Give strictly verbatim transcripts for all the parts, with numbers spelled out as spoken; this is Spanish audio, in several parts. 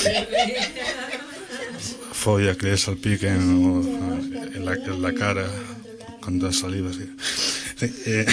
Fobia que le salpiquen o, en, la, en la cara cuando has salido así. Eh,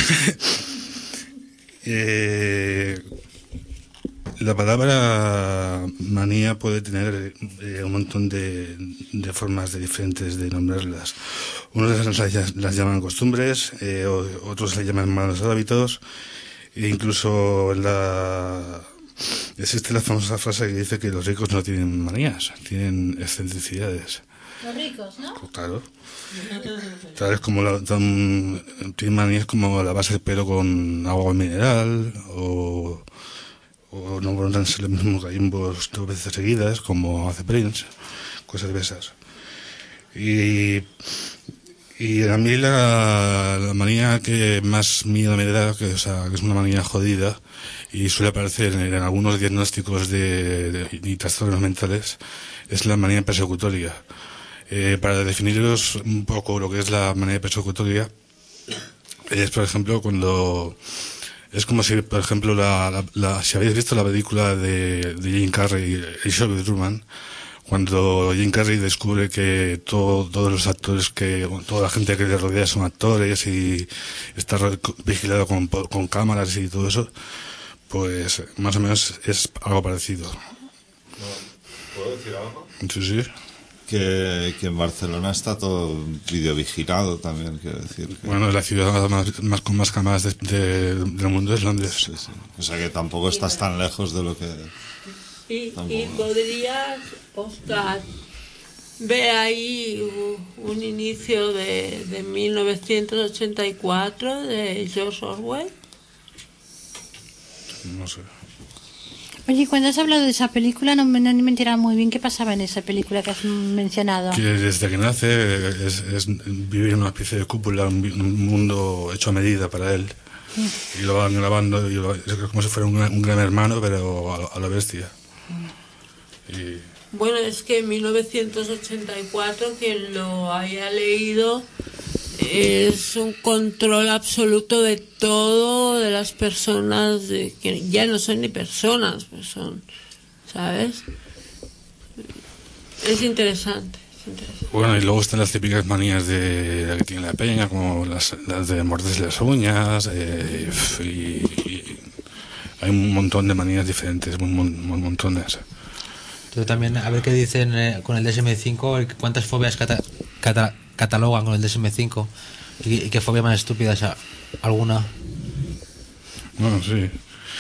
eh, la palabra manía puede tener eh, un montón de, de formas de diferentes de nombrarlas. Unos las, las llaman costumbres, eh, otros le llaman malos hábitos, e incluso la existe la famosa frase que dice que los ricos no tienen manías, tienen excentricidades. Los ricos, ¿no? Pues claro. Tal vez como la, tan, tienen manías como lavarse el pelo con agua mineral, o, o no ponerse los mismos gallimbos dos veces seguidas, como hace Prince, cosas de esas. Y, y a mí la, la manía que más miedo me da, que, o sea, que es una manía jodida, y suele aparecer en, en algunos diagnósticos de, de, de trastornos mentales, es la manía persecutoria. Eh, para definiros un poco lo que es la manía persecutoria, es, por ejemplo, cuando es como si, por ejemplo, la, la, la, si habéis visto la película de, de Jim Carrey, El show de Truman, cuando Jim Carrey descubre que todo, todos los actores, que toda la gente que le rodea son actores y está vigilado con, con cámaras y todo eso, pues más o menos es algo parecido. ¿Puedo decir algo? Sí, sí. Que, que en Barcelona está todo videovigilado también, quiero decir. Que... Bueno, la ciudad más, más con más cámaras de, de, del mundo es Londres. Sí, sí. O sea que tampoco estás tan lejos de lo que... Y, y podrías, Oscar, ver ahí un, un inicio de, de mil novecientos ochenta y cuatro de George Orwell. No sé. Oye, cuando has hablado de esa película no me, no me he enterado muy bien qué pasaba en esa película que has mencionado. Que desde que nace es, es vivir en una especie de cúpula, un, un mundo hecho a medida para él. Mm. Y lo van grabando, y lo, es como si fuera un, un gran hermano, pero a, a la bestia. Mm. Y... Bueno, es que en mil novecientos ochenta y cuatro, quien lo haya leído, es un control absoluto de todo, de las personas, de, que ya no son ni personas, pues son, ¿sabes? Es interesante, es interesante. Bueno, y luego están las típicas manías de la que tiene la peña, como las, las de morderse las uñas, eh, y, y hay un montón de manías diferentes, un, un, un montón de esas. Tú también, a ver qué dicen eh, con el D S M cinco, cuántas fobias cata, cata, catalogan con el D S M cinco y, y qué fobia más estúpida es alguna. Bueno, sí.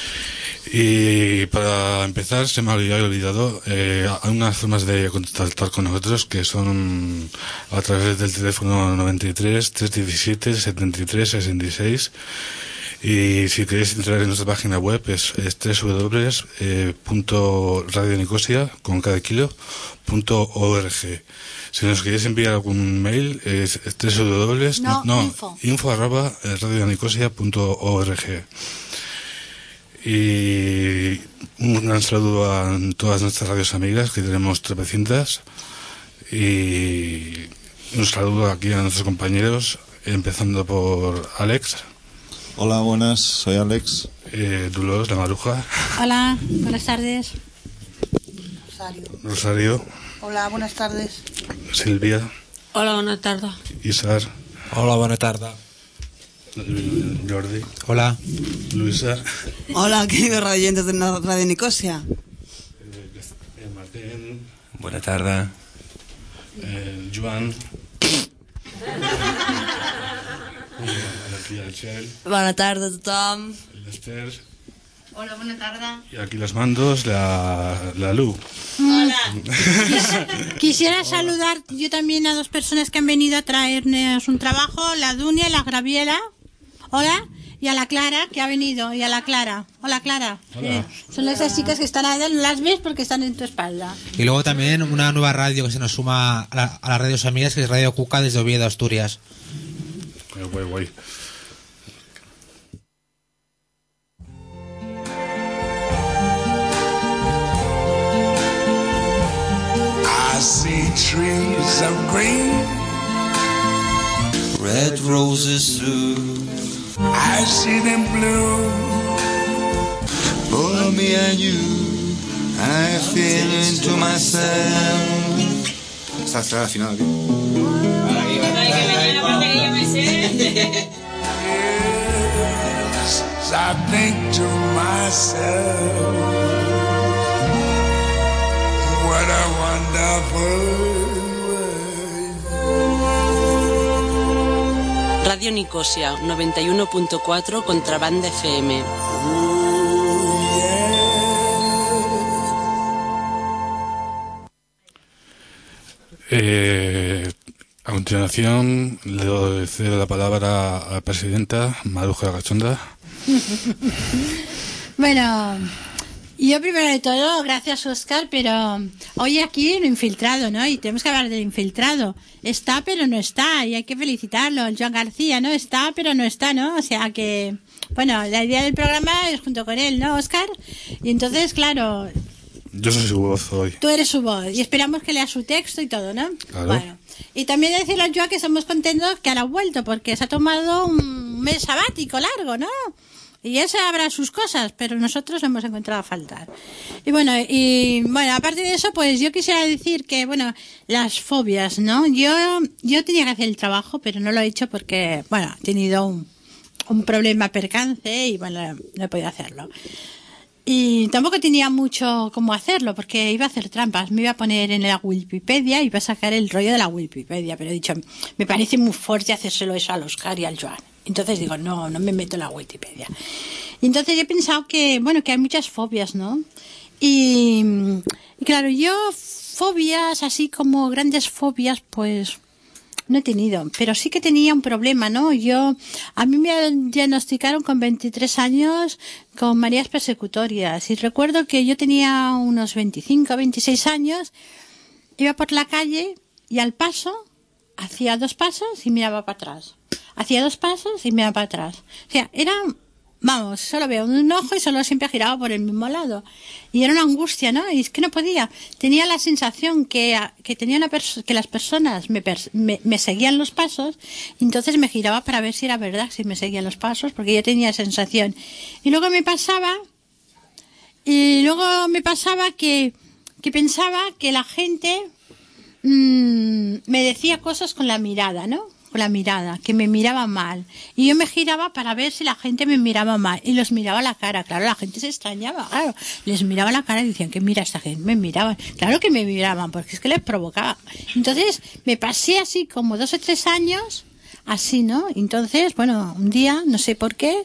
Y para empezar, se me había olvidado, eh, hay unas formas de contactar con nosotros que son a través del teléfono noventa y tres, trescientos diecisiete, setenta y tres, sesenta y seis. Y si queréis entrar en nuestra página web es, es doble u doble u doble u punto radio nicosia con cada kilo punto org. Si nos queréis enviar algún mail es, es doble u doble u doble u no, no, info. info arroba radio nicosia punto org. Y un gran saludo a todas nuestras radios amigas, que tenemos tropecientas, y un saludo aquí a nuestros compañeros, empezando por Alex. Hola, buenas, soy Alex. Eh, Dolores, la Maruja. Hola, buenas tardes. Rosario. Rosario. Hola, buenas tardes. Silvia. Hola, buenas tardes. Isar. Hola, buenas tardes. Jordi. Hola. Luisa. Hola, queridos radioyentes de Radio Nicosia. Eh, Martín. Buenas tardes. Eh, Joan. Buenas tardes a tothom. Esther. Hola, buenas tardes. Y aquí los mandos, la, la Lu. Hola. Quisiera saludar yo también a dos personas que han venido a traernos un trabajo, la Dunia y la Graviela. Hola. Y a la Clara, que ha venido, y a la Clara. Hola, Clara. Hola. Eh, son esas chicas que están allá, no las ves porque están en tu espalda. Y luego también una nueva radio que se nos suma a, la, a las radios amigas, que es Radio Cuca desde Oviedo, Asturias. Guay, guay. I see trees of green, red roses too. I see them blue for me and you. I feel to myself. Está, está al final aquí. Yes, I think to myself, what a wonderful world. Radio Nicosia noventa y uno punto cuatro, Contrabanda F M. Eh, a continuación le doy la palabra a la presidenta Maruja Gachonda. Bueno, yo primero de todo, gracias Óscar, pero hoy aquí lo infiltrado, ¿no? Y tenemos que hablar del infiltrado. Está pero no está, y hay que felicitarlo. El Joan García, ¿no? Está pero no está, ¿no? O sea que, bueno, la idea del programa es junto con él, ¿no, Óscar? Y entonces, claro... Yo soy su voz hoy. Tú eres su voz y esperamos que lea su texto y todo, ¿no? Claro. Bueno, y también decirle a Joa que estamos contentos que ahora ha vuelto porque se ha tomado un mes sabático largo, ¿no? Y él sabrá sus cosas, pero nosotros hemos encontrado a faltar. Y bueno, y bueno, aparte de eso, pues yo quisiera decir que, bueno, las fobias, ¿no? Yo, yo tenía que hacer el trabajo, pero no lo he hecho porque, bueno, he tenido un, un problema percance y bueno, no he podido hacerlo. Y tampoco tenía mucho cómo hacerlo, porque iba a hacer trampas. Me iba a poner en la Wikipedia y iba a sacar el rollo de la Wikipedia. Pero he dicho, me parece muy fuerte hacérselo eso al Óscar y al Joan. Entonces digo, no, no me meto en la Wikipedia. Y entonces he pensado que, bueno, que hay muchas fobias, ¿no? Y, y claro, yo fobias, así como grandes fobias, pues... no he tenido, pero sí que tenía un problema, ¿no? Yo, a mí me diagnosticaron con veintitrés años con manías persecutorias y recuerdo que yo tenía unos veinticinco, veintiséis años, iba por la calle y al paso hacía dos pasos y miraba para atrás. Hacía dos pasos y miraba para atrás. O sea, era... Vamos, solo veo un ojo y solo siempre giraba por el mismo lado. Y era una angustia, ¿no? Y es que no podía. Tenía la sensación que, que, tenía una perso- que las personas me, pers- me, me seguían los pasos, y entonces me giraba para ver si era verdad, si me seguían los pasos, porque yo tenía esa sensación. Y luego me pasaba, y luego me pasaba que, que pensaba que la gente mmm, me decía cosas con la mirada, ¿no? Con la mirada, que me miraba mal. Y yo me giraba para ver si la gente me miraba mal. Y los miraba a la cara. Claro, la gente se extrañaba. Claro, les miraba a la cara y decían, ¿qué mira esta gente? Me miraban. Claro que me miraban, porque es que les provocaba. Entonces, me pasé así como dos o tres años, así, ¿no? Entonces, bueno, un día, no sé por qué,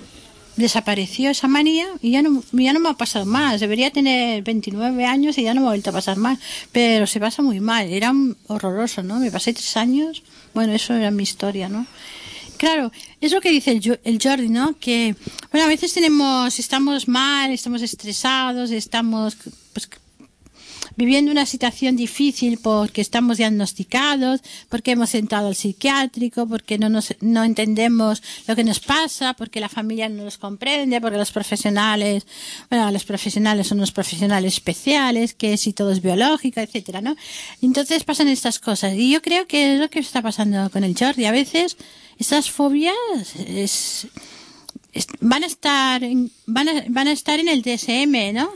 desapareció esa manía y ya no, ya no me ha pasado más. Debería tener veintinueve años y ya no me ha vuelto a pasar más. Pero se pasa muy mal. Era horroroso, ¿no? Me pasé tres años... Bueno, eso era mi historia, ¿no? Claro, es lo que dice el, el Jordi, ¿no? Que, bueno, a veces tenemos, estamos mal, estamos estresados, estamos, pues, viviendo una situación difícil porque estamos diagnosticados, porque hemos entrado al psiquiátrico, porque no nos, no entendemos lo que nos pasa, porque la familia no nos comprende, porque los profesionales, bueno, los profesionales son unos profesionales especiales, que si todo es biológico, etcétera, ¿no? Entonces pasan estas cosas. Y yo creo que es lo que está pasando con el Jordi. A veces estas fobias es, es, van a estar, en, van a, van a estar en el D S M, ¿no?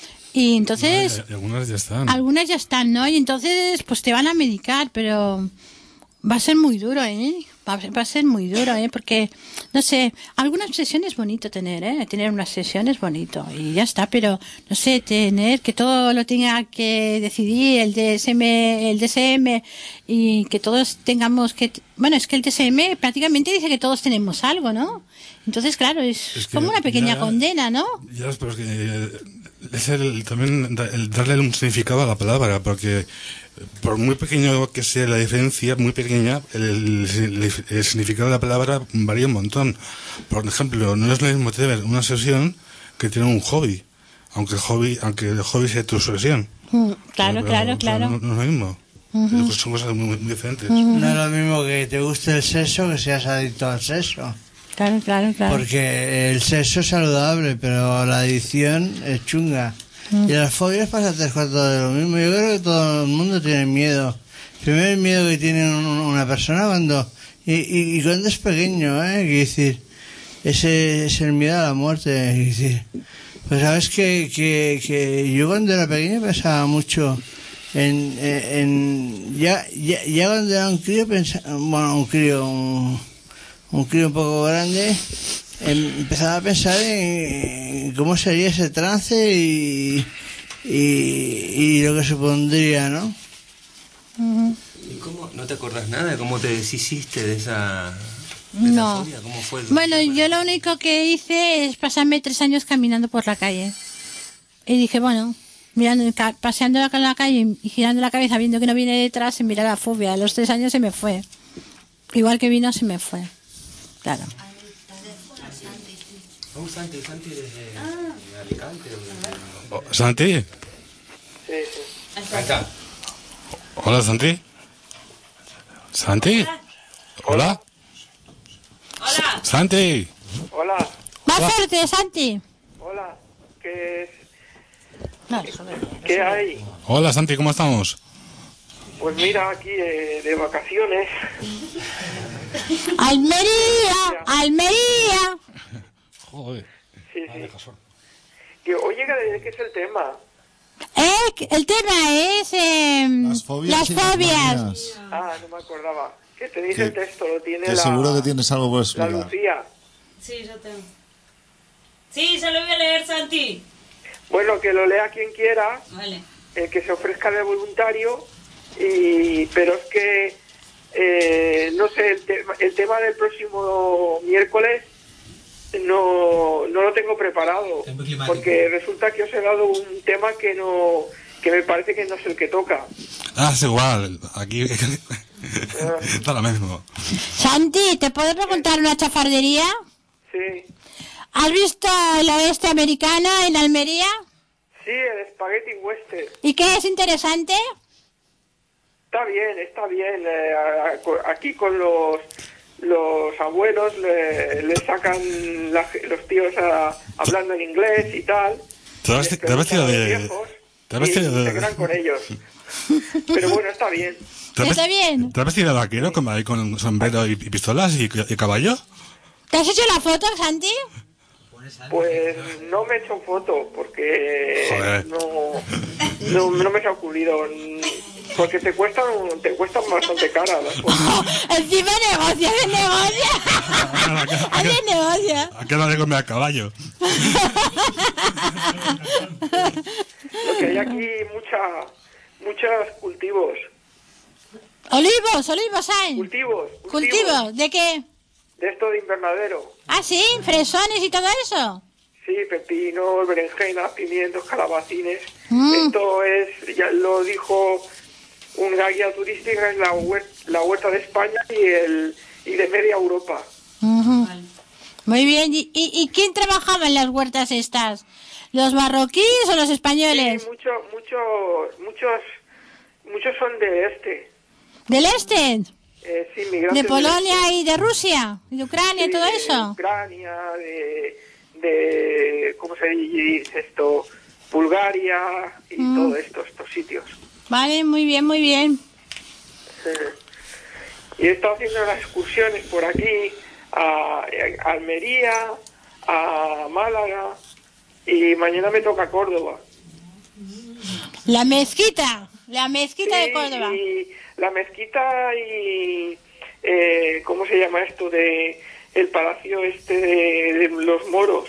Y entonces... No, algunas ya están. Algunas ya están, ¿no? Y entonces, pues te van a medicar, pero va a ser muy duro, ¿eh? Va a, va a ser muy duro, ¿eh? Porque, no sé, algunas sesiones es bonito tener, ¿eh? Tener unas sesiones es bonito y ya está, pero, no sé, tener que todo lo tenga que decidir el D S M, el D S M y que todos tengamos que... Bueno, es que el D S M prácticamente dice que todos tenemos algo, ¿no? Entonces, claro, es, es como una pequeña ya, condena, ¿no? Ya, pero es que... Es el, también el darle un significado a la palabra, porque por muy pequeño que sea la diferencia, muy pequeña, el, el, el significado de la palabra varía un montón. Por ejemplo, no es lo mismo tener una sesión que tener un hobby, aunque el hobby, aunque el hobby sea tu sesión. Mm, claro, pero, claro, pero, claro. No, no es lo mismo. Uh-huh. Son cosas muy, muy diferentes. Uh-huh. No es lo mismo que te guste el sexo que seas adicto al sexo. Claro, claro, claro. Porque el sexo es saludable, pero la adicción es chunga. Mm. Y las fobias pasa tres cuartos de lo mismo. Yo creo que todo el mundo tiene miedo. Primero el miedo que tiene una persona cuando... Y, y, y cuando es pequeño, ¿eh? Quiero decir, ese es el miedo a la muerte. Quiero decir, Pues sabes que, que, que yo cuando era pequeño pensaba mucho en... en, en ya, ya, ya cuando era un crío, pensaba, bueno, un crío, un, un crío un poco grande, empezaba a pensar en cómo sería ese trance y, y, y lo que supondría, ¿no? Uh-huh. ¿Y cómo? ¿No te acordás nada de cómo te deshiciste de esa, de no. esa fobia? ¿Cómo fue el Bueno, tema? yo lo único que hice es pasarme tres años caminando por la calle. Y dije, bueno, mirando, paseando la, la calle y girando la cabeza viendo que no viene detrás, se mira la fobia. A los tres años se me fue. Igual que vino, se me fue. Claro. Oh, Santi, Santi desde ah. Alicante. O desde... Oh, ¿Santi? Sí, sí. Ahí está. Hola, Santi. ¿Santi? Hola. Hola. Santi. Hola. Más fuerte, Santi. Hola. ¿Qué es? No, ¿Qué hay? Hola, Santi, ¿cómo estamos? Pues mira, aquí eh, de vacaciones. ¡Almería! ¡Almería! Joder. Sí, sí. Que, oye, ¿de qué es el tema? Eh, el tema es eh, Las fobias. Las y las fobias. manías. Ah, no me acordaba. Que tenéis Que- el texto, lo tiene Que la... seguro que tienes algo por La explicar. Lucía. Sí, yo tengo. Sí, se lo voy a leer, Santi. Bueno, que lo lea quien quiera, Vale. eh, que se ofrezca de voluntario, y pero es que, eh, no sé, el, tema el tema del próximo miércoles no, no lo tengo preparado, porque resulta que os he dado un tema que no que me parece que no es el que toca. Ah, es igual. Aquí está lo mismo. Santi, ¿te puedo preguntar una chafardería? Sí. ¿Has visto el oeste americano en Almería? Sí, el Spaghetti Western. ¿Y qué es interesante? Está bien, está bien. Eh, a- a- aquí con los los abuelos le, le sacan la- los tíos a- hablando en inglés y tal. ¿Te has Les te has vestido preguntan a los de...? viejos ¿Te has y vestido se de...? quedan con ellos. Pero bueno, está bien. ¿Te has ¿Está vesti- bien? ¿Te has vestido de vaquero con, ahí con sombrero y, y pistolas y, y caballo? ¿Te has hecho la foto, Santi? Pues no me he hecho foto porque Joder. no, no, no me se ha ocurrido. Porque te cuestan, te cuestan bastante cara las fotos. Encima negocia, hace negocia. Hace negocia. ¿A qué no le come a caballo? Lo que hay aquí mucha, muchos cultivos. Olivos, olivos hay. Cultivos. ¿Cultivos? ¿De qué? De esto de invernadero. Ah, sí, fresones y todo eso. Sí, pepinos, berenjenas, pimientos, calabacines. Mm. Esto es, ya lo dijo una guía turística, es la, huer- la huerta de España y el y de media Europa. Ujú. Muy bien. ¿Y, y, y quién trabajaba en las huertas estas? ¿Los marroquíes o los españoles? Sí, muchos, muchos, muchos, muchos son de este. ¿Del este? Eh, sí, migrantes ¿De Polonia del este. y de Rusia? ¿Y de Ucrania y Sí, todo de eso? Ucrania, de, de, ¿cómo se dice esto? Bulgaria y Mm. todo esto, estos sitios. Vale, muy bien, muy bien. Y he estado haciendo unas excursiones por aquí, a, a Almería, a Málaga, y mañana me toca Córdoba. La mezquita, la mezquita Sí, de Córdoba. Y la mezquita y, eh, ¿cómo se llama esto? De el palacio este de, de los moros.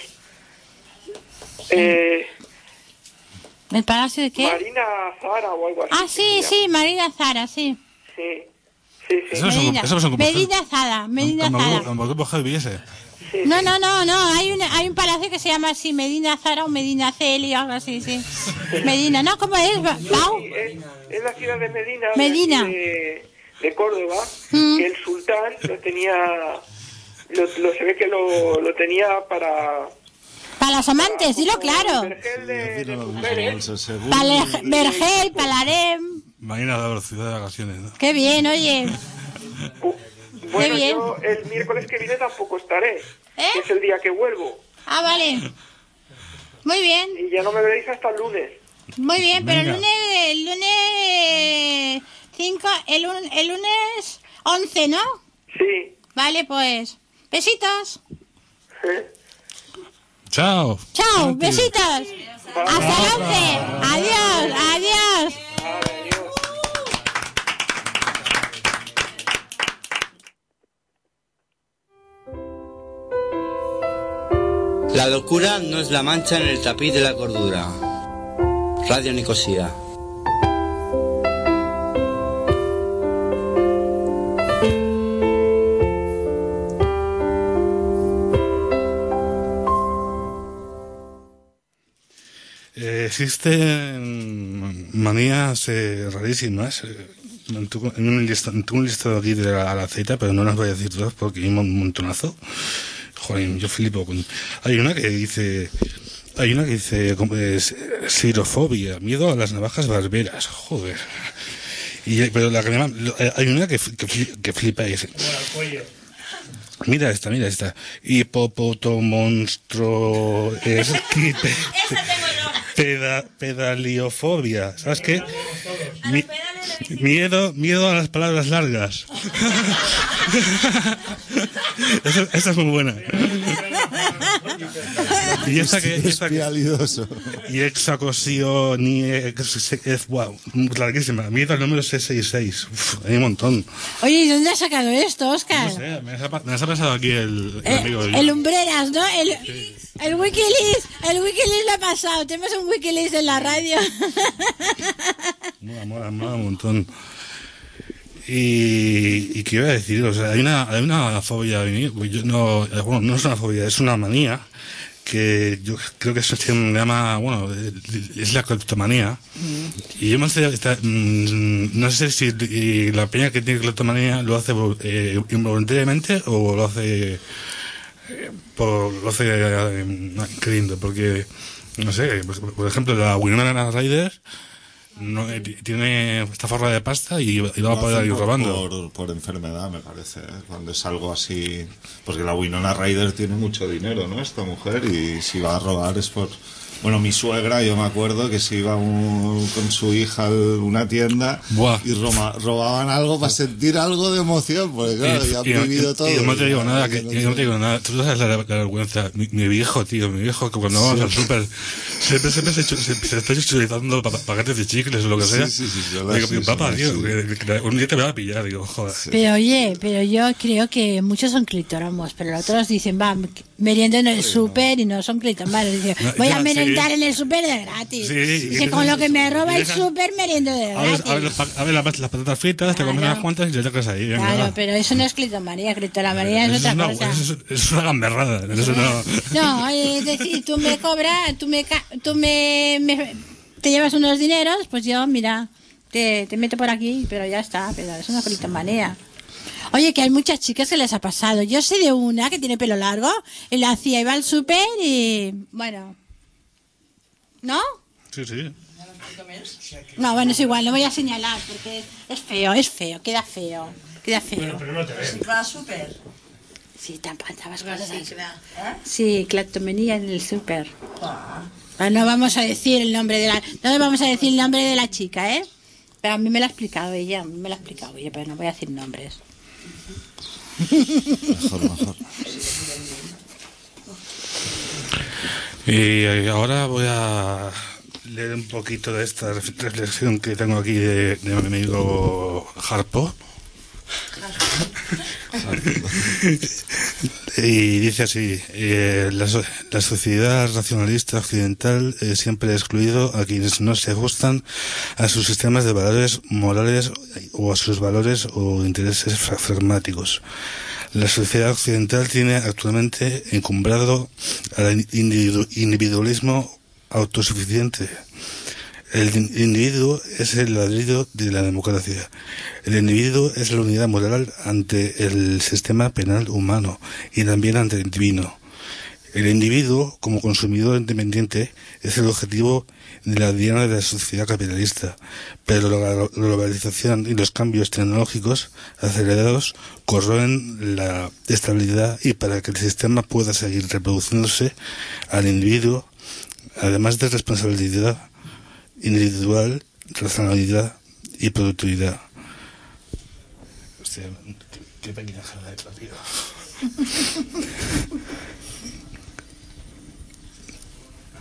Eh, ¿El palacio de qué? Marina Zara o algo así. Ah, sí, sí, Marina Zara, sí. Sí, sí, sí. Eso no son- Medina, eso no son como- Medina Zara, Medina Como el Zara. grupo- como el grupo Heavy ese. No, no, no, no, hay, una, hay un palacio que se llama así, Medina Zara o Medina Celi o algo así, sí. Medina, ¿no? ¿Cómo es? Ba- Pau? Sí, es, es la ciudad de Medina, de Medina. aquí De, de Córdoba, Mm. que el sultán lo tenía, lo, lo- se ve que lo, lo tenía para... Para los amantes, dilo claro. Vergel de, de mujeres. Pale- Vergel, Palarem. Imagina la ciudad de vacaciones, ¿no? Qué bien, oye. Bueno, bien. yo el miércoles que viene tampoco estaré, ¿Eh? que es el día que vuelvo, Ah, vale. Muy bien, y ya no me veréis hasta el lunes. muy bien, pero el Venga. lunes, el lunes cinco, el, lun- el lunes once, ¿no? Sí. Vale, pues. Besitos. Chao. Chao, besitos. Hasta el once. Adiós, adiós. La locura no es la mancha en el tapiz de la cordura. Radio Nicosia. Eh, existen manías eh, rarísimas. Eh, tengo un listado, tengo un listado aquí de la, la aceita, pero no las voy a decir todas porque hay un montonazo. Joder, yo flipo con... Hay una que dice... Hay una que dice... como es, xerofobia, miedo a las navajas barberas. Joder. Y, pero la que me, hay una que, que, que flipa y dice... Mira esta, mira esta. Hipopotomonstro... Esquipe... Peda, pedaliofobia. ¿Sabes qué? Mi, miedo, miedo a las palabras largas. esa, esa es muy buena. Y esta que es y exacosio ni ex, es wow, larguísima. Miedo al número seiscientos sesenta y seis. Uf, hay un montón. Oye, ¿y dónde has sacado esto, Óscar? No sé, me, has, me has pasado aquí el, el eh, amigo. El Lumbreras, ¿no? El, sí. el Wikileaks, el Wikileaks lo ha pasado. Tenemos un Wikileaks en la radio. Mola, mola, mola un montón. Y, y qué iba a decir, o sea, hay una, hay una fobia, yo no, bueno, no es una fobia, es una manía que yo creo que se llama, bueno, es la cleptomanía. Mm. Y yo me sé, esta, no sé si la peña que tiene cleptomanía lo hace eh, involuntariamente o lo hace eh, por, lo hace eh, queriendo, porque no sé, por ejemplo, la Winona Ryder no, tiene esta forma de pasta y, y va a poder ir robando por, por enfermedad, me parece, ¿eh? Cuando es algo así, porque la Winona Ryder tiene mucho dinero, ¿no? Esta mujer, y si va a robar es por... Bueno, mi suegra, yo me acuerdo que se iba un, con su hija a una tienda. Buah. Y roba, robaban algo para sentir algo de emoción, porque claro, y, ya han y, vivido y, todo. Y no te digo nada, que, no te digo nada. Tú sabes la, la vergüenza. Mi, mi viejo, tío, mi viejo, que cuando vamos sí. al súper, siempre, siempre se, se, se está utilizando paquetes de chicles o lo que sea. Sí, sí, sí. Digo, sí, papá, sí, tío, sí. Que, que, que un día te me va a pillar, digo, joder. Sí. Pero oye, pero yo creo que muchos son clitoramos, pero los otros dicen, va, meriendo en el súper y no son clitoramos. Dicen, voy a merendar en el súper de gratis. Sí, dice, con lo que me roba el súper meriendo de gratis. A ver, a ver las, las patatas fritas, te comes unas cuantas y ya te quedas ahí. Venga, claro, va. Pero eso no es clitomanía, clitomanía es, es otra una, cosa. Eso es, es una gamberrada. Eso no, no, es decir, tú me cobras, tú me, tú me, me te llevas unos dineros, pues yo, mira, te, te meto por aquí, pero ya está, pero es una clitomanía. Oye, que hay muchas chicas que les ha pasado. Yo sé de una que tiene pelo largo, y la hacía, iba al súper y, bueno... ¿No? Sí, sí. No, bueno, es igual, no voy a señalar porque es feo, es feo, queda feo, queda feo. Bueno, pero no te ves. ¿Va súper? Sí, tantas cosas así. ¿Eh? Sí, cleptomanía en el súper. Ah. No vamos a decir el nombre de la, no vamos a decir el nombre de la chica, ¿eh? Pero a mí me lo ha explicado ella, a mí me lo ha explicado ella, pero no voy a decir nombres. Mejor, mejor. Y ahora voy a leer un poquito de esta reflexión que tengo aquí de, de mi amigo Harpo. Y dice así, eh, la, la sociedad racionalista occidental eh, siempre ha excluido a quienes no se ajustan a sus sistemas de valores morales o a sus valores o intereses pragmáticos. La sociedad occidental tiene actualmente encumbrado al individualismo autosuficiente. El individuo es el ladrillo de la democracia. El individuo es la unidad moral ante el sistema penal humano y también ante el divino. El individuo, como consumidor independiente, es el objetivo de la diana de la sociedad capitalista, pero la globalización y los cambios tecnológicos acelerados corroen la estabilidad, y para que el sistema pueda seguir reproduciéndose al individuo, además de responsabilidad individual, racionalidad y productividad. Hostia, qué pequeña jala de tío.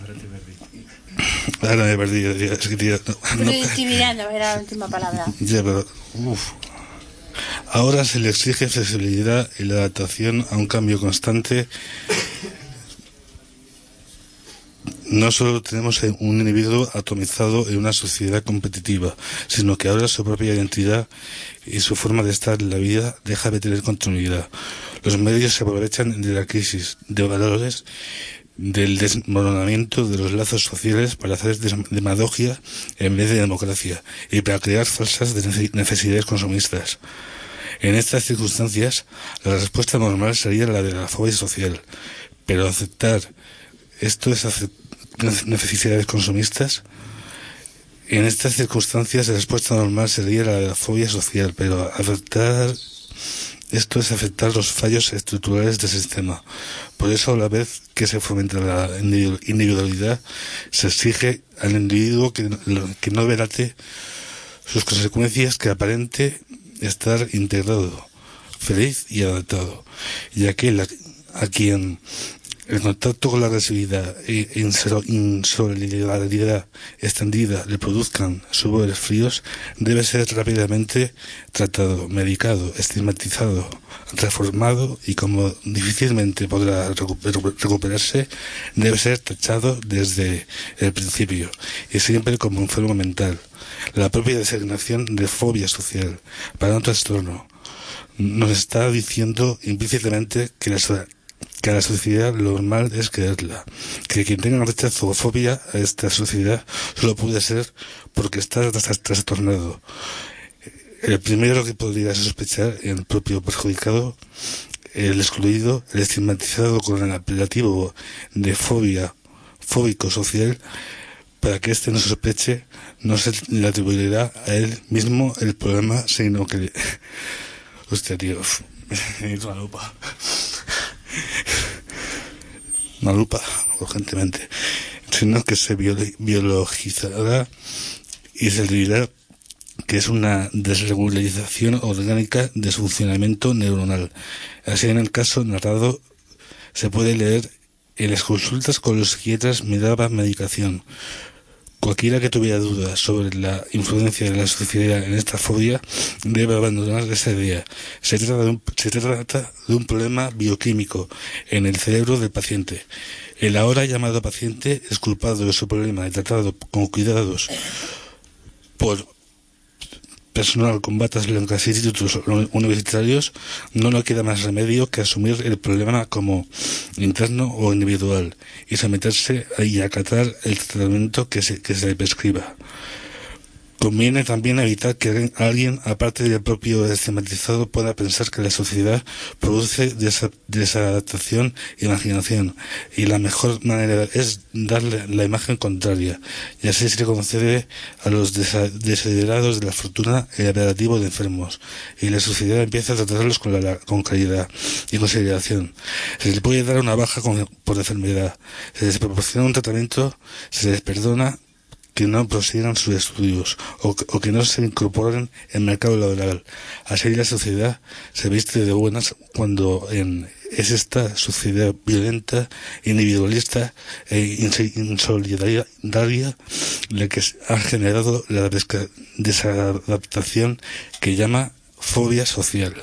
Ahora me he perdido, tío. Es que, tío, no, no. Productividad, no era la última palabra. Ya, pero, uf. Ahora se le exige flexibilidad y la adaptación a un cambio constante. No solo tenemos un individuo atomizado en una sociedad competitiva, sino que ahora su propia identidad y su forma de estar en la vida deja de tener continuidad. Los medios se aprovechan de la crisis de valores, del desmoronamiento de los lazos sociales para hacer demagogia en vez de democracia y para crear falsas necesidades consumistas. En estas circunstancias, la respuesta normal sería la de la fobia social, pero aceptar esto es aceptar necesidades consumistas. En estas circunstancias la respuesta normal sería la de la fobia social, pero aceptar esto es aceptar los fallos estructurales del sistema. Por eso, a la vez que se fomenta la individualidad, se exige al individuo que, que no velate sus consecuencias, que aparente estar integrado, feliz y adaptado, y aquel a, a quien el contacto con la agresividad e insolidaridad extendida le produzcan sudores fríos, debe ser rápidamente tratado, medicado, estigmatizado, reformado y, como difícilmente podrá recuperarse, debe ser tachado desde el principio y siempre como enfermo mental. La propia designación de fobia social para un trastorno nos está diciendo implícitamente que la que a la sociedad lo normal es quererla, que quien tenga rechazo o fobia a esta sociedad solo puede ser porque está trastornado. El primero que podría sospechar, el propio perjudicado, el excluido, el estigmatizado con el apelativo de fobia, fóbico social, para que éste no sospeche, no se le atribuirá a él mismo el problema, sino que le... Hostia, tío, necesito una lupa. Una lupa, urgentemente. Sino que se biologizará y se le dirá que es una desregularización orgánica de su funcionamiento neuronal. Así, en el caso narrado, se puede leer: en las consultas con los psiquiatras me daba medicación. Cualquiera que tuviera dudas sobre la influencia de la sociedad en esta fobia debe abandonar esa idea. Se trata de un, se trata de un problema bioquímico en el cerebro del paciente. El ahora llamado paciente es culpado de su problema y tratado con cuidados por personal con batas blancas y institutos universitarios. No le queda más remedio que asumir el problema como interno o individual y someterse y acatar el tratamiento que se, que se le prescriba. Conviene también evitar que alguien, aparte del propio estigmatizado, pueda pensar que la sociedad produce desa, desadaptación e imaginación, y la mejor manera es darle la imagen contraria, y así se le concede a los desiderados de la fortuna el apelativo de enfermos, y la sociedad empieza a tratarlos con, la, con caridad y consideración. Se les puede dar una baja con, por enfermedad, se les proporciona un tratamiento, se les perdona que no prosigan sus estudios o, o que no se incorporen en el mercado laboral. Así la sociedad se viste de buenas cuando en, es esta sociedad violenta, individualista e insolidaria la que ha generado la desadaptación que llama fobia social.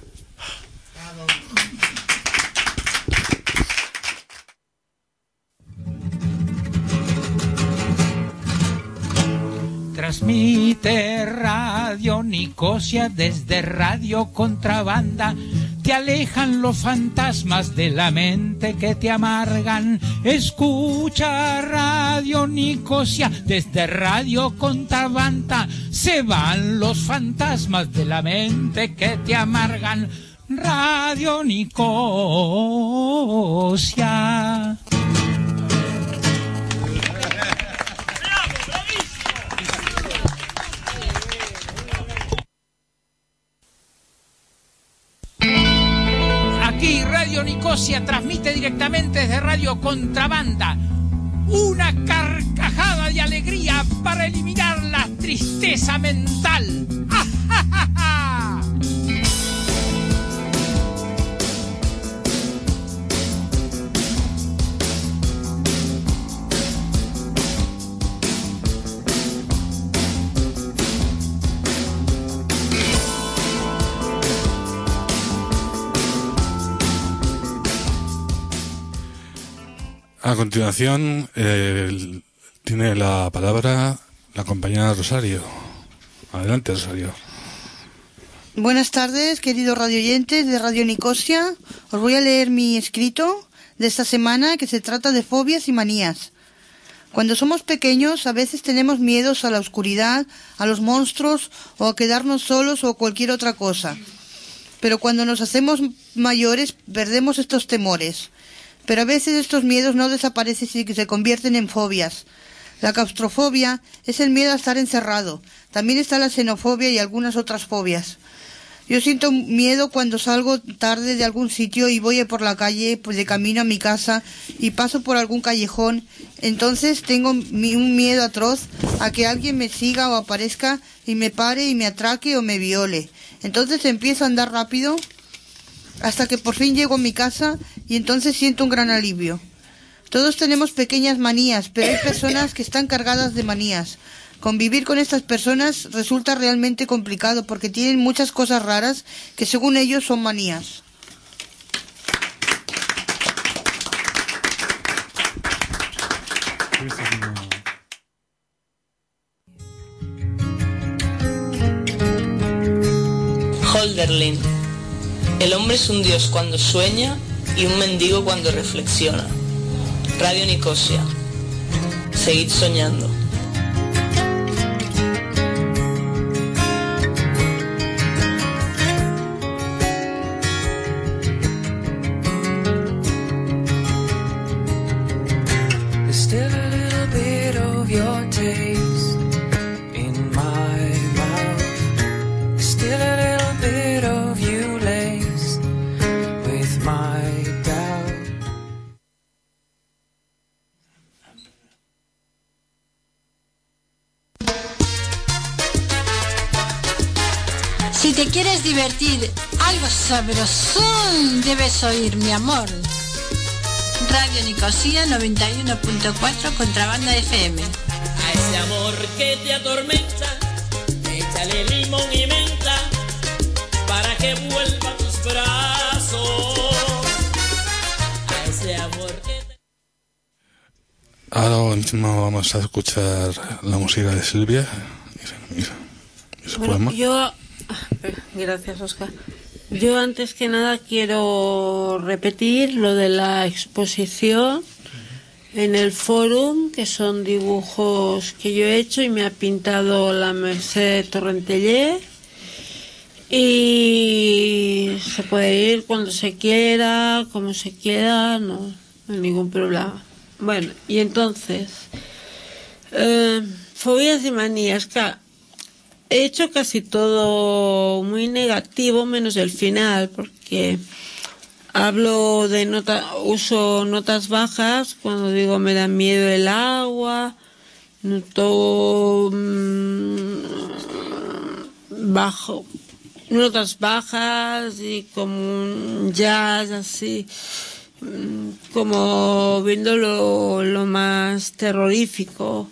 Transmite Radio Nicosia desde Radio Contrabanda. Te alejan los fantasmas de la mente que te amargan. Escucha Radio Nicosia desde Radio Contrabanda. Se van los fantasmas de la mente que te amargan. Radio Nicosia. Aquí Radio Nicosia transmite directamente desde Radio Contrabanda. Una carcajada de alegría para eliminar la tristeza mental. ¡Ah, ja, ja, ja! A continuación, eh, tiene la palabra la compañera Rosario. Adelante, Rosario. Buenas tardes, queridos radioyentes de Radio Nicosia. Os voy a leer mi escrito de esta semana, que se trata de fobias y manías. Cuando somos pequeños, a veces tenemos miedos a la oscuridad, a los monstruos o a quedarnos solos o cualquier otra cosa. Pero cuando nos hacemos mayores, perdemos estos temores. Pero a veces estos miedos no desaparecen y se convierten en fobias. La claustrofobia es el miedo a estar encerrado. También está la xenofobia y algunas otras fobias. Yo siento miedo cuando salgo tarde de algún sitio y voy por la calle, pues de camino a mi casa, y paso por algún callejón. Entonces tengo un miedo atroz a que alguien me siga o aparezca y me pare y me atraque o me viole. Entonces empiezo a andar rápido hasta que por fin llego a mi casa y entonces siento un gran alivio. Todos tenemos pequeñas manías, pero hay personas que están cargadas de manías. Convivir con estas personas resulta realmente complicado porque tienen muchas cosas raras que según ellos son manías. Hölderlin. El hombre es un dios cuando sueña y un mendigo cuando reflexiona. Radio Nicosia. Seguid soñando. Si te quieres divertir algo sabrosón, debes oír, mi amor. Radio Nicosia noventa y uno punto cuatro, Contrabanda F M. A ese amor que te atormenta, échale limón y menta para que vuelva a tus brazos. A ese amor que te... Ahora encima vamos a escuchar la música de Silvia. Y, y, y su bueno, poema. Yo... Gracias, Oscar. Yo antes que nada quiero repetir lo de la exposición en el Fórum, que son dibujos que yo he hecho y me ha pintado la Merced Torrentellé, y se puede ir cuando se quiera, como se quiera, no, no hay ningún problema. Bueno, y entonces, eh, fobias y manías, claro. He hecho casi todo muy negativo, menos el final, porque hablo de nota, uso notas bajas cuando digo me da miedo el agua, noto mmm, bajo, notas bajas y como un jazz así, como viendo lo, lo más terrorífico.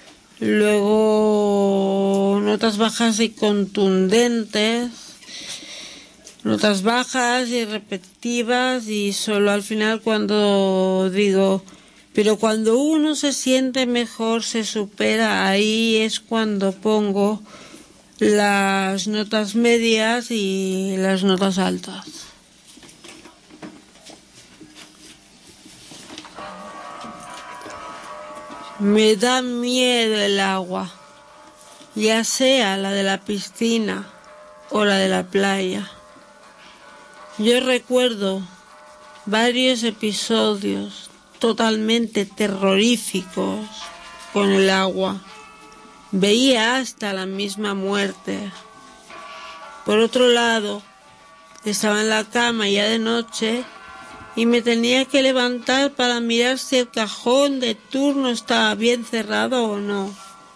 Luego notas bajas y contundentes, notas bajas y repetitivas, y solo al final cuando digo, pero cuando uno se siente mejor, se supera, ahí es cuando pongo las notas medias y las notas altas. Me da miedo el agua, ya sea la de la piscina o la de la playa. Yo recuerdo varios episodios totalmente terroríficos con el agua. Veía hasta la misma muerte. Por otro lado, estaba en la cama ya de noche y me tenía que levantar para mirar si el cajón de turno estaba bien cerrado o no.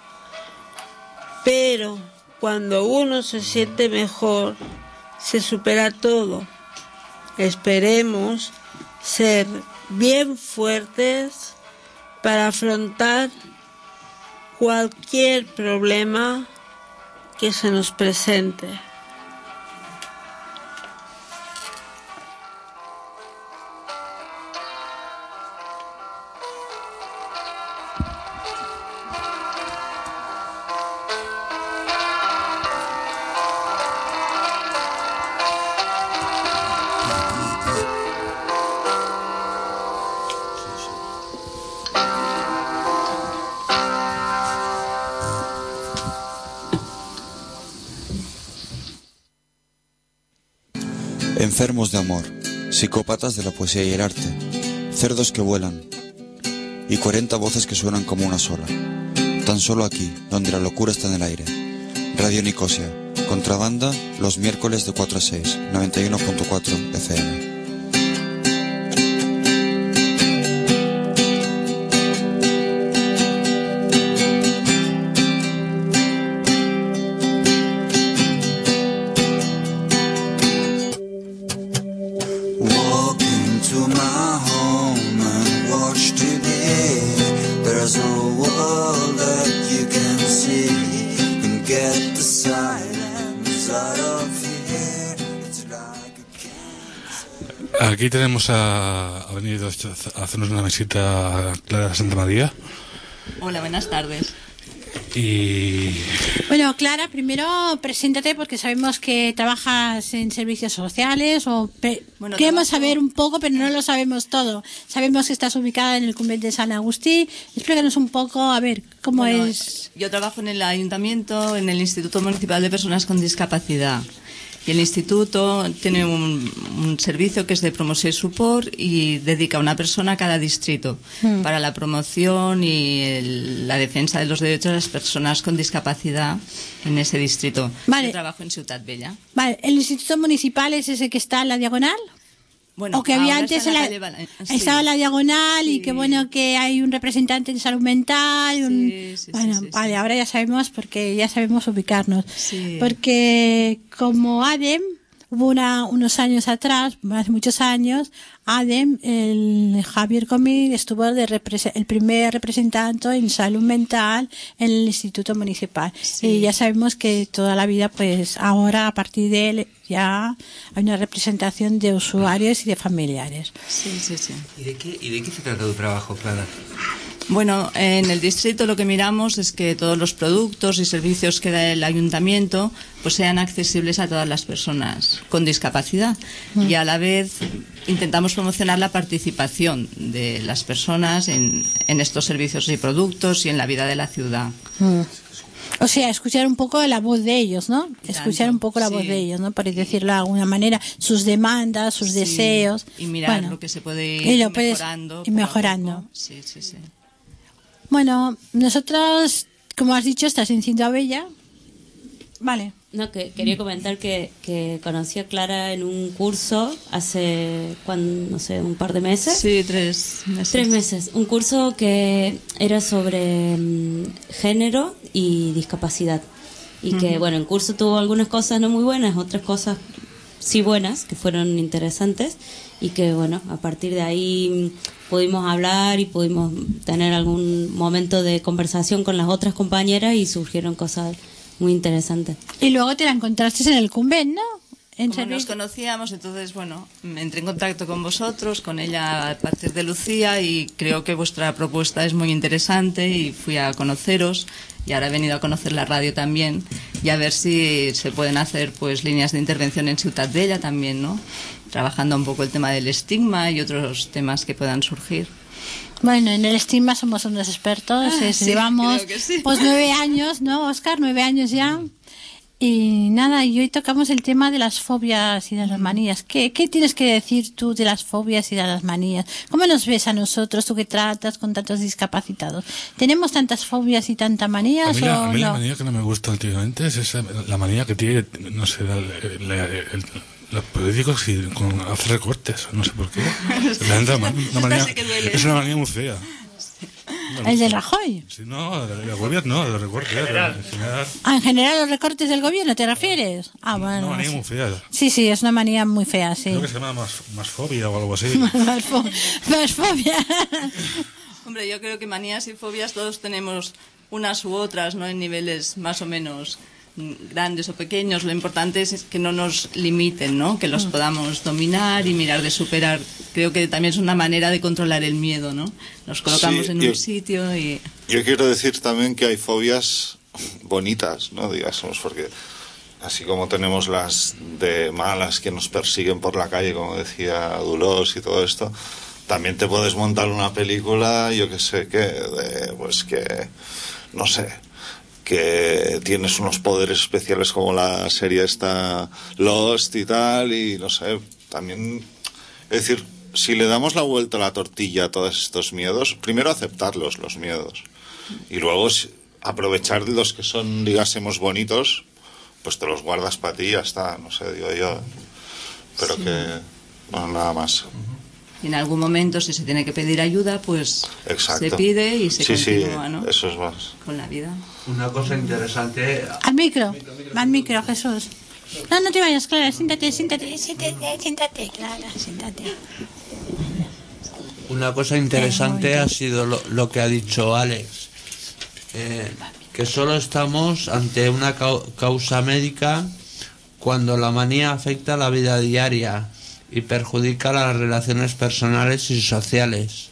Pero cuando uno se siente mejor, se supera todo. Esperemos ser bien fuertes para afrontar cualquier problema que se nos presente. Enfermos de amor, psicópatas de la poesía y el arte, cerdos que vuelan y cuarenta voces que suenan como una sola. Tan solo aquí, donde la locura está en el aire. Radio Nicosia, contrabanda, los miércoles de cuatro a seis, noventa y uno punto cuatro F M. Aquí tenemos a, ha venido a hacernos una visita a Clara Santa María. Hola, buenas tardes. Y bueno, Clara, primero preséntate porque sabemos que trabajas en servicios sociales o pe- bueno, queremos trabajo... saber un poco, pero no lo sabemos todo. Sabemos que estás ubicada en el convento de San Agustín. Explícanos un poco, a ver, cómo bueno, es. Yo trabajo en el ayuntamiento, en el Instituto Municipal de Personas con Discapacidad. Y el instituto tiene un, un servicio que es de promoción y support y dedica a una persona a cada distrito mm. para la promoción y el, la defensa de los derechos de las personas con discapacidad en ese distrito. Vale. Yo trabajo en Ciutat Bella. Vale, ¿el instituto municipal es ese que está en la diagonal? Bueno, o que había antes en la, en la, calle, sí. estaba en la diagonal sí. Y que bueno que hay un representante de salud mental un, sí, sí, bueno sí, sí, vale sí. Ahora ya sabemos porque ya sabemos ubicarnos sí. Porque como ADEM hubo una, unos años atrás, hace muchos años, ADEM, el Javier Comín estuvo de repre- el primer representante en salud mental en el Instituto Municipal. Sí. Y ya sabemos que toda la vida, pues ahora a partir de él ya hay una representación de usuarios y de familiares. Sí, sí, sí. ¿Y de qué, y de qué se trata tu trabajo, Clara? Bueno, en el distrito lo que miramos es que todos los productos y servicios que da el ayuntamiento pues sean accesibles a todas las personas con discapacidad mm. y a la vez intentamos promocionar la participación de las personas en, en estos servicios y productos y en la vida de la ciudad. Mm. O sea, escuchar un poco la voz de ellos, ¿no? Tanto, escuchar un poco la sí. voz de ellos, ¿no? Por decirlo de alguna manera, sus demandas, sus sí. deseos. Y mirar bueno, lo que se puede ir y lo puedes, mejorando. Y mejorando. Sí, sí, sí. Bueno, nosotros, como has dicho, estás en Ciutat Bella. Vale. No, que quería comentar que, que conocí a Clara en un curso hace, cuando, no sé, un par de meses. Sí, tres meses. Tres meses. Un curso que era sobre um, género y discapacidad. Y que, uh-huh. bueno, el curso tuvo algunas cosas no muy buenas, otras cosas sí buenas, que fueron interesantes. Y que, bueno, a partir de ahí pudimos hablar y pudimos tener algún momento de conversación con las otras compañeras y surgieron cosas muy interesante. Y luego te la encontraste en el Cumben, ¿no? En Como nos conocíamos, entonces, bueno, me entré en contacto con vosotros, con ella a partir de Lucía y creo que vuestra propuesta es muy interesante y fui a conoceros y ahora he venido a conocer la radio también y a ver si se pueden hacer pues líneas de intervención en Ciutat Bella también, ¿no? Trabajando un poco el tema del estigma y otros temas que puedan surgir. Bueno, en el estigma somos unos expertos, ah, es, sí, llevamos sí. pues nueve años, ¿no, Óscar? Nueve años ya. Y nada, y hoy tocamos el tema de las fobias y de las manías. ¿Qué, qué tienes que decir tú de las fobias y de las manías? ¿Cómo nos ves a nosotros, tú que tratas con tantos discapacitados? ¿Tenemos tantas fobias y tantas manías? A mí, la, o a mí no? la manía que no me gusta últimamente es esa, la manía que tiene, no sé, la, la, el, los políticos y con hacer recortes, no sé por qué. La neta, una manía, es una manía muy fea. No, ¿el de Rajoy? Sí, no, de los gobiernos, no, de los recortes. En general. En general. Ah, en general los recortes del gobierno, ¿te refieres? Ah, bueno. Una manía sí. muy fea. Sí, sí, es una manía muy fea, sí. Creo que se llama más, más fobia o algo así. más, fo más fobia. Hombre, yo creo que manías y fobias todos tenemos unas u otras, ¿no? En niveles más o menos grandes o pequeños. Lo importante es que no nos limiten, ¿no? Que los podamos dominar y mirar de superar. Creo que también es una manera de controlar el miedo, ¿no? Nos colocamos sí, en yo, un sitio y... Yo quiero decir también que hay fobias bonitas, ¿no? Digamos, porque así como tenemos las de malas que nos persiguen por la calle, como decía Dulós y todo esto, también te puedes montar una película, yo que sé, que, de, pues que, no sé... que tienes unos poderes especiales como la serie esta Lost y tal, y no sé, también, es decir, si le damos la vuelta a la tortilla a todos estos miedos, primero aceptarlos, los miedos, y luego aprovechar los que son, digásemos, bonitos, pues te los guardas para ti y ya está, no sé, digo yo, pero sí. que, bueno, nada más. En algún momento, si se tiene que pedir ayuda, pues Exacto. se pide y se sí, continúa, sí, ¿no? Eso es más. Con la vida. Una cosa interesante... Al micro, micro, micro al micro, Jesús. No, no te vayas, Clara, siéntate, siéntate, siéntate, siéntate, Clara, siéntate. Una cosa interesante ha sido lo, lo que ha dicho Alex, eh, que solo estamos ante una causa médica cuando la manía afecta la vida diaria y perjudica las relaciones personales y sociales.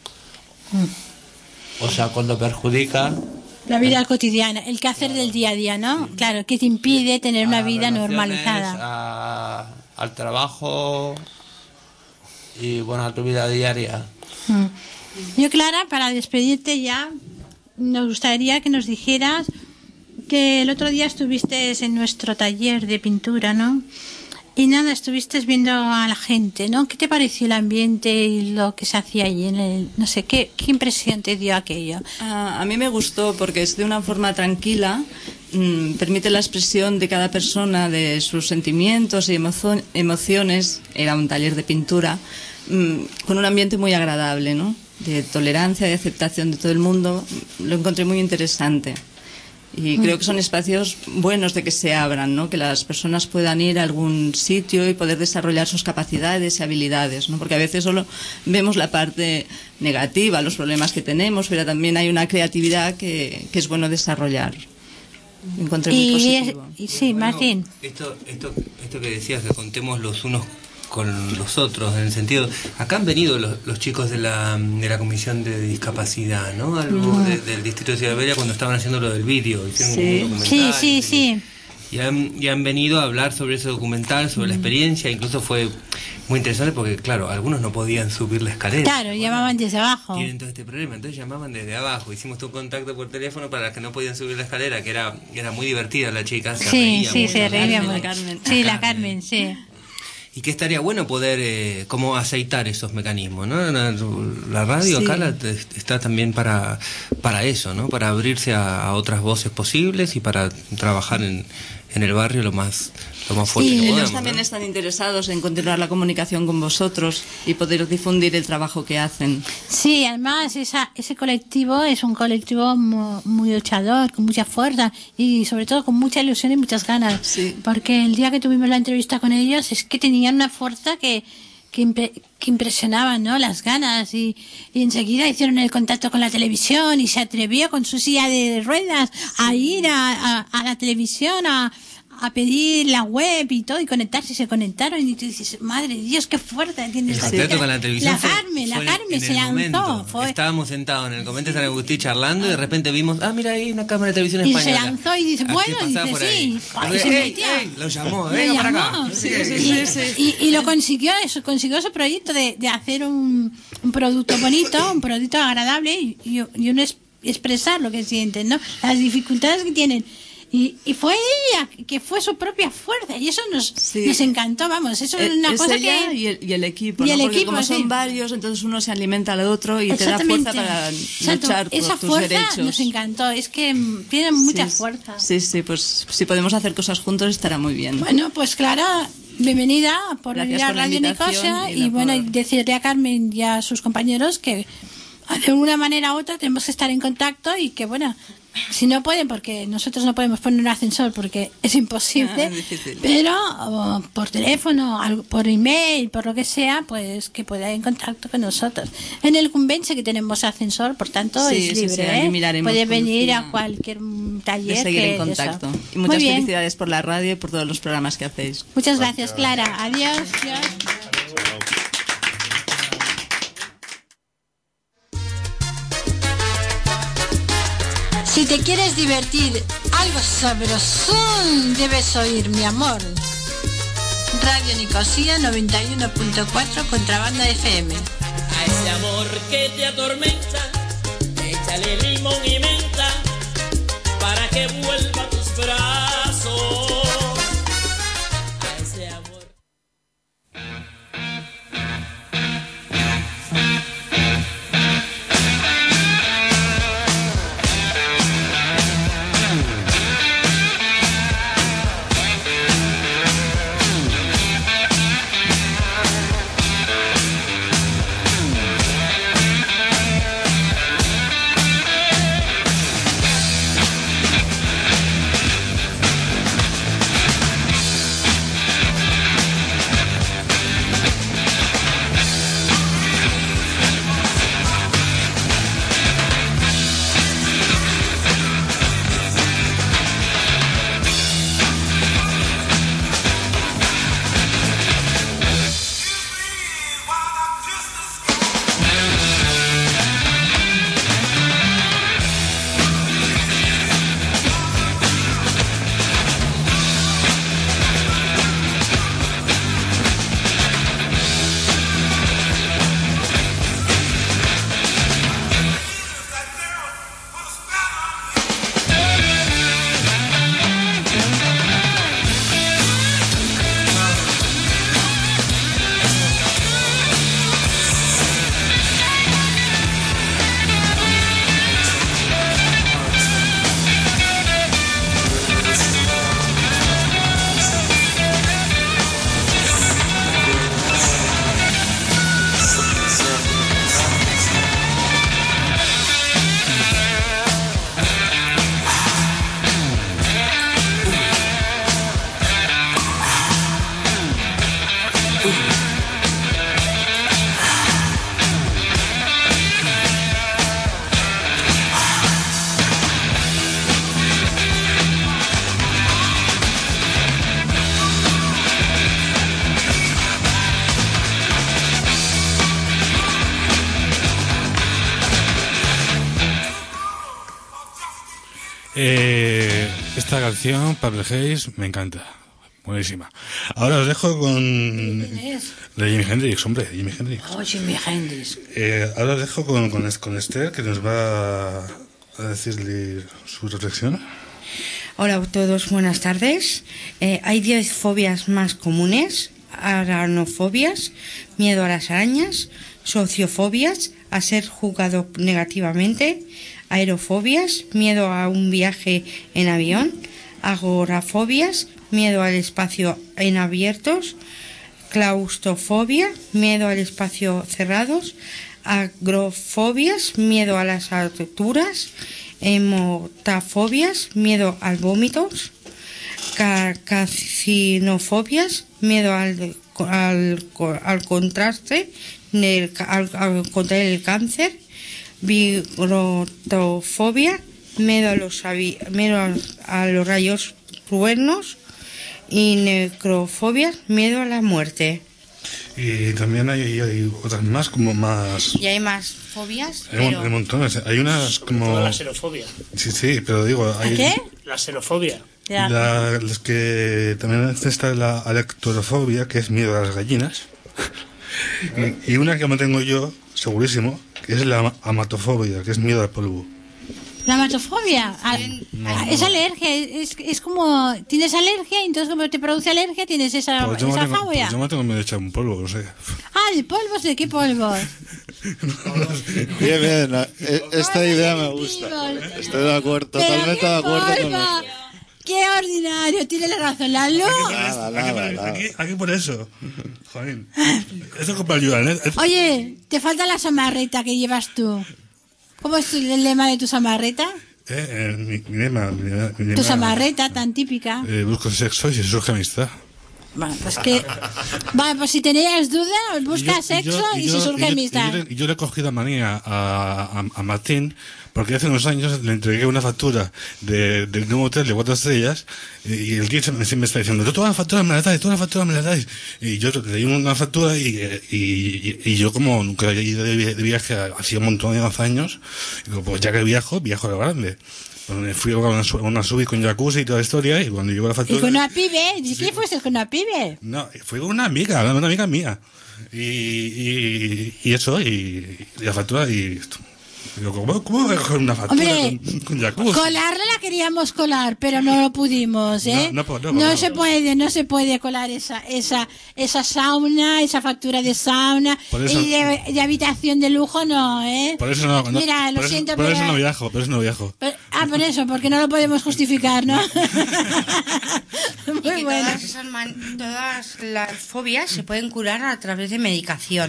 O sea, cuando perjudica... La vida eh, cotidiana, el quehacer del día a día, ¿no? Claro, que te impide tener una vida normalizada. A, al trabajo y, bueno, a tu vida diaria. Yo, Clara, para despedirte ya, nos gustaría que nos dijeras que el otro día estuviste en nuestro taller de pintura, ¿no? Y nada, estuviste viendo a la gente, ¿no? ¿Qué te pareció el ambiente y lo que se hacía allí en el, no sé, qué, qué impresión te dio aquello? A, a mí me gustó porque es de una forma tranquila, mmm, permite la expresión de cada persona de sus sentimientos y emo- emociones. Era un taller de pintura mmm, con un ambiente muy agradable, ¿no? De tolerancia, de aceptación de todo el mundo. Lo encontré muy interesante. Y creo que son espacios buenos de que se abran, ¿no? Que las personas puedan ir a algún sitio y poder desarrollar sus capacidades y habilidades, ¿no? Porque a veces solo vemos la parte negativa, los problemas que tenemos, pero también hay una creatividad que, que es bueno desarrollar. Encontré muy positivo. Y, sí, bueno, Martín. Esto, esto, esto que decías, que contemos los unos con los otros, en el sentido, acá han venido los, los chicos de la, de la Comisión de Discapacidad, ¿no? Algo uh-huh. de, del Distrito de Ciudad Bella cuando estaban haciendo lo del vídeo. Sí, un sí, sí, sí. Y han, y han venido a hablar sobre ese documental, sobre uh-huh. la experiencia, incluso fue muy interesante porque, claro, algunos no podían subir la escalera. Claro, bueno, llamaban desde abajo. Tienen todo este problema, entonces llamaban desde abajo. Hicimos un contacto por teléfono para las que no podían subir la escalera, que era, era muy divertida la chica. Se sí, reía sí, mucho, se reía mucho. La Carmen. Sí, la Carmen, sí. Y que estaría bueno poder eh, como aceitar esos mecanismos, ¿no? La, la radio sí. acá la, está también para para eso, ¿no? Para abrirse a, a otras voces posibles y para trabajar en, en el barrio lo más lo más fuerte sí, que podamos. Ellos también ¿no? están interesados en continuar la comunicación con vosotros y poder difundir el trabajo que hacen. Sí, además esa, ese colectivo es un colectivo muy, muy luchador, con mucha fuerza y sobre todo con mucha ilusión y muchas ganas. Sí. Porque el día que tuvimos la entrevista con ellos es que tenían una fuerza que que, impre, que impresionaban, ¿no? Las ganas y, y enseguida hicieron el contacto con la televisión y se atrevió con su silla de ruedas a ir a, a, a la televisión a a pedir la web y todo y conectarse, se conectaron y tú dices, madre de Dios, qué fuerte tienes. El contacto con la televisión la fue, Carmen, la fue Carmen en se lanzó. Fue... Estábamos sentados en el convento de San Agustín charlando y de repente vimos, ah, mira ahí una cámara de televisión y española. Y se lanzó y dice, bueno, y dice, sí. Ay, se ey, ey, lo llamó, venga para acá. Sí, sí, sí, sí. Y, y lo consiguió, eso, consiguió ese proyecto de, de hacer un, un producto bonito, un producto agradable y, y, y uno es, expresar lo que sienten, ¿no? Las dificultades que tienen. Y, y fue ella, que fue su propia fuerza, y eso nos, sí. nos encantó, vamos, eso es una es cosa ella que... Y el, y el equipo, y ¿no? el Porque equipo, como sí. son varios, entonces uno se alimenta al otro y te da fuerza para Exacto. luchar por esa tus fuerza derechos. Nos encantó, es que tienen mucha sí, fuerza. Sí, sí, pues si podemos hacer cosas juntos estará muy bien. Bueno, pues Clara, bienvenida por venir a Radio Nicosia y, y bueno, por... decirle a Carmen y a sus compañeros que de una manera u otra tenemos que estar en contacto y que bueno... Si no pueden, porque nosotros no podemos poner un ascensor porque es imposible, ah, pero o, por teléfono, por email, por lo que sea, pues que pueda ir en contacto con nosotros. En el convence que tenemos ascensor, por tanto sí, es libre, sí, sí, ¿eh? Puede venir a cualquier taller. De seguir que en contacto. Eso. Y muchas felicidades por la radio y por todos los programas que hacéis. Muchas gracias, Clara. Adiós. Adiós. Si te quieres divertir algo sabrosón, debes oír, mi amor. Radio Nicosia noventa y uno punto cuatro, Contrabanda F M. A ese amor que te atormenta, échale limón y menta para que vuelva a tus brazos. A ese amor. Eh, esta canción, Purple Haze, me encanta. Buenísima. Ahora os dejo con... ¿Quién es? De Jimi Hendrix, hombre, Jimi Hendrix. Oh, Jimi Hendrix. Eh, ahora os dejo con, con, con Esther, que nos va a decirle su reflexión. Hola a todos, buenas tardes. Eh, hay diez fobias más comunes: aranofobias, miedo a las arañas; sociofobias, a ser juzgado negativamente; aerofobias, miedo a un viaje en avión; agorafobias, miedo al espacio en abiertos; claustrofobia, miedo al espacio cerrados; agrofobias, miedo a las alturas; hemotafobias, miedo al vómito; carcinofobias, miedo al, al, al contraste, del, al, al contraer el cáncer; vigrotofobia, miedo a los, miedo a, a los rayos truenos; y necrofobia, miedo a la muerte. Y también hay, hay otras más, como más... Y hay más fobias, Hay, pero... hay montones. Hay unas como... La xenofobia. Sí, sí, pero digo... Hay... ¿Qué? La xenofobia. La, las que también está la alectorofobia, que es miedo a las gallinas. y, y una que me tengo yo, segurísimo, que es la amatofobia, que es miedo al polvo. La amatofobia a- a- es alergia, es, es como tienes alergia y entonces como te produce alergia tienes esa, Pues yo, me esa tengo, fobia. pues yo me tengo miedo de echar un polvo, no sé. Ah, ¿de polvos? ¿De qué polvos? Bien, bien, eh, esta idea me gusta. Estoy de acuerdo, totalmente de acuerdo con Polvo. ¡Qué ordinario! Tiene la razón, la luz. Nada, Aquí, nada, por- nada. aquí, aquí por eso. Joder. Eso es culpa ayuda, ¿eh? Oye, te falta la samarreta que llevas tú. ¿Cómo es tu- el lema de tu samarreta? Eh, eh, mi, mi lema, mi lema- mi lema, Tu samarreta tan típica. eh, busco sexo y se surge amistad. Bueno, pues que... Vale, pues si tenías duda, busca sexo y, se surge y yo- amistad. y yo le- y yo le he cogido manía a, a, a Martín, porque hace unos años le entregué una factura de, de un hotel de cuatro estrellas y, y el tío se me, se me está diciendo, tú toda la factura me la traes, toda la factura me la traes. Y yo le di una factura y, y, y, y yo como nunca había ido de, vi- de viaje hacía un montón de años, digo, pues ya que viajo, viajo a lo grande. Pues me fui a una, su- una subi con jacuzzi y toda la historia y cuando llegó la Y factura... con una pibe, ¿y qué fuiste con una pibe? No, fue con una amiga, una amiga mía. Y, y, y eso, y, y la factura, y esto. Digo, ¿cómo, cómo voy a coger una factura Hombre, con, con jacuzzi? Colarla la queríamos colar, pero no lo pudimos, ¿eh? No, no, pues no, No no. se puede, no se puede colar esa esa esa sauna, esa factura de sauna Por eso- y de, de habitación de lujo, no, ¿eh? Por eso no, no Mira, lo por eso, siento, por pero... eso no viajo, por eso no viajo. pero- Ah, por eso, porque no lo podemos justificar, ¿no? Y Muy que bueno. todas, esas man- todas las fobias se pueden curar a través de medicación.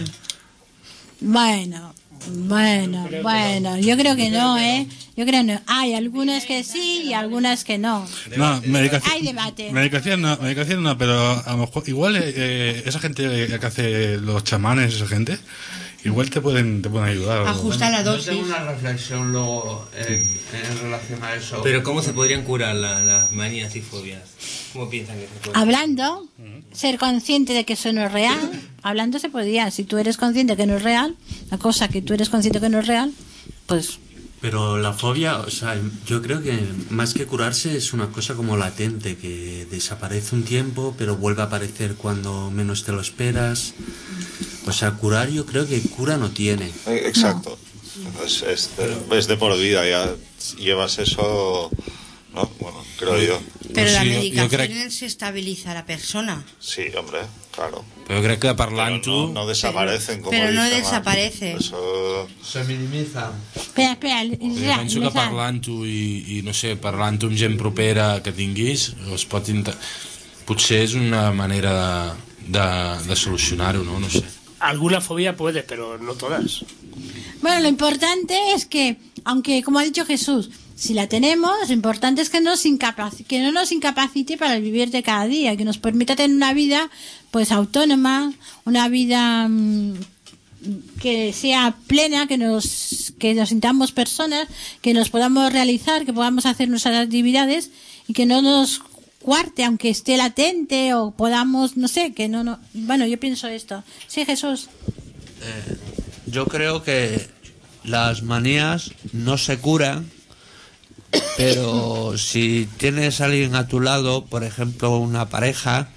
Bueno, bueno, bueno, yo creo que no, ¿eh? Yo creo que no. Hay algunas que sí y algunas que no. No, medicación, Hay debate. medicación no, medicación no, pero a lo mejor, igual eh, eh, esa gente que hace los chamanes, esa gente, igual te pueden, te pueden ayudar. o- Ajusta la Yo dosis. tengo una reflexión luego en, en relación a eso. Pero ¿cómo se podrían curar la- las manías y fobias? ¿Cómo piensan que se puede? Hablando, ser consciente de que eso no es real. Hablando se podría. Si tú eres consciente que no es real, la cosa que tú eres consciente que no es real, pues Pero la fobia, o sea, yo creo que más que curarse es una cosa como latente, que desaparece un tiempo, pero vuelve a aparecer cuando menos te lo esperas. O sea, curar yo creo que cura no tiene. Eh, Exacto. Es, es, de, es de por vida, ya llevas eso, ¿no? Bueno, creo yo. Pero la Sí, jo- jo medicación crec- se estabiliza a la persona. Sí, hombre, claro. Però jo crec que parlant-ho... No, no desaparecen, como Pero no dice Marc. desaparece. Eso... Se minimiza. espera, espera, Jo Isra, penso que Isra. parlant-ho i, i, no sé, parlant-ho amb gent propera que tinguis, es pot int... potser és una manera de, de, de solucionar-ho, no? No sé. Alguna fobia puede, pero no todas. Bueno, lo importante es que, aunque como ha dicho Jesús, si la tenemos, lo importante es que, nos incapaci- que no nos incapacite para el vivir de cada día, que nos permita tener una vida pues autónoma, una vida mm, que sea plena, que nos, que nos sintamos personas, que nos podamos realizar, que podamos hacer nuestras actividades y que no nos cuarte, aunque esté latente o podamos, no sé, que no, no. Bueno, yo pienso esto. Sí, Jesús. Eh, yo creo que las manías no se curan, Pero si tienes a alguien a tu lado, por ejemplo una pareja,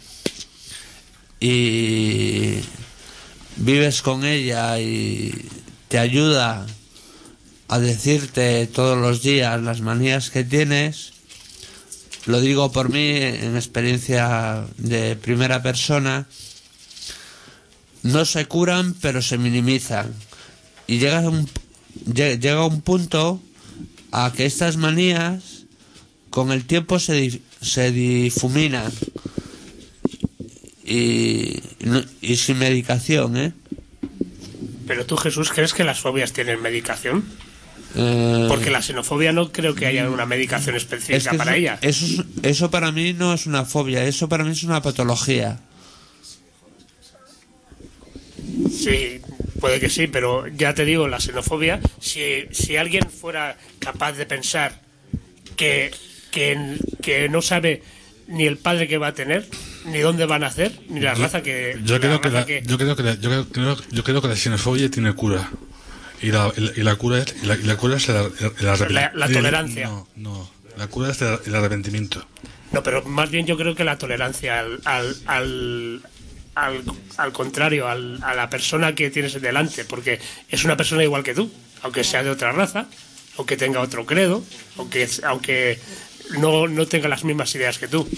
y vives con ella y te ayuda a decirte todos los días las manías que tienes, lo digo por mí en experiencia de primera persona, no se curan pero se minimizan, y llega un, llega un punto a que estas manías con el tiempo se, di, se difuminan y, y sin medicación, ¿eh? Pero tú, Jesús, ¿crees que las fobias tienen medicación? Eh, Porque la xenofobia no creo que haya una medicación específica es que para eso, ella. Eso, es- eso para mí no es una fobia, eso para mí es una patología. Sí, puede que sí, pero ya te digo, la xenofobia, si, si alguien fuera capaz de pensar que, que, que no sabe ni el padre que va a tener, ni dónde va a nacer, ni la raza que... Yo la creo que raza la, yo creo que la, yo creo, creo- yo creo que la xenofobia tiene cura. Y la, y la, y la cura es y la, y la cura es el, el- el arrepen- La- la el- tolerancia. No, no. La cura es el, el arrepentimiento. No, pero más bien yo creo que la tolerancia al, al, al, al, al contrario, al, a la persona que tienes delante, porque es una persona igual que tú, aunque sea de otra raza, aunque tenga otro credo, aunque, aunque no, no tenga las mismas ideas que tú.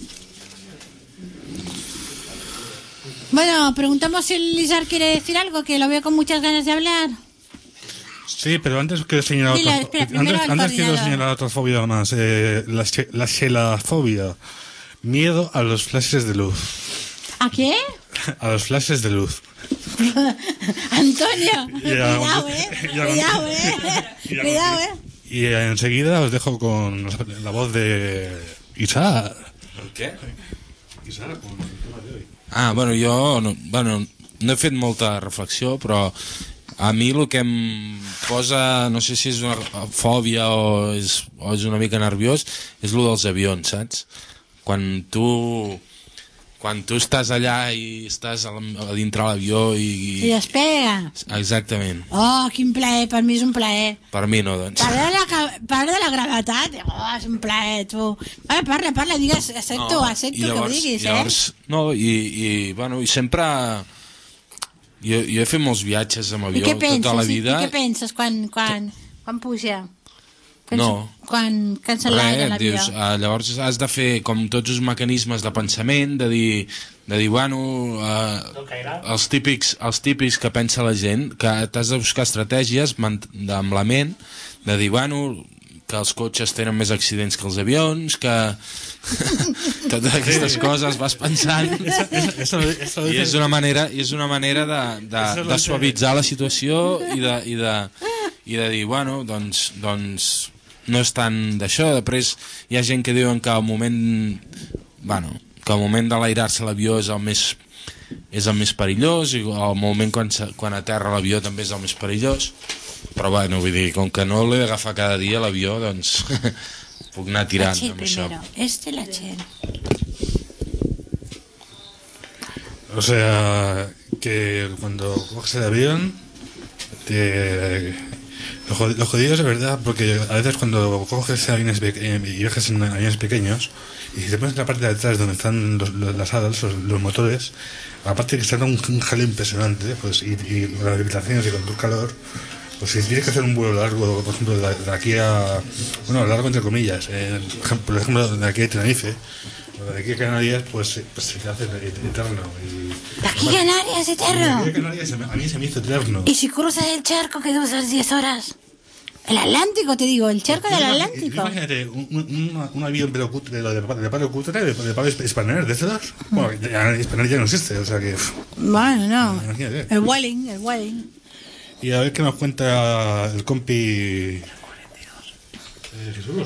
Bueno, preguntamos si el Lizar quiere decir algo, que lo veo con muchas ganas de hablar. Sí, pero antes quiero señalar Dile, otra, espera, primero antes, al antes quiero coordinador. señalar otra fobia más, eh, la, xe- la xelafobia, miedo a los flashes de luz, ¿A qué? a los flashes de luz. Antonio, Ya, cuidado, eh. ya, Cuidado, eh. ya, Cuidado, eh. Y eh, enseguida os dejo con la voz de Isaac. Què? Isaac, con el tema de hoy. Ah, bueno, jo no, bueno, no he fet molta reflexió, però a mi el que em posa, no sé si és una fòbia o és, o és una mica nerviós, és el dels avions, saps? Quan tu, quan tu estàs allà i estàs a, a dintre l'avió i... I despega. Exactament. Oh, quin plaer, per mi és un plaer. Per mi no, doncs. Parla de la, ca- parla de la gravetat, oh, és un plaer, tu. Vale, parla, parla, digues, accepto, No, accepto i que ho llavors, diguis, llavors, eh? no, i, i, bueno, i sempre... Jo, jo he fet molts viatges amb I avió què penses, tota la i- vida. i què penses quan, quan, quan puja? Pensa- No. Quan cansa l'aire a Res, l'avió. dius, ah, llavors has de fer com tots els mecanismes de pensament, de dir, de dir bueno, eh, els, típics, els típics que pensa la gent, que t'has de buscar estratègies ment- de- amb la ment, de dir, bueno, que els cotxes tenen més accidents que els avions, que totes aquestes coses vas pensant Eso- eso- eso- i és una manera, i és una manera de, de, Eso lo de dice- suavitzar la situació i de, i de, i de dir, bueno, doncs, doncs no és tant d'això. Després hi ha gent que diuen que el moment, bueno, que el moment de l'airar-se l'avió és el més és el més perillós, i el moment quan, se- quan aterra l'avió també és el més perillós, però bueno, vull dir, com que no l'he d'agafar cada dia l'avió, doncs puc anar La tirant Txell amb això. primero, este la Txell. O sea, que cuando coges el avión, te... lo jod- lo jodido es verdad, porque a veces cuando coges aviones pe- eh, y viajas en aviones pequeños, y si te pones en la parte de atrás donde están los- los- las alas, los, los motores, aparte que se da un, un jaleo impresionante, pues, y, y con las vibraciones y con tu calor, pues si tienes que hacer un vuelo largo, por ejemplo, de, de aquí a... Bueno, largo entre comillas, eh, por ejemplo, por ejemplo, de aquí a Tenerife, o de aquí a Canarias, pues, eh, pues se te hace eterno. Y, Aquí Canarias, eterno. Aquí a Canarias se me- a mí se me hizo eterno. Y si cruzas el charco, que usas diez horas. El Atlántico, te digo, el charco del Tú Atlántico. Imagínate, un, un, un avión pero cutre, de, de, de palo cutre, de, de palo Spanair, de estos. Bueno, ya, Spanair ya no existe, o sea que... Bueno, no. Imagínate. El Welling, el Welling. Y a ver qué nos cuenta el compi... Eh, Jesús.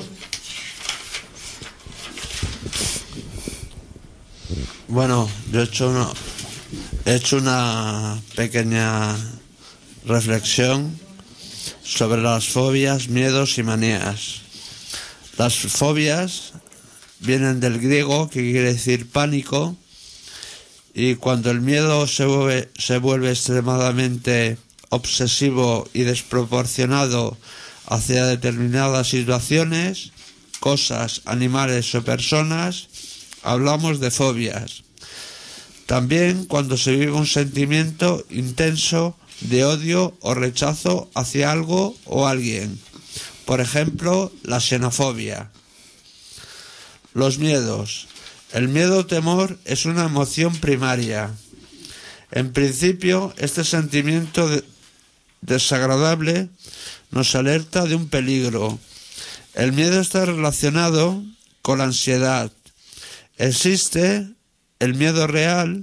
Bueno, yo he hecho una, he hecho una pequeña reflexión sobre las fobias, miedos y manías. Las fobias vienen del griego, que quiere decir pánico, y cuando el miedo se vuelve, se vuelve extremadamente obsesivo y desproporcionado hacia determinadas situaciones, cosas, animales o personas, hablamos de fobias. También cuando se vive un sentimiento intenso de odio o rechazo hacia algo o alguien. Por ejemplo, la xenofobia. Los miedos. El miedo o temor es una emoción primaria. En principio, este sentimiento de- desagradable nos alerta de un peligro. El miedo está relacionado con la ansiedad. Existe el miedo real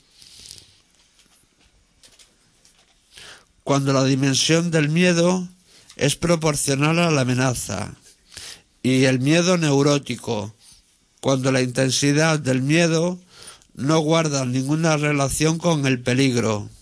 cuando la dimensión del miedo es proporcional a la amenaza, y el miedo neurótico, cuando la intensidad del miedo no guarda ninguna relación con el peligro.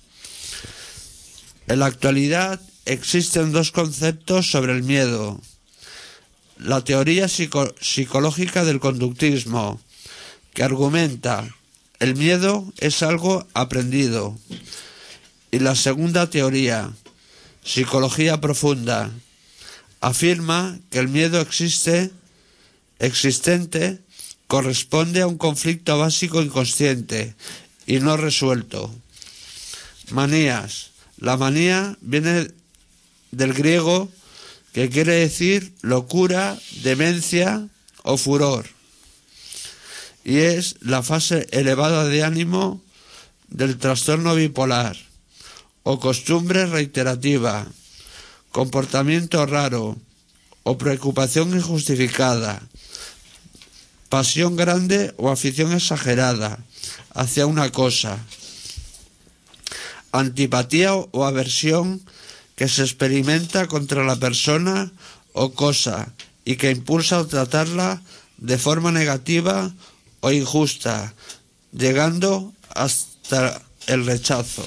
En la actualidad existen dos conceptos sobre el miedo. La teoría psico- psicológica del conductismo, que argumenta el miedo es algo aprendido, y la segunda teoría, psicología profunda, afirma que el miedo existe, existente, corresponde a un conflicto básico inconsciente y no resuelto. Manías. La manía viene del griego, que quiere decir locura, demencia o furor, y es la fase elevada de ánimo del trastorno bipolar, o costumbre reiterativa, comportamiento raro o preocupación injustificada, pasión grande o afición exagerada hacia una cosa, antipatía o aversión que se experimenta contra la persona o cosa y que impulsa a tratarla de forma negativa o injusta, llegando hasta el rechazo.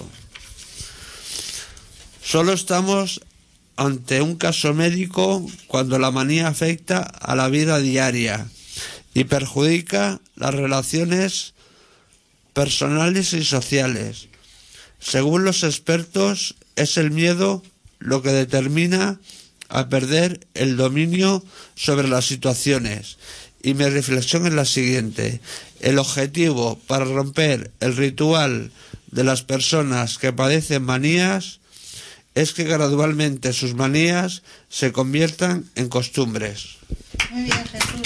Solo estamos ante un caso médico cuando la manía afecta a la vida diaria y perjudica las relaciones personales y sociales. Según los expertos, es el miedo lo que determina a perder el dominio sobre las situaciones. Y mi reflexión es la siguiente: el objetivo para romper el ritual de las personas que padecen manías es que gradualmente sus manías se conviertan en costumbres. Muy bien, Jesús.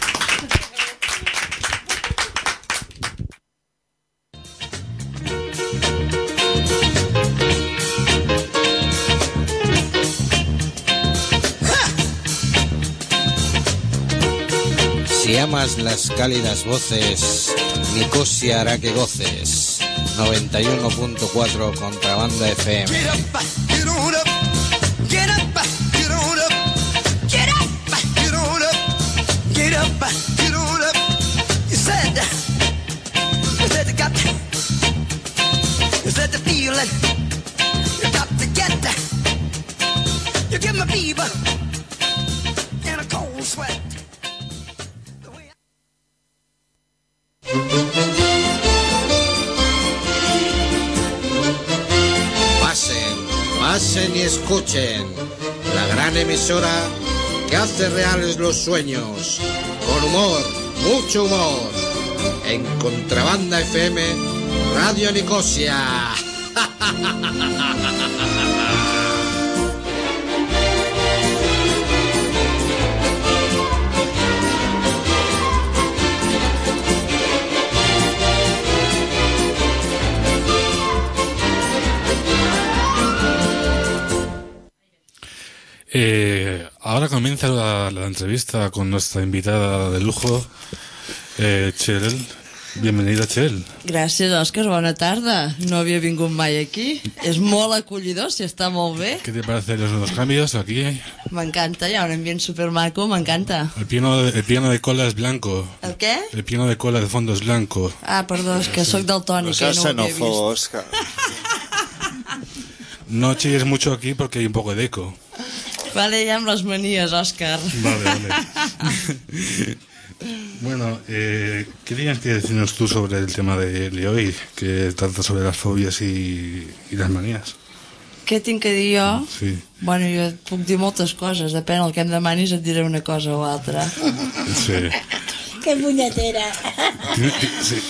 Si amas las cálidas voces, Nicosia hará que goces. noventa y uno punto cuatro Contrabanda F M. Get up, get on up, get up, get on up, get up, get on up, get up, get on up. You said, you said you got, you said the feeling, you got to get that. You give me fever and a cold sweat. Pasen, pasen y escuchen la gran emisora que hace reales los sueños, con humor, mucho humor, en Contrabanda F M, Radio Nicosia. Eh, ahora comienza la, la entrevista con nuestra invitada de lujo, eh, Txell. Bienvenida, Txell. Gràcies, Òscar, bona tarda. No havia vingut mai aquí. És molt acollidor, si està molt bé. ¿Qué te parecen los nuevos cambios aquí? M'encanta, hi ha un ambient supermaco, m'encanta. El piano, de, el piano de cola es blanco. El què? El piano de cola de fondo es blanco. Ah, perdó, és que sóc daltònic, No eh, seas no ho havia xenófobo, vist. Òscar. No chilles mucho aquí porque hay un poco de eco. Vale, ja amb les manies, Òscar. Vale, vale. Bueno, eh, ¿qué tienes que decirnos tú sobre el tema de, de hoy, que trata sobre las fobias y, y las manías? Què tinc que dir jo? Sí. Bueno, jo et puc dir moltes coses, depèn del que em demanis et diré una cosa o altra. Sí. Que punyetera. Sí.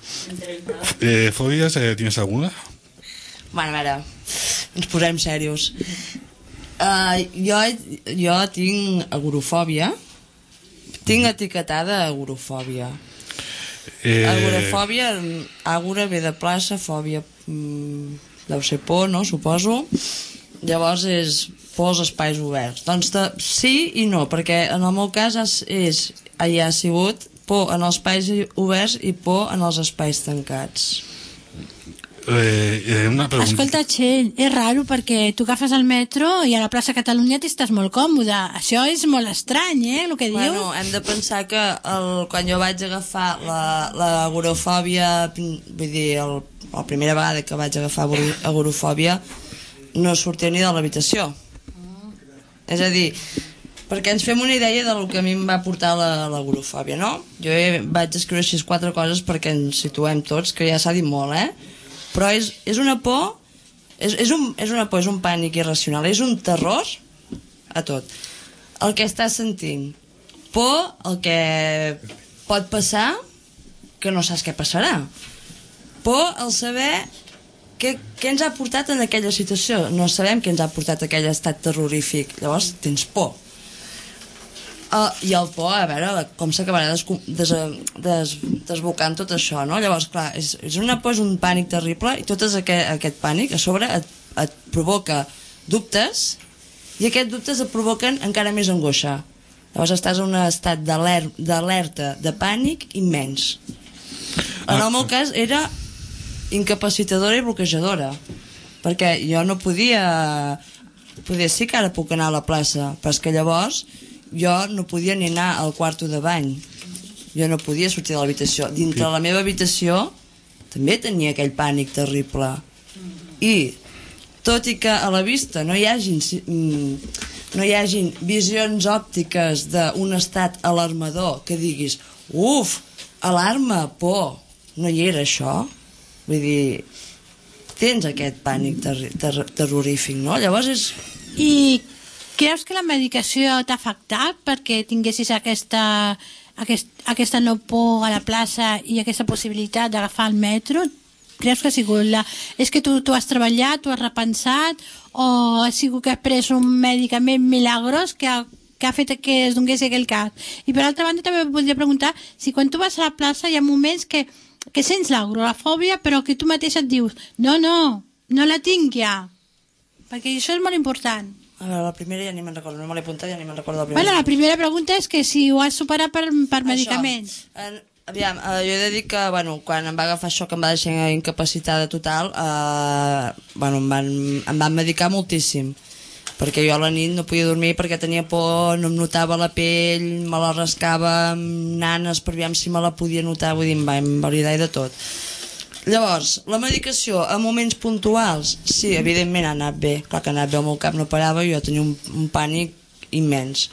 Eh, ¿Fobias? Eh, ¿Tienes alguna? Bueno, a veure, ens posem serios. Uh, jo, jo tinc agorofòbia. Tinc etiquetada agorofòbia. Eh... Agorofòbia, agora ve de plaça, fòbia mm, deu ser por, no? Suposo. Llavors és por als espais oberts. Doncs de, sí i no, perquè en el meu cas és, és, hi ha sigut por en els espais oberts i por en els espais tancats. Eh, eh, una pregunta. Escolta, Txell, és raro perquè tu agafes el metro i a la plaça Catalunya t'estàs molt còmode. Això és molt estrany, eh, el que dius. Bueno, hem de pensar que el, quan jo vaig agafar l'agorofòbia, vull dir, el, la primera vegada que vaig agafar agorofòbia, no sortia ni de l'habitació. Mm. És a dir, perquè ens fem una idea del que a mi em va portar l'agorofòbia, no? Jo vaig escriure així quatre coses perquè ens situem tots, que ja s'ha dit molt, eh? Però és, és una por, és, és, un, és una por, és un pànic irracional, és un terror a tot. El que estàs sentint, por, el que pot passar, que no saps què passarà. Por, el saber què, què ens ha portat en aquella situació. No sabem què ens ha portat a aquell estat terrorífic, llavors tens por. Uh, i el por, a veure com s'acabarà des, des, des, desbocant tot això, no? Llavors, clar, és, és una por, és un pànic terrible i tot aquest, aquest pànic a sobre et, et provoca dubtes i aquests dubtes et provoquen encara més angoixa. Llavors estàs en un estat d'alerta, de pànic immens. En el meu cas era incapacitadora i bloquejadora, perquè jo no podia podia sí que ara puc anar a la plaça, però és que llavors jo no podia ni anar al quarto de bany, jo no podia sortir de l'habitació. Dintre la meva habitació també tenia aquell pànic terrible i tot i que a la vista no hi hagin no hi hagin visions òptiques d'un estat alarmador que diguis, uf, alarma, por, no hi era això. Vull dir, tens aquest pànic ter ter terrorífic, no? Llavors és... I creus que la medicació t'ha afectat perquè tinguessis aquesta, aquest, aquesta no por a la plaça i aquesta possibilitat d'agafar el metro? Creus que ha sigut la... És que tu, tu has treballat, tu has repensat, o ha sigut que has pres un medicament milagrós que ha, que ha fet que es donés aquell cas? I per altra banda també voldria preguntar si quan tu vas a la plaça hi ha moments que, que sents l'agorafòbia però que tu mateixa et dius no, no, no la tinc ja, perquè això és molt important. A veure, la primera ja ni me'n recordo, no me l'he apuntat, ja ni me'n recordo la primera. Bueno, la primera pregunta és que si ho has superat per, per medicaments. En, aviam, eh, jo he de dir que, bueno, quan em va agafar això que em va deixar incapacitada total, eh, bueno, em van, em van medicar moltíssim, perquè jo a la nit no podia dormir perquè tenia por, no em notava la pell, me la rascava amb nanes per veure si me la podia notar, vull dir, em va invalidar i de tot. Llavors, la medicació a moments puntuals, sí, evidentment ha anat bé, clar que ha anat bé, el meu cap no parava i jo tenia un, un pànic immens,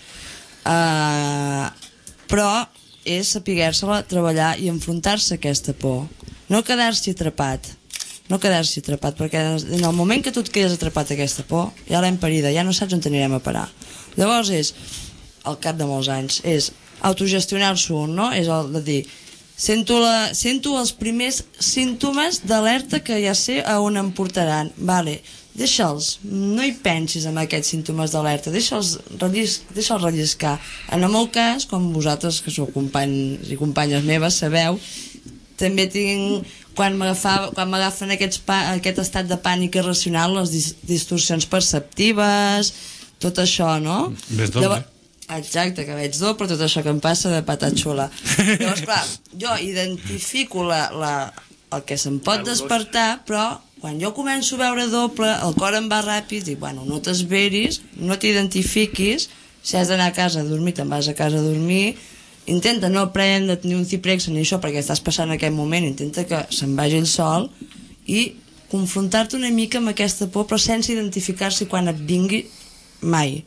uh, però és saber-se-la treballar i enfrontar-se a aquesta por, no quedar-s'hi atrapat, no quedar-s'hi atrapat, perquè en el moment que tu et quedes atrapat a aquesta por, ja l'hem parida, ja no saps on anirem a parar. Llavors és, al cap de molts anys, és autogestionar-s'ho, no? És el de dir, Sento, la, sento els primers símptomes d'alerta que ja sé a on em portaran. Vale, deixa'ls, no hi pensis en aquests símptomes d'alerta, deixa'ls rellis, deixa relliscar. En el meu cas, com vosaltres que sou companys i companyes meves sabeu, també tinc, quan m'agafen aquest estat de pànic irracional, les dis, distorsions perceptives, tot això, no? Ves doble. Llavors, exacte, que veig doble, tot això que em passa de patat xula. Llavors, clar, jo identifico la, la, el que se'm pot despertar, però quan jo començo a veure doble, el cor em va ràpid, dic, bueno, no t'esveris, no t'identifiquis, si has d'anar a casa a dormir, te'n vas a casa a dormir, intenta no prendre ni un ciprex ni això, perquè estàs passant en aquest moment, intenta que se'n vagi el sol i confrontar-te una mica amb aquesta por, però sense identificar-se quan et vingui mai.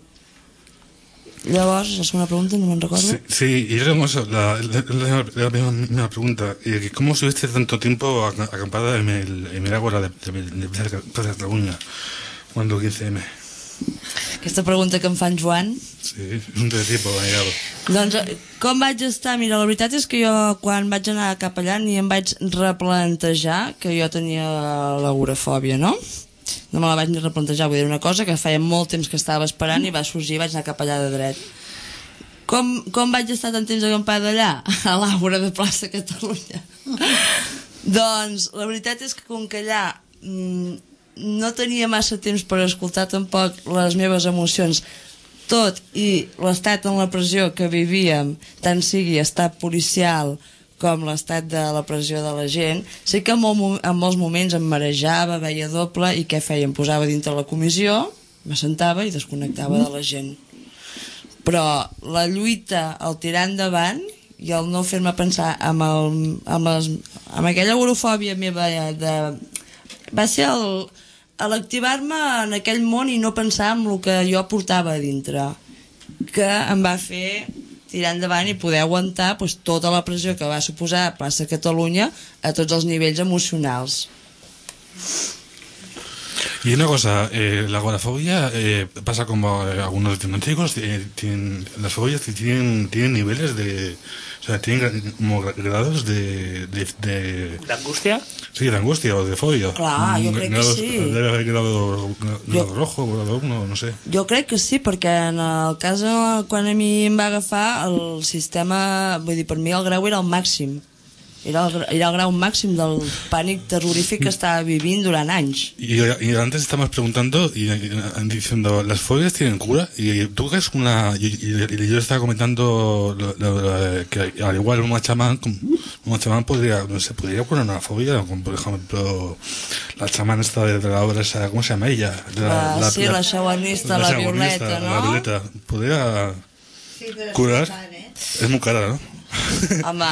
Llavors, la segunda pregunta, no me recuerdo. Sí, sí, y era la, la, la, la, la misma pregunta. ¿Cómo estuviste tanto tiempo acampada en el, en el ágora de, de, de, de Cataluña? Cuando quince eme. Aquesta pregunta que em fa en Joan. Sí, és un teletipo, Daniel. Doncs com vaig estar? Mira, la veritat és que jo quan vaig anar cap allà ni em vaig replantejar que jo tenia l'agorafòbia, no? No me la vaig ni replantejar, vull dir, una cosa que feia molt temps que estava esperant i va sorgir i vaig anar cap allà de dret. Com, com vaig estar tant temps acampada allà? A l'Àgora de Plaça Catalunya. Doncs la veritat és que com que allà mmm, no tenia massa temps per escoltar tampoc les meves emocions, tot i l'estat en la pressió que vivíem, tant sigui estat policial com l'estat de la pressió de la gent, sé que en, molt, en molts moments em marejava, veia doble, i què feia? Em posava dintre la comissió, m'assentava i desconnectava de la gent. Però la lluita, el tirar endavant i el no fer-me pensar amb, el, amb, les, amb aquella agorafòbia meva de... va ser el, l'activar-me en aquell món i no pensar en el que jo portava a dintre, que em va fer tirar endavant i poder aguantar pues, tota la pressió que va suposar a Plaça Catalunya a tots els nivells emocionals. Y una cosa, eh, la agorafobia eh, pasa como eh, algunos diagnósticos, eh, tienen, las fobias tienen, tienen niveles de, o sea, tienen como grados de, de, de... ¿De angustia? Sí, de angustia o de fobia. Clar, jo crec que sí. Debe haber grado, grado rojo, grado uno, no sé. Jo crec que sí, perquè en el cas quan a mi em va agafar el sistema, vull dir, per mi el grau era el màxim. Era el, era el grau màxim del pànic terrorífic que estaba viviendo durante años. Y, y antes estamos preguntando y, y diciendo, ¿las fobias tienen cura? Y tú crees una... Y, y, y yo estaba comentando lo, lo, lo, que al igual un chamán, un chamán podría, no sé, podría curar una fobia, como por ejemplo la chamán esta de, de la obra esa, ¿cómo se llama ella? La, la, sí, la, la xaguanista, la, la Violeta, ¿no? La Violeta, podría sí, curar. ¿Eh? Es muy cara, ¿no? Home,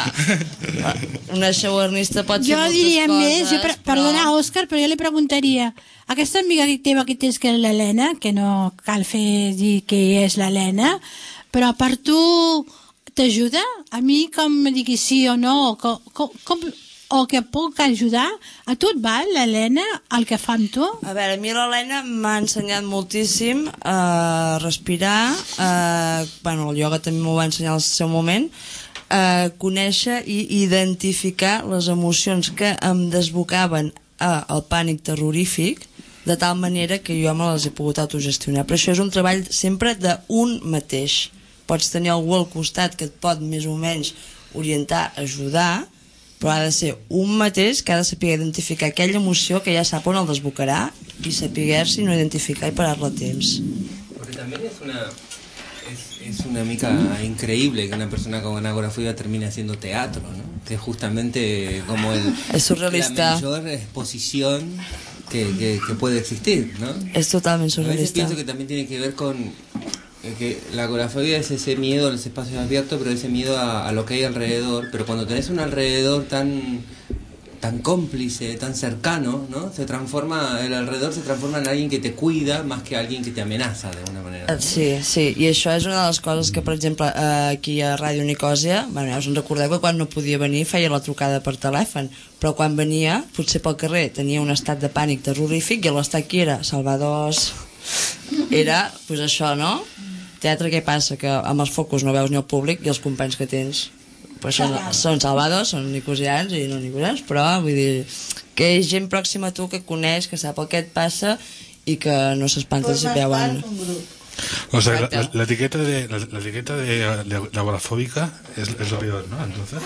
una xaguarnista pot fer jo moltes diria coses, més, jo, per, però... perdona Òscar, però jo li preguntaria, aquesta amiga teva que tens que és l'Helena, que no cal fer dir que és l'Helena, però per tu t'ajuda? A mi com me diguis sí o no, com, com, com, o que puc ajudar, a tu et val l'Helena, el que fa amb tu? A veure, a mi l'Helena m'ha ensenyat moltíssim a respirar, a... bueno, el ioga també m'ho va ensenyar al seu moment, a conèixer i identificar les emocions que em desbocaven al pànic terrorífic, de tal manera que jo me les he pogut autogestionar. Però això és un treball sempre d'un mateix. Pots tenir algú al costat que et pot més o menys orientar, ajudar, però ha de ser un mateix que ha de saber identificar aquella emoció que ja sap on el desbocarà i saber-se i no identificar i parar-la a temps. Porque también es una... Es, es una mica increíble que una persona con agorafobia termine haciendo teatro, ¿no? Que es justamente como el, es surrealista. La mayor exposición que, que, que puede existir, ¿no? Es totalmente surrealista. A veces pienso que también tiene que ver con eh, que la agorafobia es ese miedo a los espacios abiertos, pero ese miedo a, a lo que hay alrededor. Pero cuando tenés un alrededor tan tan cómplice, tan cercano, ¿no? Se transforma, el alrededor se transforma en alguien que te cuida más que alguien que te amenaza de alguna manera, ¿no? Sí, sí, i això és una de les coses que, per exemple, aquí a Ràdio Nicòsia, bueno, ja us en recordeu que quan no podia venir feia la trucada per telèfon, però quan venia, potser pel carrer, tenia un estat de pànic terrorífic i l'estat que era Salvadors, era, pues això, no? Teatre, què passa? Que amb els focus no veus ni el públic i els companys que tens pues són, són salvados, són nicosians i no nicosians, però vull dir que és gent pròxima a tu que coneix, que sap el que et passa i que no s'espanta si veuen. O sea, la, la, la etiqueta de la, la etiqueta de, de, de agorafóbica es, es lo peor, ¿no? Entonces.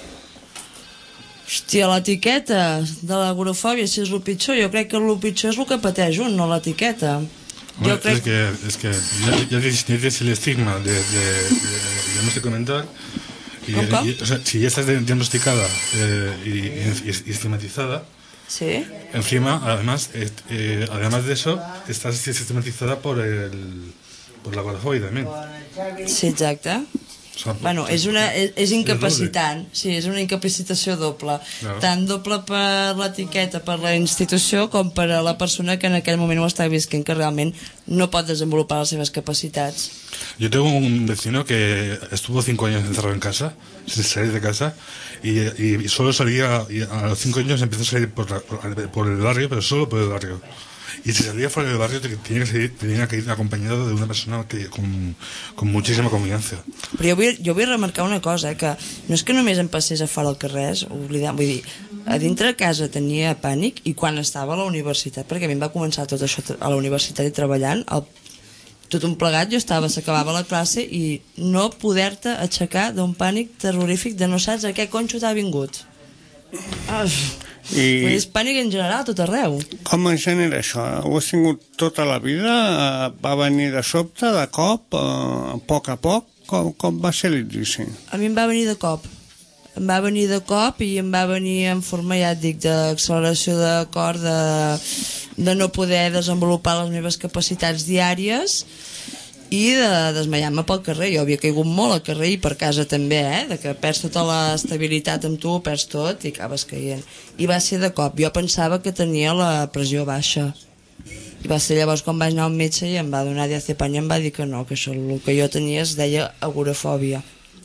Hòstia, l'etiqueta de l'agorafòbia, si és el pitjor, jo crec que el pitjor és el que pateix un, no l'etiqueta. Bueno, crec... Es que, es que ya, ya tienes el estigma de, de, de, de no sé comentar. Y, y, o sea, si ya estás diagnosticada eh, y, y, y estigmatizada, ¿sí? Encima, además, eh, eh, además de eso, estás estigmatizada por el por la agorafobia también. Sí, exacte. O sea, bueno, és, una, és, és incapacitant, sí, és una incapacitació doble, claro. Tant doble per l'etiqueta, per la institució, com per a la persona que en aquell moment ho està visquent, que realment no pot desenvolupar les seves capacitats. Yo tengo un vecino que estuvo cinco años encerrado en casa, sin salir de casa, y, y solo salía, y a los cinco años empezó a salir por, la, por, por el barrio, pero solo por el barrio. Y si salía fuera del barrio tenía que, seguir, tenía que ir acompañado de una persona que, con, con muchísima confiança. Però jo vull, jo vull remarcar una cosa, eh, que no és que només em passés a fora al carrer, oblidant, vull dir, a dintre de casa tenia pànic, i quan estava a la universitat, perquè a mi em va començar tot això a la universitat i treballant, el, tot un plegat, jo estava, s'acabava la classe i no poder-te aixecar d'un pànic terrorífic de no saps a què conxo t'ha vingut. Ah, I... és pànic en general, tot arreu. Com en genera això? Ho has tingut tota la vida? Va venir de sobte, de cop, a poc a poc? Com, com va ser l'inici? A mi em va venir de cop. Em va venir de cop i em va venir en forma, ja et dic, d'acceleració de cor, de, de no poder desenvolupar les meves capacitats diàries i de desmaiar-me pel carrer. Jo havia caigut molt al carrer i per casa també, eh? De que perds tota l'estabilitat amb tu, perds tot i acabes caient. I va ser de cop. Jo pensava que tenia la pressió baixa. I va ser llavors quan vaig anar al metge i em va donar diazepam i em va dir que no, que això el que jo tenia es deia agorafòbia.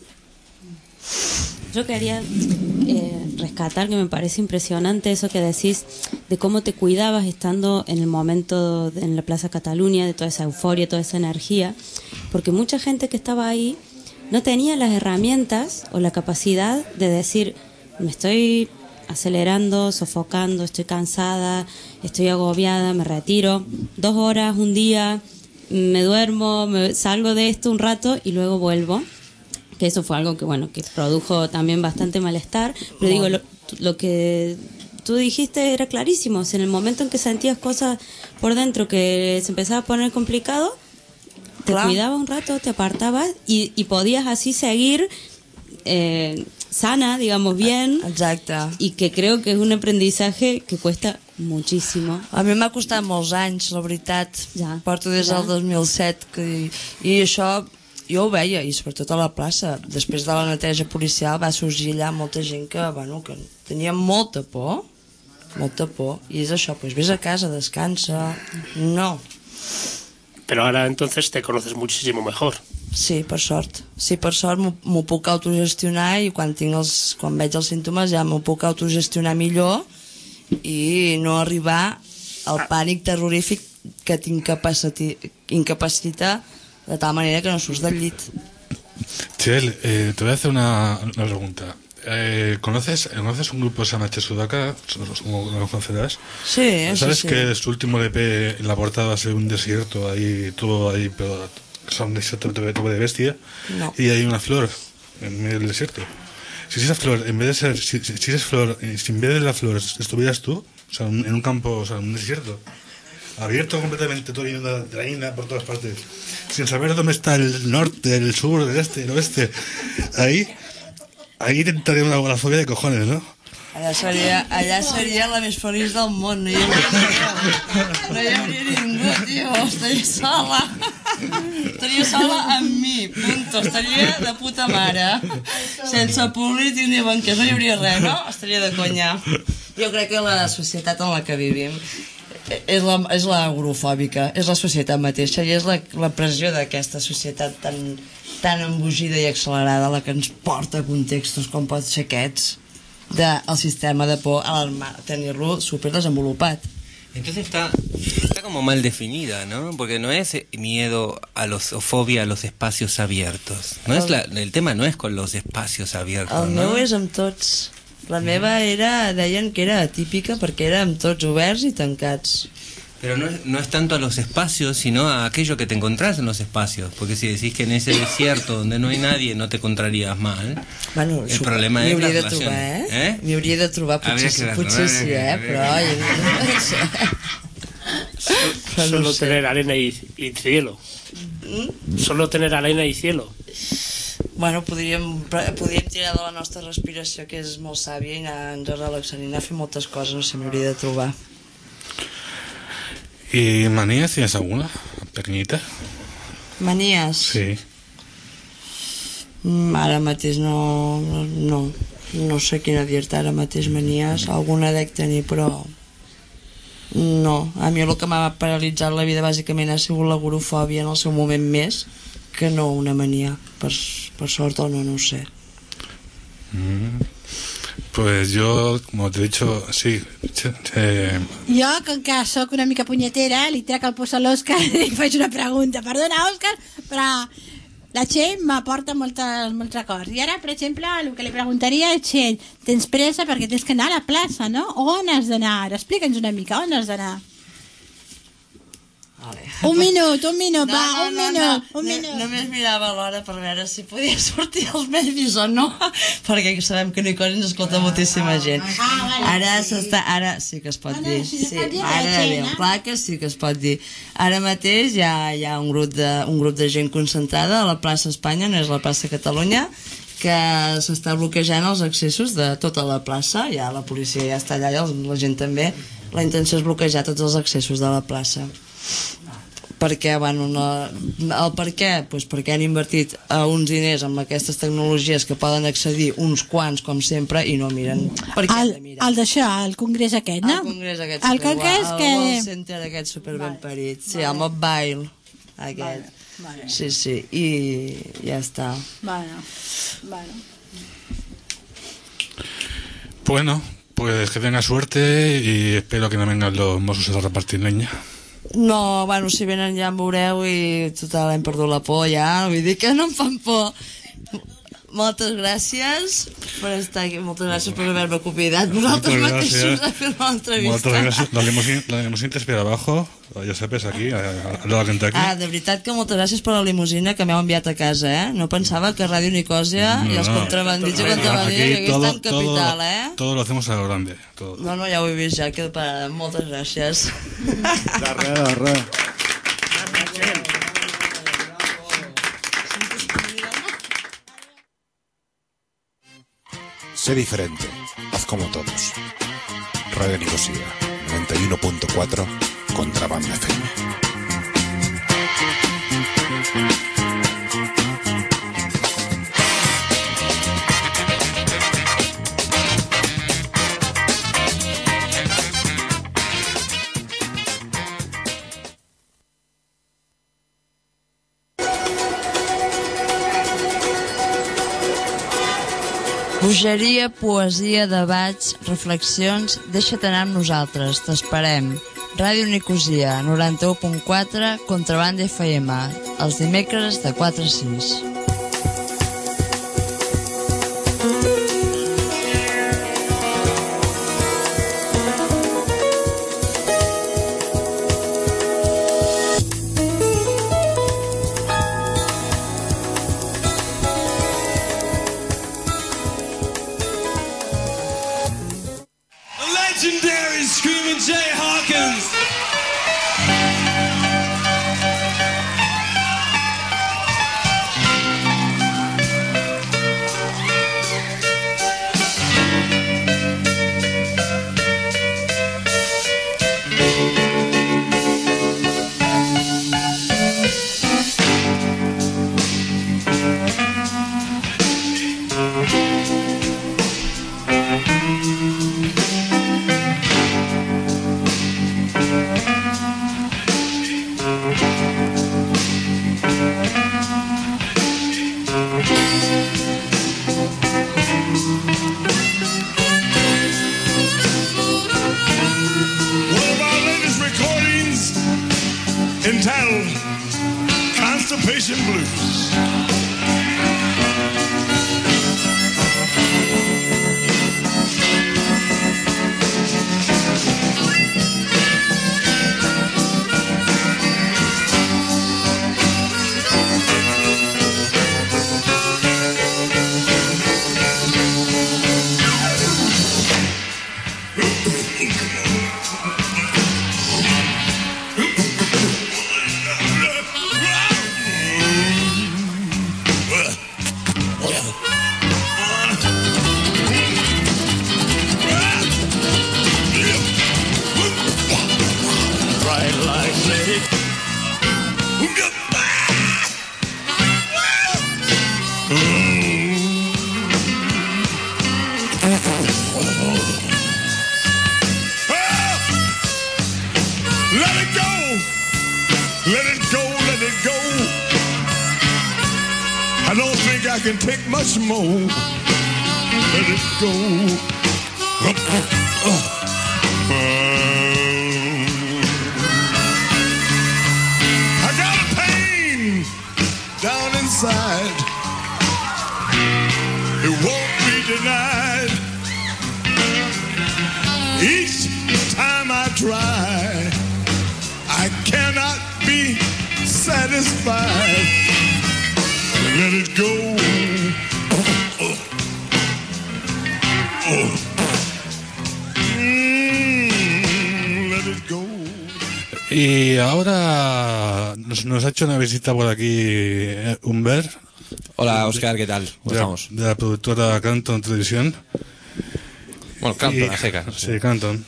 Yo quería eh, rescatar que me parece impresionante eso que decís de cómo te cuidabas estando en el momento de, en la Plaza Cataluña, de toda esa euforia, toda esa energía, porque mucha gente que estaba ahí no tenía las herramientas o la capacidad de decir, me estoy acelerando, sofocando, estoy cansada, estoy agobiada, me retiro, dos horas, un día, me duermo, me salgo de esto un rato y luego vuelvo. Que eso fue algo que bueno que produjo también bastante malestar, pero digo, lo, lo que tú dijiste era clarísimo. O sea, en el momento en que sentías cosas por dentro que se empezaba a poner complicado, te claro. cuidabas un rato, te apartabas y, y podías así seguir eh, sana, digamos, bien. Exacte. Y que creo que es un aprendizaje que cuesta moltíssim. A mi m'ha costat molts anys, la veritat. Ja. Porto des del dos mil set que, i això jo ho veia, i sobretot a la plaça. Després de la neteja policial va sorgir allà molta gent que, bueno, que tenia molta por, molta por, i és això, pues ves a casa, descansa, no. Pero ahora entonces te conoces muchísimo mejor. Sí, per sort. Sí, per sort m'ho puc autogestionar i quan, tinc els, quan veig els símptomes ja m'ho puc autogestionar millor i no arribar al pànic terrorífic que t'incapacita de tal manera que no surts del llit. Chel, eh, te voy a hacer una, una pregunta. Eh, ¿conoces, ¿Conoces un grupo que se llama Chesudaka? ¿Lo conocerás? Sí, ¿Sabes sí, sí. que su último E P en la portada va a ser un desierto ahí, todo ahí, pero es un desierto de bestia? No. Y hay una flor en medio del desierto. Si esa flor, en vez de ser, si, si esa flor, si en vez de la flor estuvieras tú, o sea, en un campo, o sea, en un desierto, abierto completamente, todo lleno de arena por todas partes, sin saber dónde está el norte, el sur, el este, el oeste, ahí, ahí intentaría una agorafobia de cojones, ¿no? Allà seria, allà seria la més feliç del món, no hi hauria, no hi hauria ningú, tio, estaria sola, estaria sola amb mi, punto, estaria de puta mare, sense públic ni banquers, no hi hauria res, no? Estaria de conya. Jo crec que la societat en la que vivim és la, és la agrofòbica, és la societat mateixa i és la, la pressió d'aquesta societat tan, tan embogida i accelerada la que ens porta a contextos com pot ser aquests del sistema de por alarmar, tenir-lo super desenvolupat. Entonces está, está como mal definida, ¿no? Porque no es miedo a los, o fobia a los espacios abiertos. No es la, el tema no es con los espacios abiertos, el ¿no? meu és amb tots. La meva era, deien que era atípica perquè era amb tots oberts i tancats. Pero no es, no es tanto a los espacios, sino a aquello que te encontrás en los espacios. Porque si decís que en ese desierto donde no hay nadie no te encontrarías mal, bueno, el problema es la relación. Trobar, eh? ¿Eh? M'hi hauria de trobar, potser, sí, potser sí, eh? Però... Solo no tener arena y, y cielo. ¿Mm? Solo tener arena y cielo. Bueno, podríem, podríem tirar de la nostra respiració, que és molt sàvia, i anar, ens relaxant i anar a fer moltes coses, no sé, m'hauria de trobar. ¿Y manías tienes alguna? ¿Pequeñita? Manías? Sí. Mm, ara mateix no, no, no sé quina dir-te ara mateix manies, alguna dec tenir, però no. A mi el que m'ha paralitzat la vida bàsicament ha sigut l'agorafòbia en el seu moment més que no una mania, per, per sort o no, no ho sé. Mm. Pues yo, como te he dicho, sí. Eh, Jo, com que sóc una mica punyetera, li trec el pus a l'Òscar i li faig una pregunta. Perdona, Òscar, però la Txell m'aporta moltes, molts records. I ara, per exemple, el que li preguntaria és, Txell, tens pressa perquè tens que anar a la plaça, no? On has d'anar? Explica'ns una mica, on has d'anar? Vale. Un minut, un minut, no, va, no, un no, minut, no. un minut. No, només mirava l'hora per veure si podia sortir als medis o no, perquè sabem que Nicòsia ens escolta moltíssima gent. Ara s'està, ara sí que es pot dir. Sí, ara bé, clar que sí que es pot dir. Ara mateix hi ha, hi ha un, grup de, un grup de gent concentrada a la plaça Espanya, no és la plaça Catalunya, que s'està bloquejant els accessos de tota la plaça. Ja la policia ja està allà, la gent també. La intenció és bloquejar tots els accessos de la plaça. Perquè, bueno, no, el per què? Pues perquè han invertit a uns diners amb aquestes tecnologies que poden accedir uns quants, com sempre, i no miren per què el, han de mirar. el d'això, el congrés aquest, no? El congrés aquest el superguai, congrés que... el World Center aquest superben parit, sí, el mobile aquest, vale, vale. sí, sí, i ja està. Bueno, bueno. bueno, pues que tenga suerte y espero que no vengan los Mossos a repartir leña. No, bueno, si venen ja em veureu i total, hem perdut la por ja, vull dir que no em fan por. Moltes gràcies per estar aquí, moltes gràcies per haver-me convidat vosaltres mateixos a fer l'entrevista. Moltes gràcies. La limusina, la limusina te espera abajo, ja sabes, aquí, a, a, a la Kentucky. Ah, de veritat que moltes gràcies per la limusina que m'heu enviat a casa, eh? No pensava que Ràdio Nicòsia no, i els no, contrabandits i contrabandiers hagués tan capital, eh? Todo lo hacemos a lo grande. Todo. No, no, ja ho he vist ja, que per... moltes gràcies. De res, de res. Sé diferente, haz como todos. Radio Nicosia, noventa y uno punto cuatro, Contrabanda F M. Bogeria, poesia, debats, reflexions, deixa't anar amb nosaltres, t'esperem. Ràdio Nicosia, noranta-u punt quatre, Contrabanda F M, els dimecres de quatre a sis. Legendary Screaming Jay Hawkins. Entitled Constipation Blues. I don't think I can take much more. Let it go. I got a pain down inside. It won't be denied. Each time I try, I cannot be satisfied. Let it go. Oh, oh. Mm, let it go. Y ahora nos, nos ha hecho una visita por aquí eh, Humbert. Hola, Óscar, ¿qué tal? ¿Cómo de, estamos? De la productora Canton Televisión. Bueno, Canton, Y- a secas. Sí, Canton.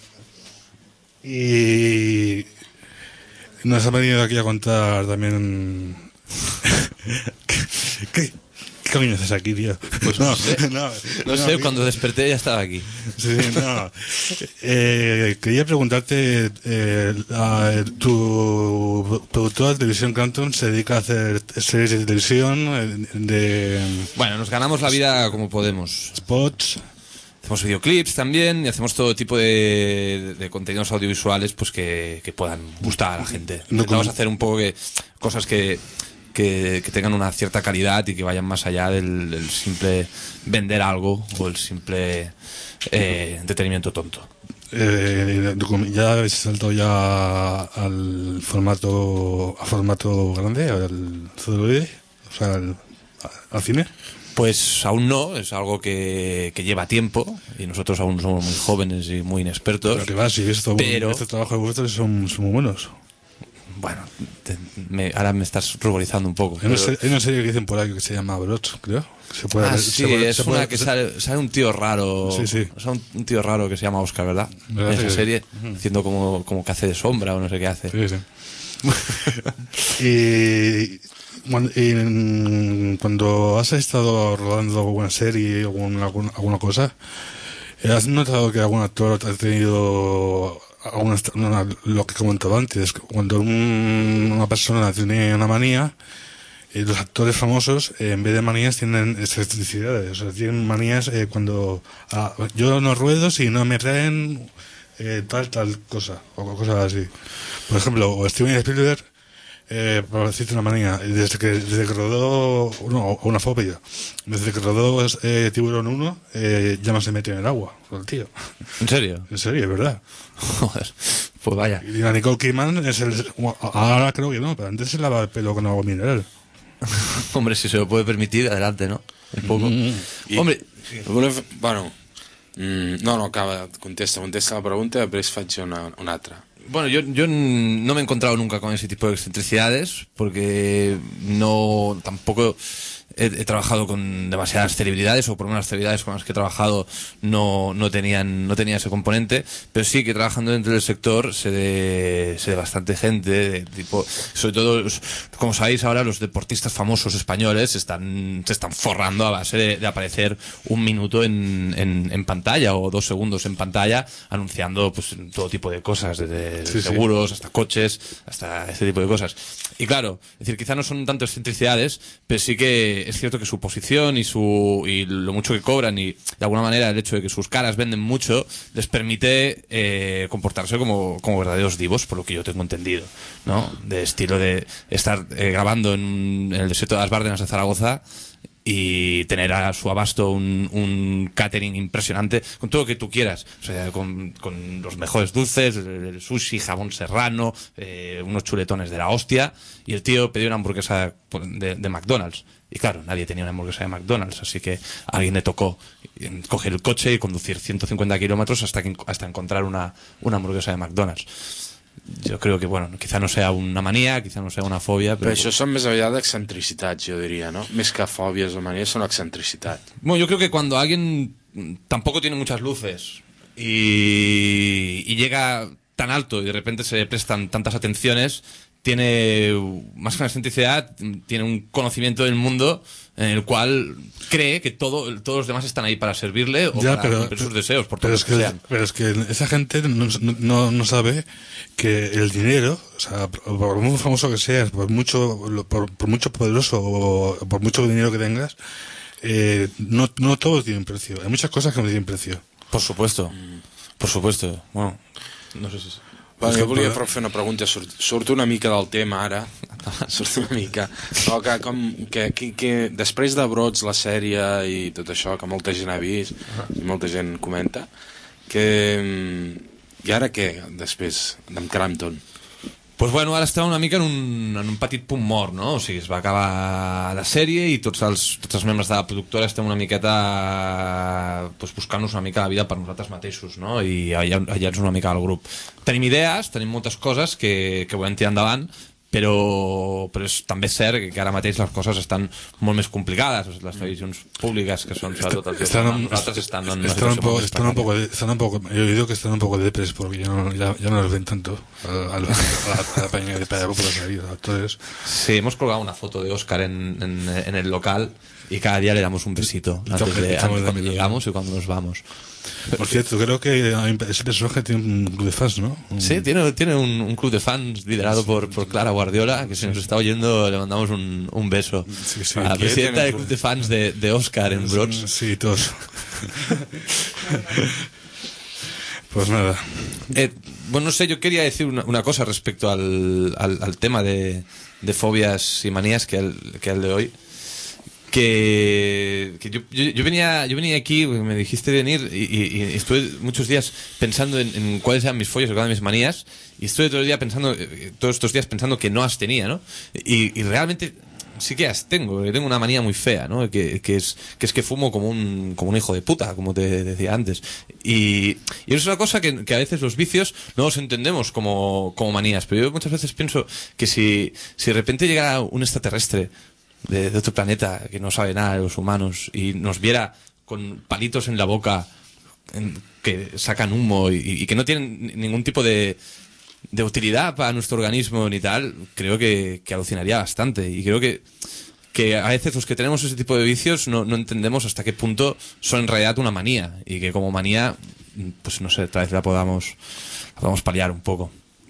Y nos ha venido aquí a contar también... ¿Qué, qué, qué coño haces aquí, tío? Pues no sé. no, No sé, cuando desperté ya estaba aquí. Sí, no. Eh, quería preguntarte, eh, la- tu productora de televisión Canton se dedica a hacer series de televisión, eh, de Bueno, nos ganamos la vida como podemos. spots. Hacemos videoclips también y hacemos todo tipo de, de contenidos audiovisuales pues que, que puedan gustar a la gente. No Intentamos como- hacer un poco que cosas que, que, que tengan una cierta calidad y que vayan más allá del, del simple vender algo o el simple eh, entretenimiento tonto. Eh, docu- ya habéis saltado ya al formato a formato grande, al celuloide, o sea, al, al cine. Pues aún no, es algo que, que lleva tiempo y nosotros aún somos muy jóvenes y muy inexpertos. Pero que va, si esto, pero, este trabajo de vuestros son, son muy buenos. bueno, te- me- ahora me estás ruborizando un poco. Hay una, pero- serie, hay una serie que dicen por ahí que se llama Brot, creo. Que se puede ah, ver- sí, se puede- es se puede- una que sale, sale un tío raro. Sí, sí. O sea, un, un tío raro que se llama Oscar, ¿verdad? ¿Verdad? En esa Sí. serie, Ujú. haciendo como, como que hace de sombra o no sé qué hace. Sí, sí. y, cuando, y en- cuando has estado rodando alguna serie o alguna, alguna, alguna cosa, ¿has notado que algún actor ha tenido alguna, una- lo que comentaba antes, cuando un- una persona tiene una manía, eh, los actores famosos, eh, en vez de manías, tienen excentricidades? O sea, tienen manías eh, cuando ah, yo no ruedo si no me traen eh, tal, tal cosa, o cosas así. Por ejemplo, o Steven Spielberg, eh, por decirte una manía, desde que, desde que rodó, no, o una fobia, desde que rodó eh, Tiburón uno, eh, ya no se mete en el agua, el tío. ¿En serio? En serio, es verdad. Joder, pues vaya. Y la Nicole Kidman es el, ahora creo que no, pero antes se lava el pelo con agua mineral. Hombre, si se lo puede permitir, adelante, ¿no? Un poco. I, Hombre, volevo, bueno, mm, no, no, acaba, contesta, contesta la pregunta y després faig una, una altra. Bueno, yo, yo no me he encontrado nunca con ese tipo de excentricidades porque no tampoco he, he trabajado con demasiadas celebridades, o por lo menos las celebridades con las que he trabajado no, no tenían no tenía ese componente, pero sí que trabajando dentro del sector sé de, sé de bastante gente, de tipo, sobre todo, los- como sabéis ahora, los deportistas famosos españoles están, se están forrando a base de, de aparecer un minuto en, en, en pantalla o dos segundos en pantalla anunciando pues todo tipo de cosas, desde Sí, sí. seguros hasta coches, hasta ese tipo de cosas. Y claro, es decir, quizá no son tanto excentricidades, pero sí que es cierto que su posición y su y lo mucho que cobran y de alguna manera el hecho de que sus caras venden mucho les permite eh, comportarse como, como verdaderos divos, por lo que yo tengo entendido, ¿no? De estilo de estar eh, grabando en, en el desierto de las Bárdenas de Zaragoza y tener a su abasto un, un catering impresionante con todo lo que tú quieras, o sea, con, con los mejores dulces, el sushi, jamón serrano, eh, unos chuletones de la hostia, y el tío pidió una hamburguesa de, de McDonald's. Y claro, nadie tenía una hamburguesa de McDonald's, así que a alguien le tocó coger el coche y conducir ciento cincuenta kilómetros hasta, que, hasta encontrar una, una hamburguesa de McDonald's. Jo crec que, bueno, quizá no sea una mania, quizá no sea una fòbia, Però però... això són més aviat excentricitats, jo diria, ¿no? Més que fòbies o manies, són excentricitat. Bueno, yo creo que cuando alguien tampoco tiene muchas luces y, y llega tan alto y de repente se le prestan tantas atenciones, tiene más que una excentricidad, tiene un conocimiento del mundo en el cual cree que todo, todos los demás están ahí para servirle o Ya, para pero- cumplir sus deseos, por Pero todo es, lo que que, sean. pero es que esa gente no, no, no sabe que el dinero, o sea, por por muy famoso que seas, por mucho, por, por mucho poderoso o por mucho dinero que tengas, eh, no, no todos tienen precio. Hay muchas cosas que no tienen precio. Per supuesto, per supuesto. Bueno, no sé si... Bueno, jo volia fer una pregunta, surt, surt una mica del tema ara, surt una mica, però que, com, que, que, que després de Brots, la sèrie i tot això, que molta gent ha vist, i molta gent comenta, que... I ara què, després, d'en Crampton? Pues bueno, ara estem una mica en un, en un petit punt mort, no? O sigui, es va acabar la sèrie i tots els, tots els membres de la productora estem una miqueta pues, buscant-nos una mica la vida per nosaltres mateixos, no? I allà, allà és una mica el grup. Tenim idees, tenim moltes coses que, que volem tirar endavant, però, però és també cert que ara mateix les coses estan molt més complicades. Les televisions públiques, que són sobretot els están, que nosaltres, estan en una están un situació poco, molt més están un poco, están un poco, yo digo que están un poco depres porque ya no, ya, ya no los ven tanto a, a, la, a la peña de Pedro por salir, los actores. Sí, hemos colgado una foto de Oscar en, en, en el local y cada día le damos un besito antes de, antes cuando llegamos y cuando nos vamos. Por cierto, creo que ese personaje tiene un club de fans, ¿no? Sí, tiene, tiene un, un club de fans liderado por, por Clara Guardiola, que si nos está oyendo le mandamos un, un beso. Sí, sí. A la presidenta del club de fans de, de Oscar en Brots. Sí, todos. Pues nada. Eh, bueno, no sé, yo quería decir una, una cosa respecto al, al, al tema de, de fobias y manías, que el, que el de hoy. Que, que yo, yo, yo venía yo venía aquí, me dijiste venir y, y, y estuve muchos días pensando en, en cuáles eran mis fobias o cuáles eran mis manías, y estuve todo el día pensando, todos estos días pensando que no las tenía, ¿no? Y, y realmente sí que las tengo, tengo una manía muy fea, ¿no? Que, que es que es que fumo como un como un hijo de puta, como te decía antes. Y, y es una cosa que, que a veces los vicios no los entendemos como, como manías, pero yo muchas veces pienso que si, si de repente llegara un extraterrestre De, de otro planeta que no sabe nada de los humanos y nos viera con palitos en la boca en, que sacan humo y, y que no tienen ningún tipo de, de utilidad para nuestro organismo ni tal, creo que, que alucinaría bastante. Y creo que, que a veces los que tenemos ese tipo de vicios no, no entendemos hasta qué punto son en realidad una manía, y que como manía, pues no sé, tal vez la podamos, la podamos paliar un poco.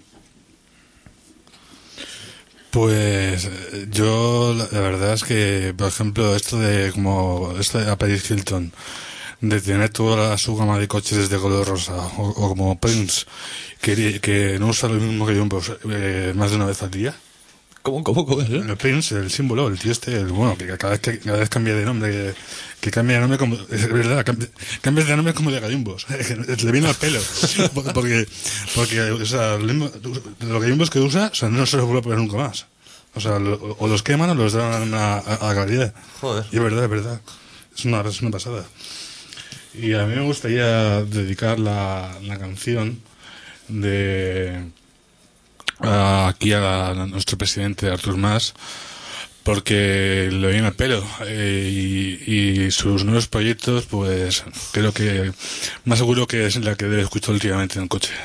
Pues yo la, la verdad es que, por ejemplo, esto de como esto de Paris Hilton, de tener toda su gama de coches de color rosa, o, o como Prince, que, que no usa lo mismo que yo pues, eh, más de una vez al día. ¿Cómo, cómo, cómo es, eh? El Prince, el símbolo, el tío este, el, bueno, que cada vez, que cada vez cambia de nombre, que, que cambia de nombre como, es verdad, cambia, cambia de nombre como de gallimbos, le viene al pelo, porque, porque, o sea, los gallimbos que usa, o sea, no se los vuelve a poner nunca más. O sea, lo, o los queman o los dan a, a, a la galería. Joder. Y es verdad, es verdad. Es una, es una pasada. Y a mí me gustaría dedicar la, la canción de a, aquí a, a nuestro presidente Artur Mas, porque le viene al pelo, eh, y, y sus nuevos proyectos, pues creo que más seguro que es la que he escuchado últimamente en el coche.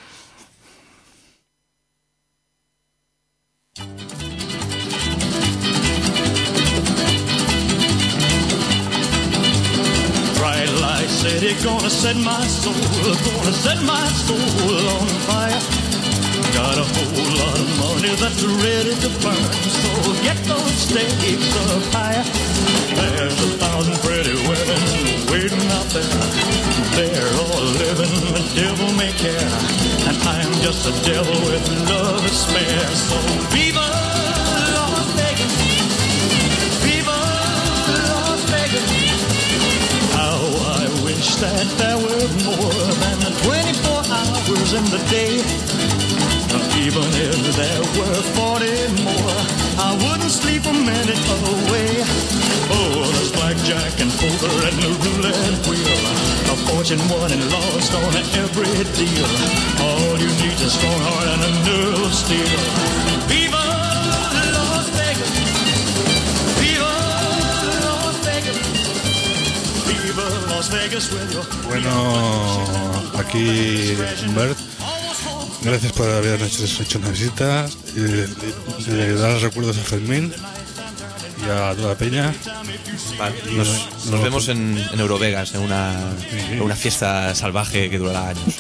Bright light city, gonna set my soul, gonna set my soul on fire. Got a whole lot of money that's ready to burn, so get those stakes up higher. There's a thousand pretty women waiting out there. They're all living the devil may care, and I'm just a devil with love to spare. So viva Las Vegas, viva Las Vegas. How I wish that there were more than twenty-four hours in the day. Even if there were forty more, I wouldn't sleep a minute away. Oh, there's blackjack and poker and the roulette wheel, a fortune won and lost on every deal. All you need is a strong heart and a nerve of steel. Viva Las Vegas, viva Las Vegas, viva Las Vegas with your... Bueno, aquí Bert, gracias por habernos hecho, hecho una visita, y de, de, de dar recuerdos a Fermín y a toda la peña. Vale, nos, nos no, vemos en, en Eurovegas, en una, sí. en una fiesta salvaje que durará años.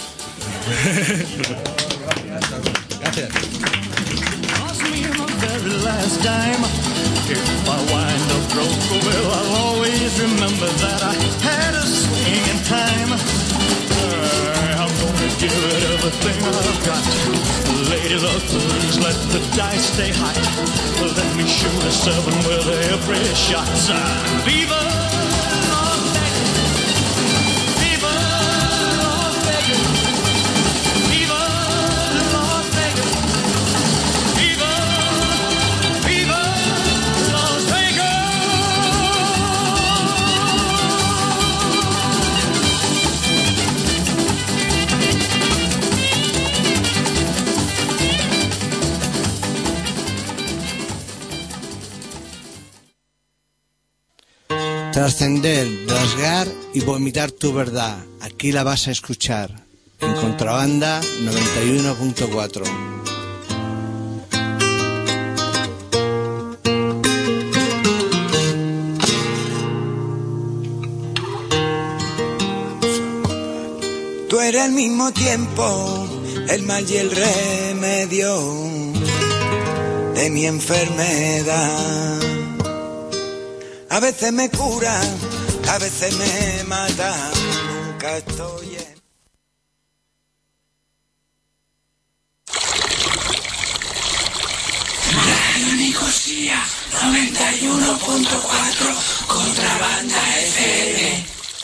Gracias. Well, I'll always remember that I had a swing in time. I'm gonna give it everything I've got. Lady luck, please let the dice stay hot. Let me shoot a seven with every shot. Viva Las Vegas! Viva Las Vegas! Viva Las Vegas! Viva, viva Las Vegas! Trascender, rasgar y vomitar tu verdad. Aquí la vas a escuchar. En Contrabanda noventa y uno punto cuatro. Tú eres al mismo tiempo el mal y el remedio de mi enfermedad. A veces me cura, a veces me mata, nunca estoy en... Radio Nicosia noventa y uno punto cuatro, Contrabanda F M.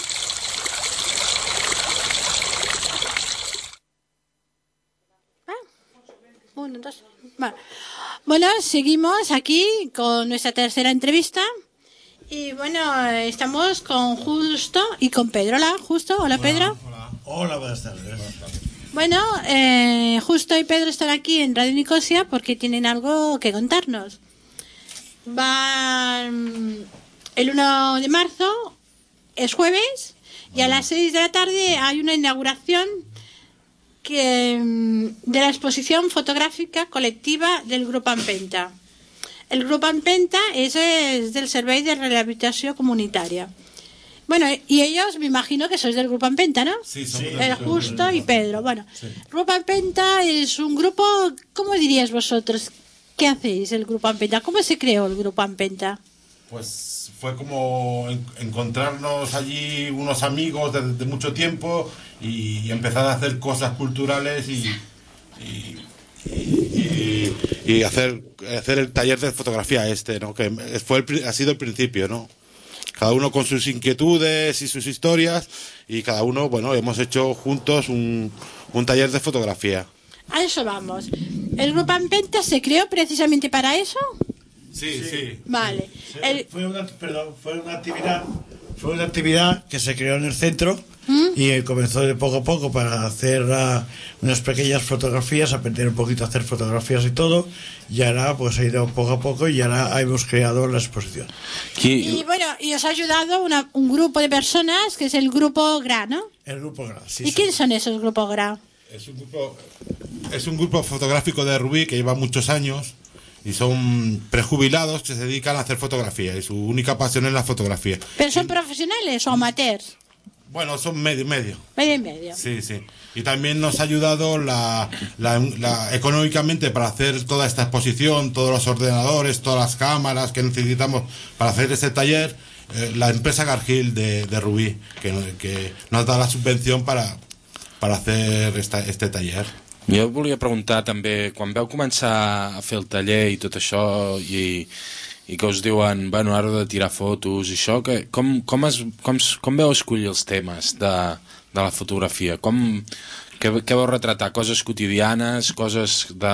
Uno, dos. Bueno. Bueno, seguimos aquí con nuestra tercera entrevista. Y bueno, estamos con Justo y con Pedro. Hola, Justo. Hola, Pedro. Hola, hola, buenas tardes. Bueno, eh, Justo y Pedro están aquí en Radio Nicosia porque tienen algo que contarnos. Van el uno de marzo, es jueves, y a las seis de la tarde hay una inauguración que, de la exposición fotográfica colectiva del Grupo Empenta. El Grupo Empenta es, es del Servei de Rehabilitació Comunitària. Bueno, y ellos me imagino que sois del Grupo Empenta, ¿no? Sí, somos El del Justo y Pedro. Bueno, Sí. Grupo Empenta es un grupo, ¿cómo diríais vosotros? ¿Qué hacéis el Grupo Empenta? ¿Cómo se creó el Grupo Empenta? Pues fue como en- encontrarnos allí unos amigos de, de mucho tiempo y, y empezar a hacer cosas culturales y, y, y- y hacer, hacer el taller de fotografía este, ¿no? Que fue el pri- ha sido el principio, ¿no? Cada uno con sus inquietudes y sus historias y cada uno, bueno, hemos hecho juntos un, un taller de fotografía. A eso vamos. ¿El Grupo Empenta se creó precisamente para eso? Sí, sí. Vale. El- Fue una, perdón, fue una actividad, fue una actividad que se creó en el centro y eh, comenzó de poco a poco para hacer ah, unas pequeñas fotografías, aprender un poquito a hacer fotografías y todo, y ahora pues ha ido poco a poco y ahora hemos creado la exposición. Y bueno, y os ha ayudado una- un grupo de personas que es el Grupo G R A, ¿no? El grupo G R A, sí. ¿Y quién son esos Grupos G R A? Es un grupo, es un grupo fotográfico de Rubí que lleva muchos años y son prejubilados que se dedican a hacer fotografía y su única pasión es la fotografía. ¿Pero son profesionales o amateurs? Bueno, son medio medio. Medio y medio. Sí, sí. Y también nos ha ayudado la, la- la- económicamente para hacer toda esta exposición, todos los ordenadores, todas las cámaras que necesitamos para hacer este taller, eh, la empresa Gargil de, de Rubí, que, que nos da la subvención para, para hacer esta, este taller. Jo volia preguntar també, quan vau començar a fer el taller i tot això, i, i que us diuen, bueno, ara heu de tirar fotos i això, que, com, com, es, com, es- com veu escollir els temes de, de la fotografia? Com, què, què vau retratar? Coses quotidianes, coses de,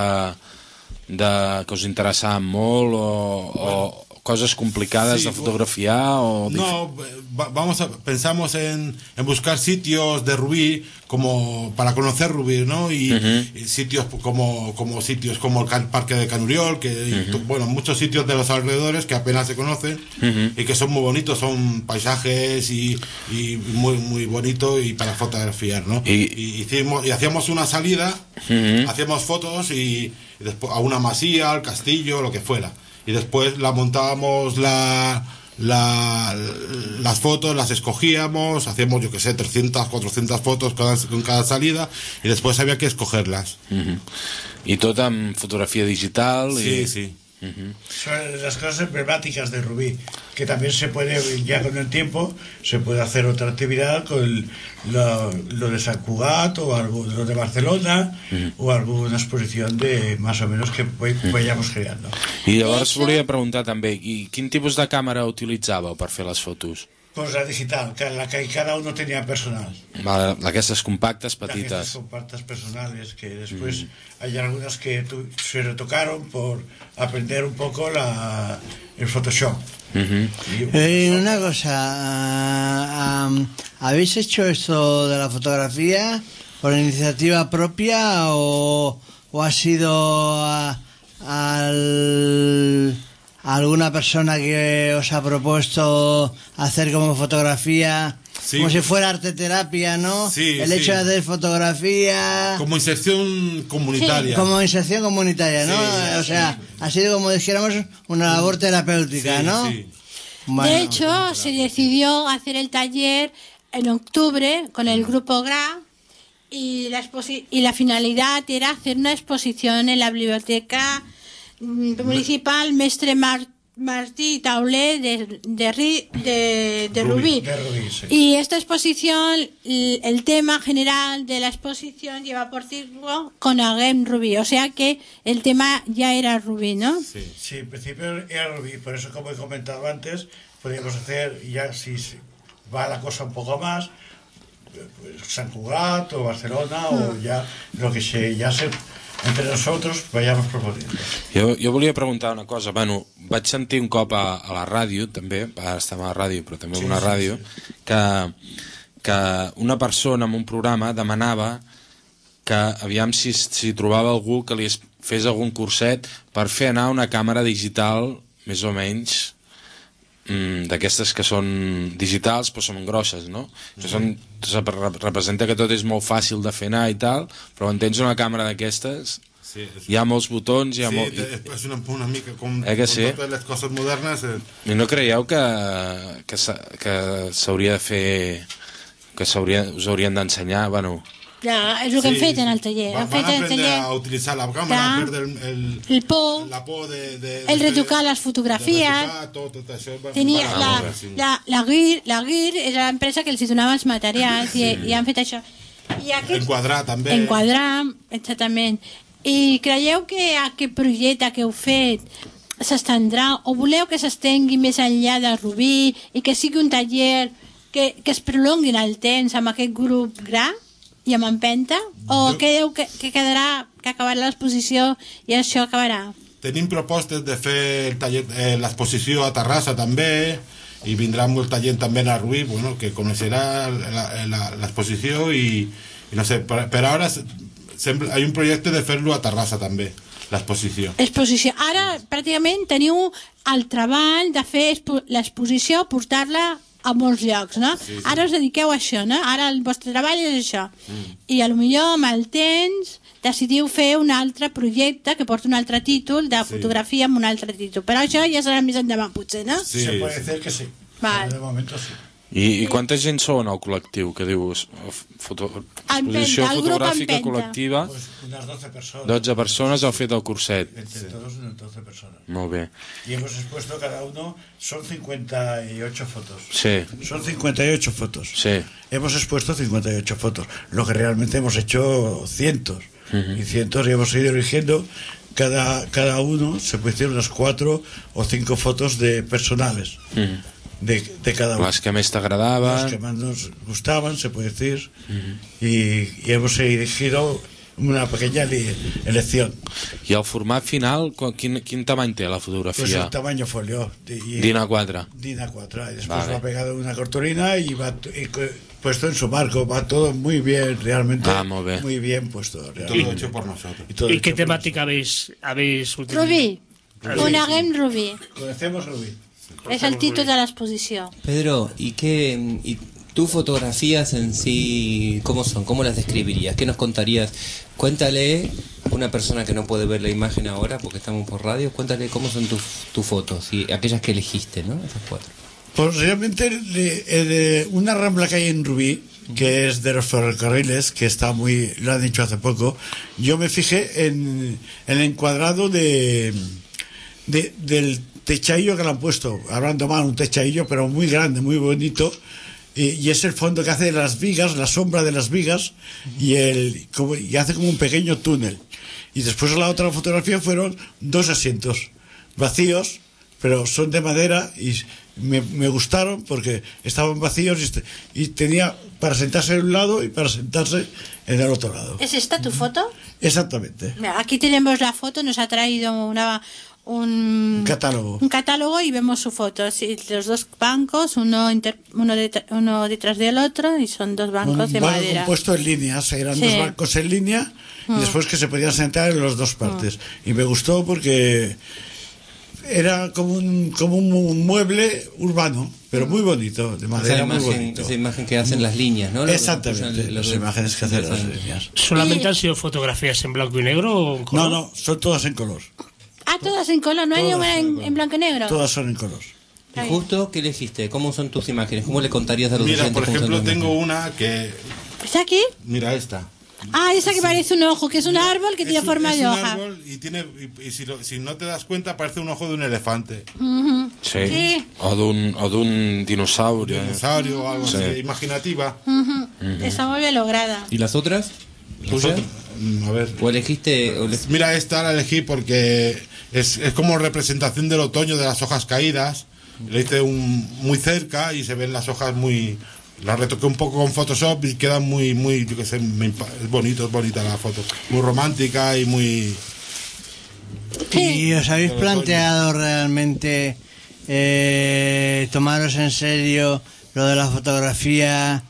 de, que us interessaven molt, o, o coses complicades Sí, de fotografiar? O dif- No, va- vamos a, pensamos en, en buscar sitios de Rubí como para conocer Rubí, ¿no? Y, Ujú. y sitios como, como sitios como el Can- Parque de Canuriol, que y to- bueno, muchos sitios de los alrededores que apenas se conocen Ujú. y que son muy bonitos, son paisajes y, y muy muy bonito y para fotografiar, ¿no? Y, hicimos y hacíamos una salida, Ujú. hacíamos fotos y, y después a una masía, al castillo, lo que fuera. Y después la montábamos la, la, las fotos, las escogíamos, hacíamos, yo que sé, trescientas, cuatrocientas fotos cada, con cada salida y después había que escogerlas. Mhm. I tot amb fotografia digital? Sí, i... sí. Uh-huh. Son las cosas emblemáticas de Rubí, que también se puede, ya con el tiempo, se puede hacer otra actividad con el, lo, lo de San Cugat o algo, lo de Barcelona, uh-huh. o alguna exposición de más o menos que vayamos creando. I llavors volia preguntar també, i quin tipus de càmera utilitzàveu per fer les fotos? Pues la digital, que la que cada uno tenía personal. Va, aquestes compactes Las petites. compactas personales, que después mm. hay algunas que tu, se retocaron por aprender un poco la, el Photoshop. Uh-huh. Eh, una cosa, um, ¿habéis hecho esto de la fotografía por iniciativa propia o, o ha sido a, al... alguna persona que os ha propuesto hacer como fotografía, sí, como si fuera arte terapia, ¿no? Sí, el sí. hecho de hacer fotografía como inserción comunitaria, sí, como inserción comunitaria, ¿no? Sí, o sea, sí. ha sido como dijéramos una labor terapéutica, sí, ¿no? Sí. Bueno. De hecho, se decidió hacer el taller en octubre con el grupo G R A y la, y la finalidad era hacer una exposición en la biblioteca municipal Mestre Mar Martí Tauler de, de, de, de Rubí, de Rubí sí. Y esta exposición, el tema general de la exposición lleva por título Coneguem Rubí, o sea que el tema ya era Rubí, ¿no? Sí, sí, en principio era Rubí, por eso como he comentado antes, podríamos hacer ya si va la cosa un poco más, pues, San Cugat o Barcelona mm. o ya lo que se ya se entre nosotros vayamos proponiendo. Jo, jo volia preguntar una cosa. Bueno, vaig sentir un cop a, a la ràdio, també, ara estem a la ràdio, però també a una sí, ràdio, sí, sí. Que, que una persona en un programa demanava que aviam si, si trobava algú que li fes algun curset per fer anar una càmera digital, més o menys, mm, d'aquestes que són digitals però són grosses, no? Que són, representa que tot és molt fàcil de fer anar i tal, però quan tens una càmera d'aquestes sí, és... hi ha molts botons, hi ha sí, molt... és una, una mica com, eh que com sí? totes les coses modernes eh... I no creieu que, que, que s'hauria de fer, que us haurien d'ensenyar, bueno... Ja, és el que sí, hem fet en el taller. Van, van aprendre taller... a utilitzar la càmera, a perdre el, el, el por, la por de, de, el de, retocar les fotografies. Retocar, tot, tot això, Tenia van, la, van, sí. la, la, GIR, la GIR era l'empresa que els donava els materials sí. i, i han fet això. I aquest, enquadrar també. Enquadrar, exactament. I creieu que aquest projecte que heu fet s'estendrà o voleu que s'estengui més enllà de Rubí i que sigui un taller que, que es prolongui en el temps amb aquest grup G R A i amb Empenta, o jo... creieu que, que quedarà, que acabarà l'exposició i això acabarà? Tenim propostes de fer el taller, eh, l'exposició a Terrassa també, i vindrà molta gent també a Rubí, bueno, que coneixerà l'exposició i, i no sé, per, per ara sempre, hi ha un projecte de fer-lo a Terrassa també, l'exposició. Exposició. Ara pràcticament teniu el treball de fer l'exposició, portar-la a molts llocs, no? Sí, sí. Ara us dediqueu a això, no? Ara el vostre treball és això. Mm. I a lo millor amb el temps decidiu fer un altre projecte que porta un altre títol de sí. fotografia amb un altre títol. Però això ja serà més endavant, potser, no? Sí, se puede decir que sí. Vale. De momento sí. I, I quanta gent sou en el col·lectiu que dius foto, exposició Empenta, fotogràfica col·lectiva? Pues unas doce personas. dotze persones heu fet el curset. Entre sí. todos unas doce personas. Molt bé. Y hemos expuesto cada uno, son cincuenta y ocho fotos. Sí. Son cincuenta y ocho fotos. Sí. Hemos expuesto cincuenta y ocho fotos. Lo que realmente hemos hecho cientos. Uh-huh. Y cientos y hemos ido eligiendo. Cada, cada uno se puede decir unas cuatro o cinco fotos de personales. Uh-huh. De, de cada uno. Las que más te agradaban. Las que más nos gustaban, se puede decir. Uh-huh. y, y hemos elegido una pequeña elección. ¿Y el format final, quin, quin tamany té la fotografía? Pues el tamaño folio. DIN A cuatro. DIN A cuatro. Y después vale. va pegado una cartulina y va y puesto en su marco. Va todo muy bien, realmente. Ah, muy bien. Muy bien puesto. Realmente. Todo hecho por nosotros. ¿Y, todo ¿Y qué temática habéis, habéis utilizado? Rubí. Coneguem Rubí. Conocemos Rubí. Es el título de la exposición. Pedro, ¿y qué y tus fotografías en sí cómo son? ¿Cómo las describirías? ¿Qué nos contarías? Cuéntale a una persona que no puede ver la imagen ahora porque estamos por radio, cuéntale cómo son tus tus fotos y aquellas que elegiste, ¿no? Esas cuatro. Pues realmente de, de una rambla que hay en Rubí, que es de los ferrocarriles, que está muy, lo han dicho hace poco, yo me fijé en, en el encuadrado de de, del techadillo que le han puesto, hablando mal, un techadillo, pero muy grande, muy bonito. Y, y es el fondo que hace las vigas, la sombra de las vigas, y, el, como, y hace como un pequeño túnel. Y después la otra fotografía fueron dos asientos vacíos, pero son de madera y me, me gustaron porque estaban vacíos y, y tenía para sentarse en un lado y para sentarse en el otro lado. ¿Es esta tu foto? Exactamente. Mira, aquí tenemos la foto, nos ha traído una... Un, un catálogo un catálogo y vemos su foto, sí, los dos bancos, uno inter, uno, de, uno detrás del otro, y son dos bancos un de banco madera compuesto en líneas, eran sí. dos bancos en línea mm. y después que se podían sentar en las dos partes mm. y me gustó porque era como un, como un mueble urbano, pero muy bonito, de madera. Esa imagen, muy bonito. Esa imagen que hacen las líneas, ¿no? Exactamente, las imágenes que hacen las líneas. ¿Solamente han sido fotografías en blanco y negro o en color? No, no, son todas en color. Ah, todas en color, no hay ninguna en, en blanco y negro. Todas son en color. ¿Y justo qué elegiste? ¿Cómo son tus imágenes? ¿Cómo le contarías a los Mira, oyentes por cómo son ejemplo, tus tengo imágenes? una que... ¿Está aquí? Mira esta. Ah, esa que parece un ojo, que es un árbol que Es tiene un- forma es de un hoja. árbol y tiene y, y si, lo- si no te das cuenta parece un ojo de un elefante. Ujú. Sí. Sí. O d'un, o d'un dinosaurio. Dinosaurio o algo Sí. así, imaginativa. Ujú. Ujú. Está muy bien lograda. ¿Y las otras? Las ¿Tuyas? otras, mm, a ver. ¿O elegiste...? o le- Mira, esta la elegí porque es, es como representación del otoño, de las hojas caídas. Le hice un, muy cerca y se ven las hojas muy... La retoqué un poco con Photoshop y queda muy, muy, yo qué sé, me impa- es bonito, es bonita la foto. Muy romántica y muy... ¿Y os habéis planteado realmente eh, tomaros en serio lo de la fotografía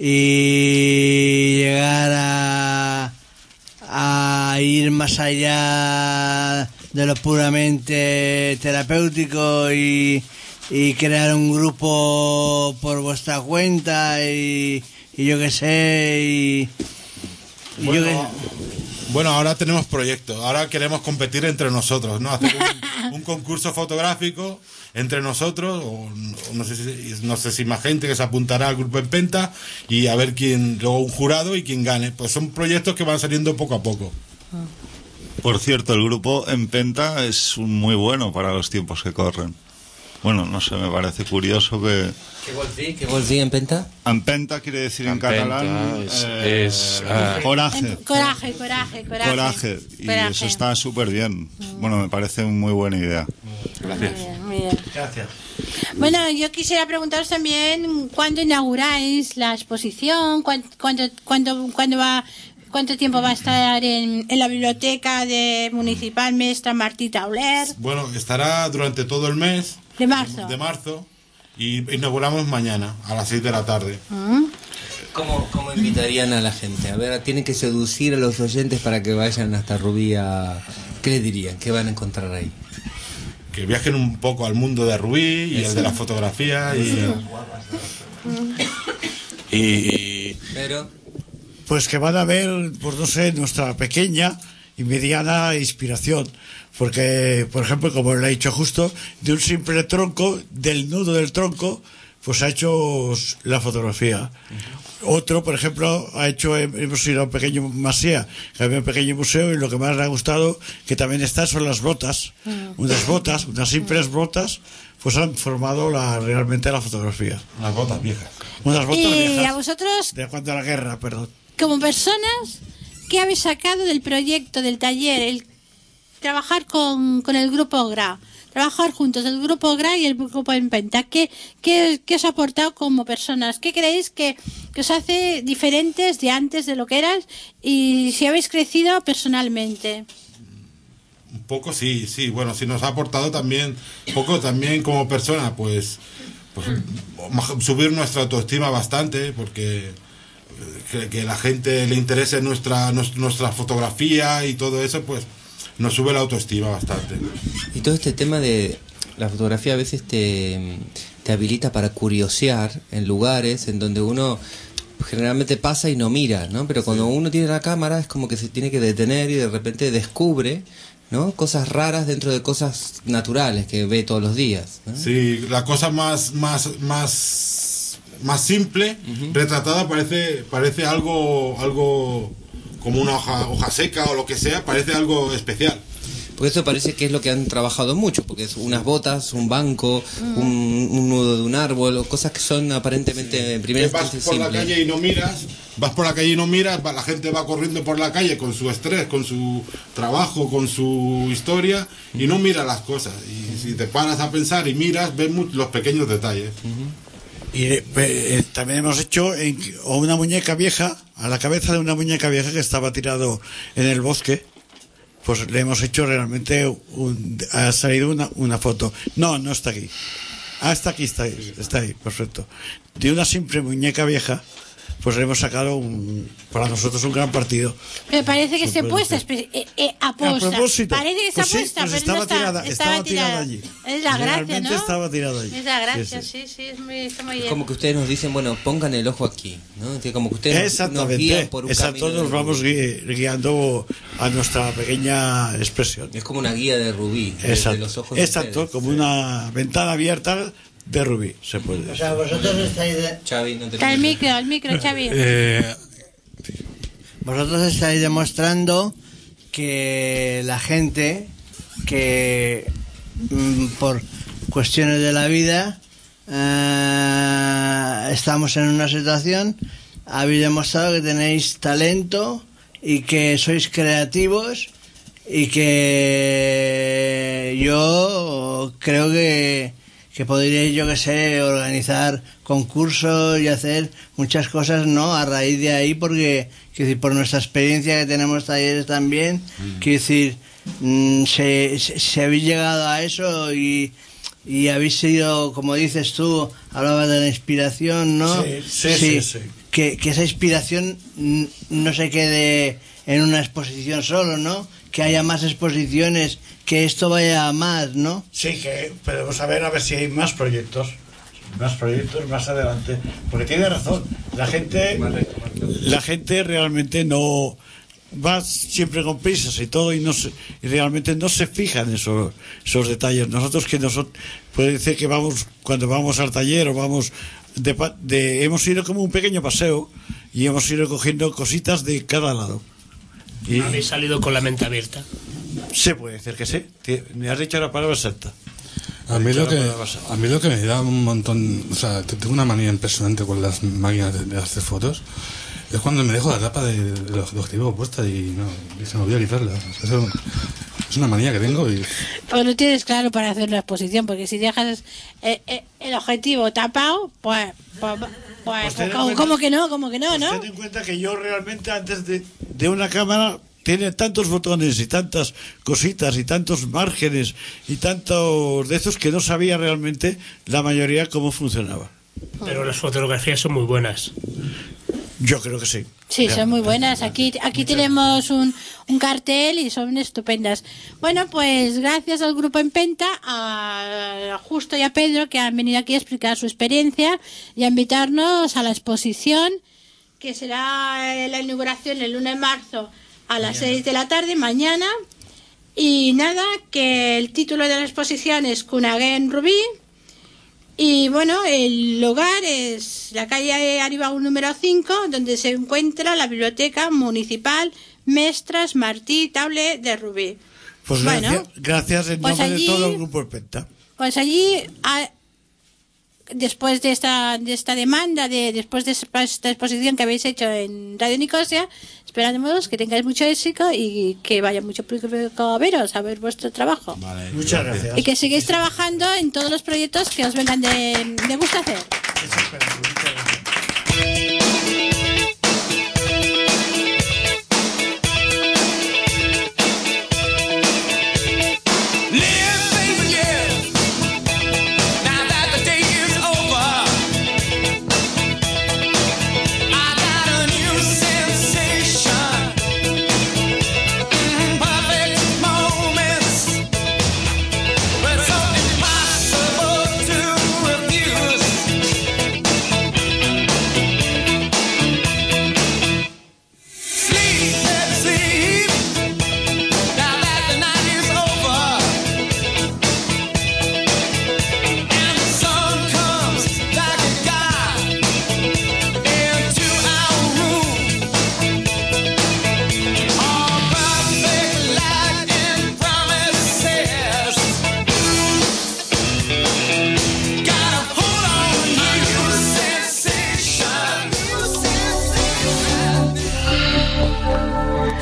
y llegar a, a ir más allá de lo puramente terapéutico y, y crear un grupo por vuestra cuenta y, y yo qué sé y, y yo Bueno, qué- bueno, ahora tenemos proyectos, ahora queremos competir entre nosotros, ¿no? Hacer un, un concurso fotográfico entre nosotros, o no, no sé si, no sé si más gente que se apuntará al grupo Empenta y a ver quién, luego un jurado y quién gane. Pues son proyectos que van saliendo poco a poco. Por cierto, el grupo Empenta es un muy bueno para los tiempos que corren. Bueno, no sé, me parece curioso que... ¿Qué vol dir? ¿Qué vol dir, Empenta? Empenta quiere decir en Empenta catalán... es- eh, es, ah, coraje. Coraje, coraje, coraje. Coraje. Y Coraje. eso está súper bien. Bueno, me parece muy buena idea. Muy bien, muy bien. Gracias. Bueno, yo quisiera preguntaros también cuándo inauguráis la exposición, cuán- cuánto, cuándo, cuándo va, cuánto tiempo va a estar en, en la biblioteca de Municipal Maestra Martí Tauler Bueno, estará durante todo el mes de marzo. de marzo y inauguramos mañana a las seis de la tarde. Mm. ¿Cómo, ¿Cómo invitarían a la gente? A ver, tienen que seducir a los oyentes para que vayan hasta Rubí a... ¿Qué les dirían? ¿Qué van a encontrar ahí? Que viajen un poco al mundo de Rubí y Eso. el de la fotografía y... y, y Pero... Pues que van a ver, pues no sé, nuestra pequeña y mediana inspiración. Porque, por ejemplo, como le he dicho justo, de un simple tronco, del nudo del tronco, pues ha hecho la fotografía. Otro, por ejemplo, ha hecho, hemos ido a un pequeño masía, que había un pequeño museo, y lo que más le ha gustado, que también está, son las botas. Unas botas, unas simples botas, pues han formado la, realmente la fotografía. Unas botas viejas. Unas botas Y viejas. a vosotros, De cuando la guerra, perdón. como personas, ¿qué habéis sacado del proyecto, del taller, el trabajar con, con el grupo G R A? Trabajar juntos, el grupo G R A y el grupo Empenta. ¿Qué, qué, qué os ha aportado como personas? ¿Qué creéis que, que os hace diferentes de antes de lo que eras? Y si habéis crecido personalmente. Un poco sí, sí, bueno, sí nos ha aportado también, un poco también como persona, pues, pues ma- subir nuestra autoestima bastante, porque eh, que, que la gente le interese nuestra, nues- nuestra fotografía y todo eso, pues nos sube la autoestima bastante. Y todo este tema de la fotografía a veces te, te habilita para curiosear en lugares en donde uno generalmente pasa y no mira, ¿no? Pero cuando uno tiene la cámara es como que se tiene que detener y de repente descubre, ¿no? Cosas raras dentro de cosas naturales que ve todos los días, ¿no? Sí, la cosa más, más, más, más simple, retratada, parece, parece algo, algo como una hoja, hoja seca o lo que sea, parece algo especial. Porque eso parece que es lo que han trabajado mucho, porque es unas botas, un banco, un, un nudo de un árbol, o cosas que son aparentemente en primera Que vas instancia por la simples. calle y no miras, vas por la calle y no miras, va- la gente va corriendo por la calle con su estrés, con su trabajo, con su historia, y no mira las cosas. Y si te paras a pensar y miras, ves mu- los pequeños detalles. Y eh, eh, también hemos hecho en- o una muñeca vieja, a la cabeza de una muñeca vieja que estaba tirado en el bosque, pues le hemos hecho realmente, un, ha salido una, una foto. No, no está aquí. Ah, está aquí, está ahí, está ahí, perfecto. De una simple muñeca vieja, pues le hemos sacado un, para nosotros un gran partido. Me parece que se puede puesta ser. espe- eh, eh, aposta. A propósito. Parece que se Pues sí, apuesta, pues pero estaba no está, tirada- estaba, estaba tirada allí. Es la gracia, Realmente ¿no? estaba tirada allí. Es la gracia, Sí, sí, sí, es muy, está muy Es bien. como que ustedes nos dicen, bueno, pongan el ojo aquí, ¿no? Que como que ustedes nos- nos Exactamente, guían por un exacto, camino. nos de- vamos gui- guiando a nuestra pequeña expresión. Es como una guía de Rubí, de, de Exacto, los ojos de exacto, ustedes. como una ventana abierta de Rubí, se puede decir. O sea, vosotros estáis, de- Xavi, no te Está el micro, el micro, Xavi. Eh, vosotros estáis demostrando que la gente que mm, por cuestiones de la vida eh, estamos en una situación, habéis demostrado que tenéis talento y que sois creativos y que yo creo que, que podríais, yo que sé, organizar concursos y hacer muchas cosas, ¿no? A raíz de ahí, porque, quiero decir, por nuestra experiencia que tenemos talleres también, quiero decir, mm, se, se, se habéis llegado a eso y, y habéis sido, como dices tú, hablabas de la inspiración, ¿no? Sí, sí, sí, sí. Que, que esa inspiración mm, no se quede en una exposición solo, ¿no? Que haya más exposiciones, que esto vaya a más, ¿no? Sí, que podemos a ver a ver si hay más proyectos, más proyectos más adelante, porque tiene razón. La gente, la gente realmente no va siempre con prisas y todo y no se, y realmente no se fijan en esos, esos detalles. Nosotros que nosotros puede decir que vamos cuando vamos al taller o vamos de, pa- de hemos ido como un pequeño paseo y hemos ido cogiendo cositas de cada lado. Y Habéis salido con la mente abierta. se puede decir que sí. Te- Me has dicho la palabra exacta. A mí, lo que, a mí lo que me da un montón, o sea, te- tengo una manía impresionante con las máquinas de, de hacer fotos, es cuando me dejo la tapa de, de los de objetivo puesta y, no, y se me olvida quitarla. O sea, eso es una manía que tengo y... Pues lo tienes claro para hacer una exposición, porque si dejas eh, eh, el objetivo tapado, pues, pues, pues, Pues ten en como, cuenta- como que no, como que no, ¿no? Ten en cuenta que yo realmente antes de, de una cámara tiene tantos botones y tantas cositas y tantos márgenes y tantos de esos que no sabía realmente la mayoría cómo funcionaba. Pero las fotografías son muy buenas. Yo creo que sí. Sí, son muy buenas. Aquí, aquí tenemos un, un cartel y son estupendas. Bueno, pues gracias al grupo Empenta, a Justo y a Pedro, que han venido aquí a explicar su experiencia y a invitarnos a la exposición, que será eh, la inauguración el lunes de marzo a las seis de la tarde, mañana. Y nada, que el título de la exposición es Cunaguén Rubí. Y bueno, el lugar es la calle Aribau número cinco, donde se encuentra la Biblioteca Municipal Mestras Martí Taule de Rubí. Pues Bueno, gracias, gracias en pues nombre allí- de todo el grupo Penta. Pues allí, a- después de esta, de esta demanda, de después de esta exposición que habéis hecho en Radio Nicosia, esperamos que tengáis mucho éxito y que vaya mucho público a veros, a ver vuestro trabajo. Muchas gracias. Y que sigáis trabajando en todos los proyectos que os vengan de, de gusto hacer. Live, baby, live. Now that the day is over, I got a new sensation. Mm, perfect moments, but so impossible to refuse.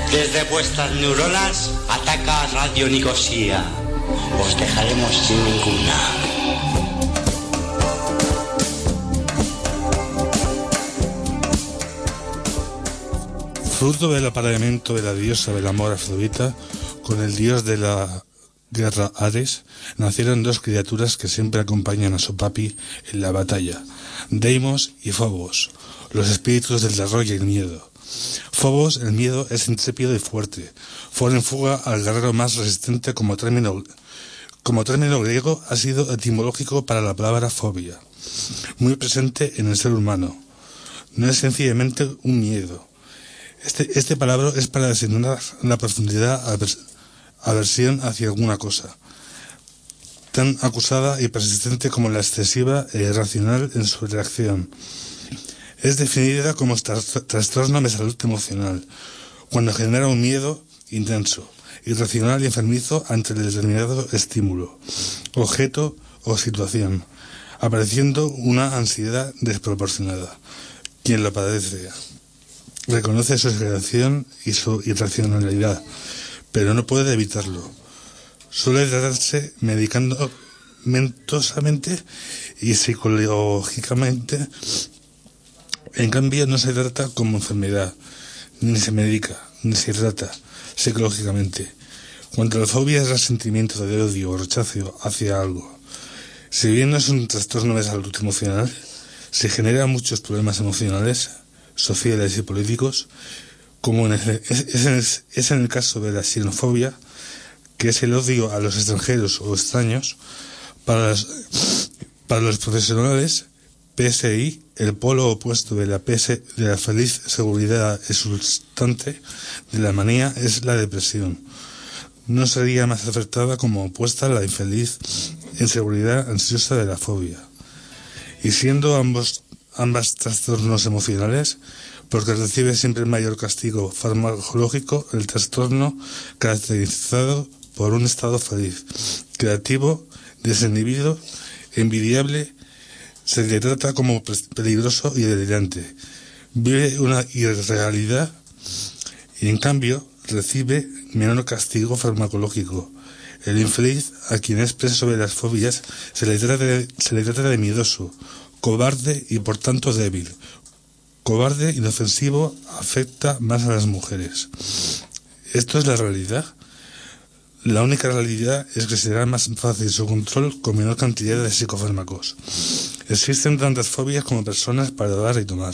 Desde vuestras neuronas ataca Radio Nicosia. Os dejaremos sin ninguna. Fruto del apareamiento de la diosa del amor Afrodita con el dios de la guerra Hades, nacieron dos criaturas que siempre acompañan a su papi en la batalla, Deimos y Phobos, los espíritus del terror y el miedo. Phobos, el miedo, es intrépido y fuerte, pone en fuga al guerrero más resistente. Como término, como término griego ha sido etimológico para la palabra fobia, muy presente en el ser humano. No es sencillamente un miedo. Este, este palabra es para designar la profundidad avers, aversión hacia alguna cosa, tan acusada y persistente como la excesiva e irracional en su reacción. Es definida como trastorno de salud emocional, cuando genera un miedo intenso, irracional y enfermizo ante el determinado estímulo, objeto o situación, apareciendo una ansiedad desproporcionada. Quien lo padece reconoce su exageración y su irracionalidad, pero no puede evitarlo. Suele tratarse medicamentosamente y psicológicamente. En cambio, no se trata como enfermedad, ni se medica, ni se trata psicológicamente. Cuando la fobia es resentimiento de odio o rechazo hacia algo, si bien no es un trastorno de salud emocional, se generan muchos problemas emocionales, sociales y políticos, como en el, es, es, en el, es en el caso de la xenofobia, que es el odio a los extranjeros o extraños. Para, las, para los profesionales, P S I, el polo opuesto de la, P S, de la feliz seguridad exultante de la manía, es la depresión. No sería más acertada como opuesta a la infeliz inseguridad ansiosa de la fobia. Y siendo ambos ambas trastornos emocionales, porque recibe siempre el mayor castigo farmacológico, el trastorno caracterizado por un estado feliz, creativo, desinhibido, envidiable, se le trata como peligroso y delirante. Vive una irrealidad y en cambio recibe menor castigo farmacológico. El infeliz, a quien es preso de las fobias, se le trata de, se le trata de miedoso, cobarde y por tanto débil. Cobarde, inofensivo, afecta más a las mujeres. ¿Esto es la realidad? La única realidad es que será más fácil su control con menor cantidad de psicofármacos. Existen tantas fobias como personas para dar y tomar.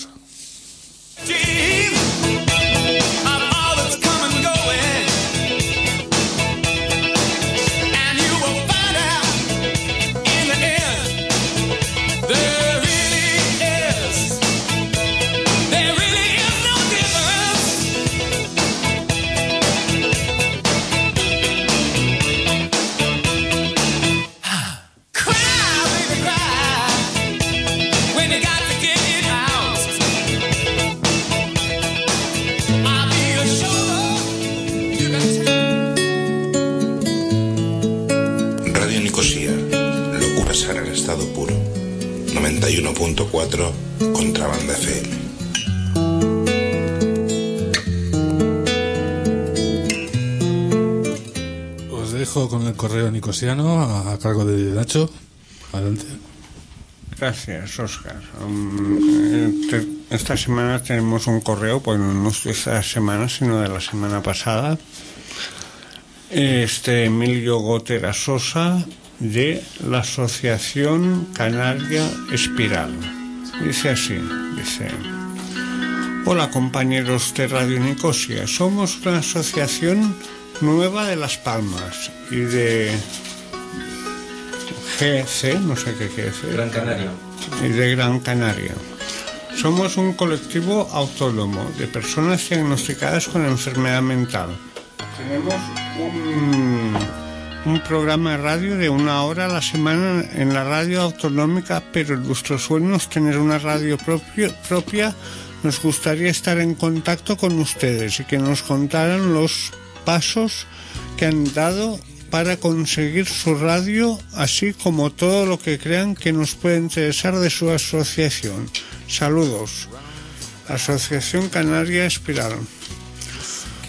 noventa y uno punto cuatro Contrabanda F M. Os dejo con el correo nicosiano a cargo de Nacho. Adelante. Gracias, Óscar. Um, esta semana tenemos un correo, pues no de esta semana, sino de la semana pasada. Este Emilio Gotera Sosa, de la Asociación Canaria Espiral. Dice así, dice: hola compañeros de Radio Nicosia, somos una asociación nueva de Las Palmas y de G C, no sé qué quiere decir, Gran Canaria. Y de Gran Canaria. Somos un colectivo autónomo de personas diagnosticadas con enfermedad mental. Tenemos un un programa de radio de una hora a la semana en la radio autonómica, pero nuestro sueño es tener una radio propio, propia. Nos gustaría estar en contacto con ustedes y que nos contaran los pasos que han dado para conseguir su radio, así como todo lo que crean que nos puede interesar de su asociación. Saludos. Asociación Canaria Espiral.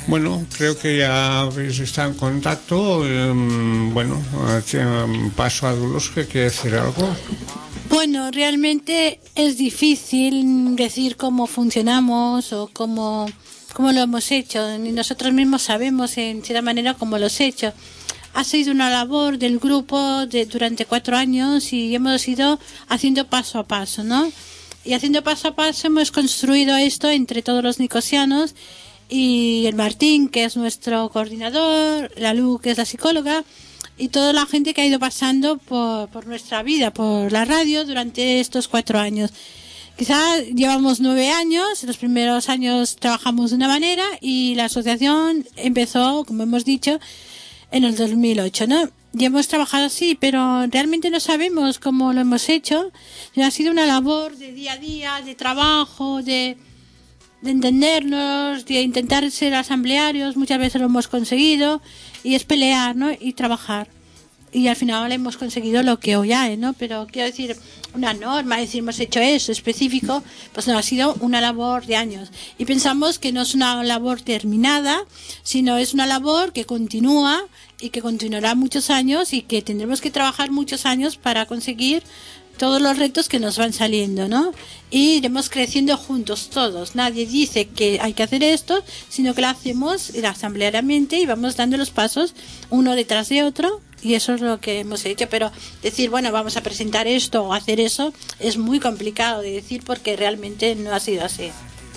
Bueno, creo que ya habéis estado en contacto. Eh, bueno, paso a Dulos, que quiere decir algo. Bueno, realmente es difícil decir cómo funcionamos o cómo, cómo lo hemos hecho. Ni nosotros mismos sabemos en cierta manera cómo lo hemos hecho. Ha sido una labor del grupo de, durante cuatro años y hemos ido haciendo paso a paso, ¿no? Y haciendo paso a paso hemos construido esto entre todos los nicosianos y el Martín, que es nuestro coordinador, la Lu, que es la psicóloga, y toda la gente que ha ido pasando por, por nuestra vida, por la radio durante estos cuatro años. Quizá llevamos nueve años, los primeros años trabajamos de una manera y la asociación empezó, como hemos dicho, en el dos mil ocho, ¿no? Y hemos trabajado así, pero realmente no sabemos cómo lo hemos hecho. Ha sido una labor de día a día, de trabajo, de, de entendernos, de intentar ser asamblearios. Muchas veces lo hemos conseguido y es pelear, ¿no? Y trabajar. Y al final hemos conseguido lo que hoy hay, ¿no? Pero quiero decir, una norma, decir, hemos hecho eso específico, pues no, ha sido una labor de años. Y pensamos que no es una labor terminada, sino es una labor que continúa y que continuará muchos años y que tendremos que trabajar muchos años para conseguir todos los retos que nos van saliendo, ¿no? Y iremos creciendo juntos todos. Nadie dice que hay que hacer esto, sino que lo hacemos asambleariamente y vamos dando los pasos uno detrás de otro. Y eso es lo que hemos hecho, pero decir, bueno, vamos a presentar esto o hacer eso, es muy complicado de decir porque realmente no ha sido así.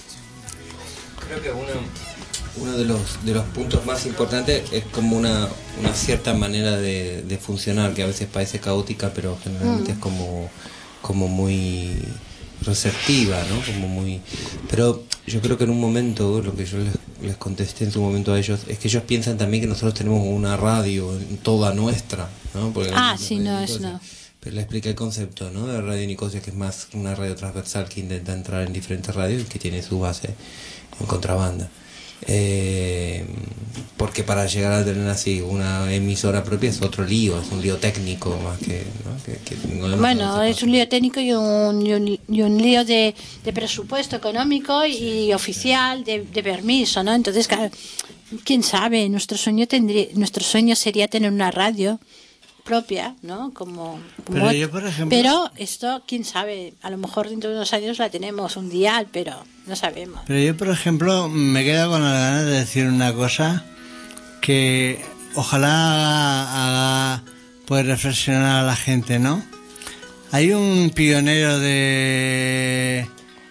Creo que uno, uno de los de los puntos más importantes es como una, una cierta manera de, de funcionar, que a veces parece caótica, pero generalmente mm. es como, como muy receptiva, ¿no? Como muy... Pero yo creo que en un momento, lo que yo les, les contesté en su momento a ellos, es que ellos piensan también que nosotros tenemos una radio toda nuestra, ¿no? Porque ah, sí, no, es no. Pero le expliqué el concepto, ¿no? De Radio Nicosia, que es más una radio transversal que intenta entrar en diferentes radios y que tiene su base en contrabanda. Eh, porque para llegar a tener así una emisora propia es otro lío, es un lío técnico más que, ¿no? que, que no bueno, es un lío técnico y un, y un, y un lío de, de presupuesto económico y oficial de, de permiso, ¿no? Entonces, claro, quién sabe, nuestro sueño tendría, nuestro sueño sería tener una radio propia, ¿no? Como, como pero yo, por ejemplo... pero esto, quién sabe, a lo mejor dentro de unos años la tenemos, un dial, pero no sabemos. Pero yo, por ejemplo, me quedo con la ganas de decir una cosa que ojalá haga, haga pues reflexionar a la gente, ¿no? Hay un pionero de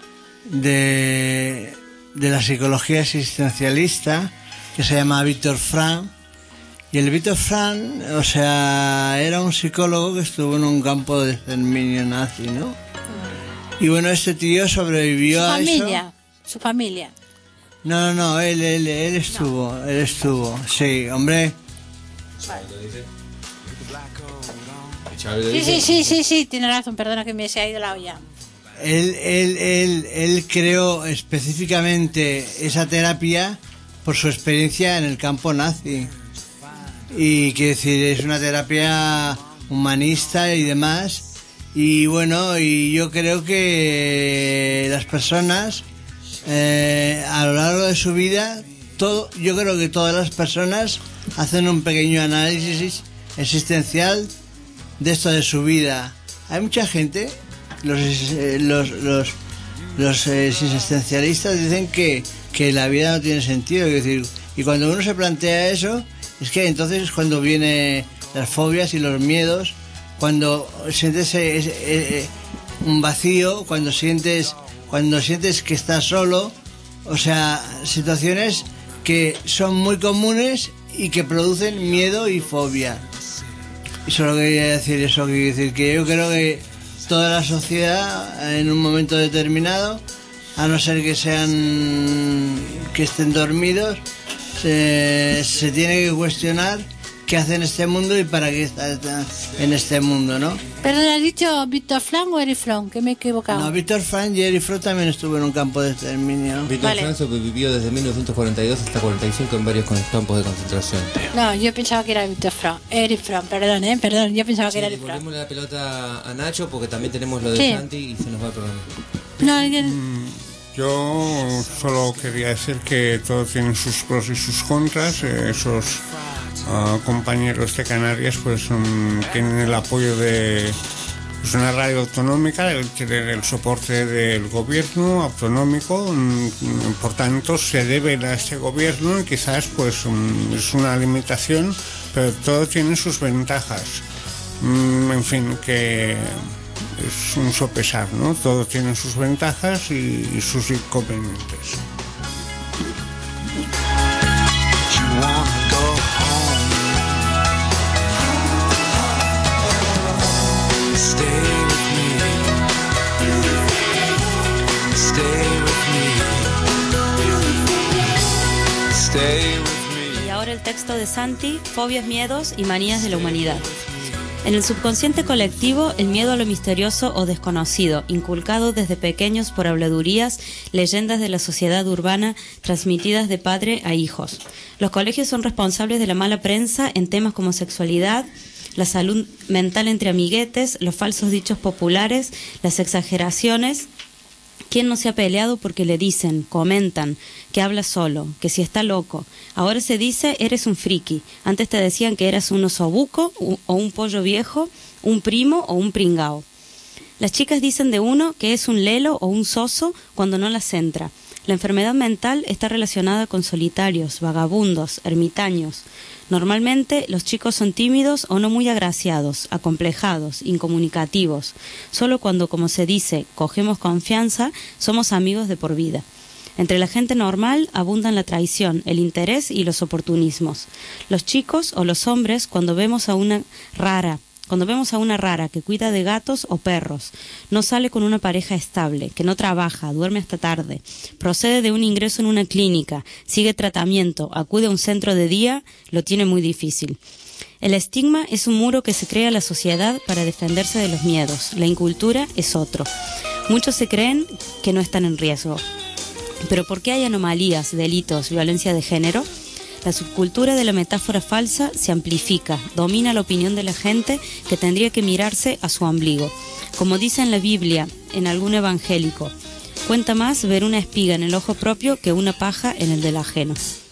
de, de la psicología existencialista que se llama Víctor Frank. Y el Víctor Frank, o sea, era un psicólogo que estuvo en un campo de exterminio nazi, ¿no? Y bueno, este tío sobrevivió a eso. Su familia, su familia. No, no, no, él, él, él estuvo, no. él estuvo, sí, hombre. Sí, sí, sí, sí, sí, tiene razón, perdona que me se ha ido la olla. Él, él, él, él creó específicamente esa terapia por su experiencia en el campo nazi. Y quiero decir, es una terapia humanista y demás. Y bueno, y yo creo que las personas eh, a lo largo de su vida, todo, yo creo que todas las personas hacen un pequeño análisis existencial de esto de su vida. Hay mucha gente, los los los, los eh, existencialistas dicen que, que la vida no tiene sentido, es decir, y cuando uno se plantea eso, es que entonces es cuando vienen las fobias y los miedos, cuando sientes ese, ese, ese, un vacío, cuando sientes cuando sientes que estás solo, o sea, situaciones que son muy comunes y que producen miedo y fobia. Y solo quería decir eso, quería decir que yo creo que toda la sociedad en un momento determinado, a no ser que sean que estén dormidos, se, se tiene que cuestionar qué hace en este mundo y para qué está en este mundo, ¿no? Perdón, ¿has dicho Víctor Frank o Erich Fromm? Que me he equivocado. No, Víctor Frank y Erich Fromm también estuvo en un campo de exterminio. Víctor vale. Frank sobrevivió desde mil novecientos cuarenta y dos hasta cuarenta y cinco en varios campos de concentración. No, yo pensaba que era Víctor Frank. Erich Fromm, perdón, ¿eh? Perdón, yo pensaba sí, que era Erich Fromm. Volvemos la pelota a Nacho porque también tenemos lo de ¿Qué? Santi y se nos va el programa. No, que... Yo solo quería decir que todo tiene sus pros y sus contras. Esos uh, compañeros de Canarias pues um, tienen el apoyo de pues, una radio autonómica, el, el soporte del gobierno autonómico, um, por tanto se debe a este gobierno y quizás pues um, es una limitación, pero todo tiene sus ventajas. Um, en fin, que es un sopesar, ¿no? Todo tiene sus ventajas y, y sus inconvenientes. Y ahora el texto de Santi, Fobias, miedos y manías de la humanidad. En el subconsciente colectivo, el miedo a lo misterioso o desconocido, inculcado desde pequeños por habladurías, leyendas de la sociedad urbana transmitidas de padre a hijos. Los colegios son responsables de la mala prensa en temas como sexualidad, la salud mental entre amiguetes, los falsos dichos populares, las exageraciones. ¿Quién no se ha peleado porque le dicen, comentan, que habla solo, que si está loco? Ahora se dice, eres un friki. Antes te decían que eras un osobuco o un pollo viejo, un primo o un pringao. Las chicas dicen de uno que es un lelo o un soso cuando no las centra. La enfermedad mental está relacionada con solitarios, vagabundos, ermitaños. Normalmente los chicos son tímidos o no muy agraciados, acomplejados, incomunicativos. Solo cuando, como se dice, cogemos confianza, somos amigos de por vida. Entre la gente normal abundan la traición, el interés y los oportunismos. Los chicos o los hombres, cuando vemos a una rara, cuando vemos a una rara que cuida de gatos o perros, no sale con una pareja estable, que no trabaja, duerme hasta tarde, procede de un ingreso en una clínica, sigue tratamiento, acude a un centro de día, lo tiene muy difícil. El estigma es un muro que se crea la sociedad para defenderse de los miedos. La incultura es otro. Muchos se creen que no están en riesgo. ¿Pero por qué hay anomalías, delitos, violencia de género? La subcultura de la metáfora falsa se amplifica, domina la opinión de la gente que tendría que mirarse a su ombligo. Como dice en la Biblia, en algún evangélico, cuenta más ver una espiga en el ojo propio que una paja en el del ajeno.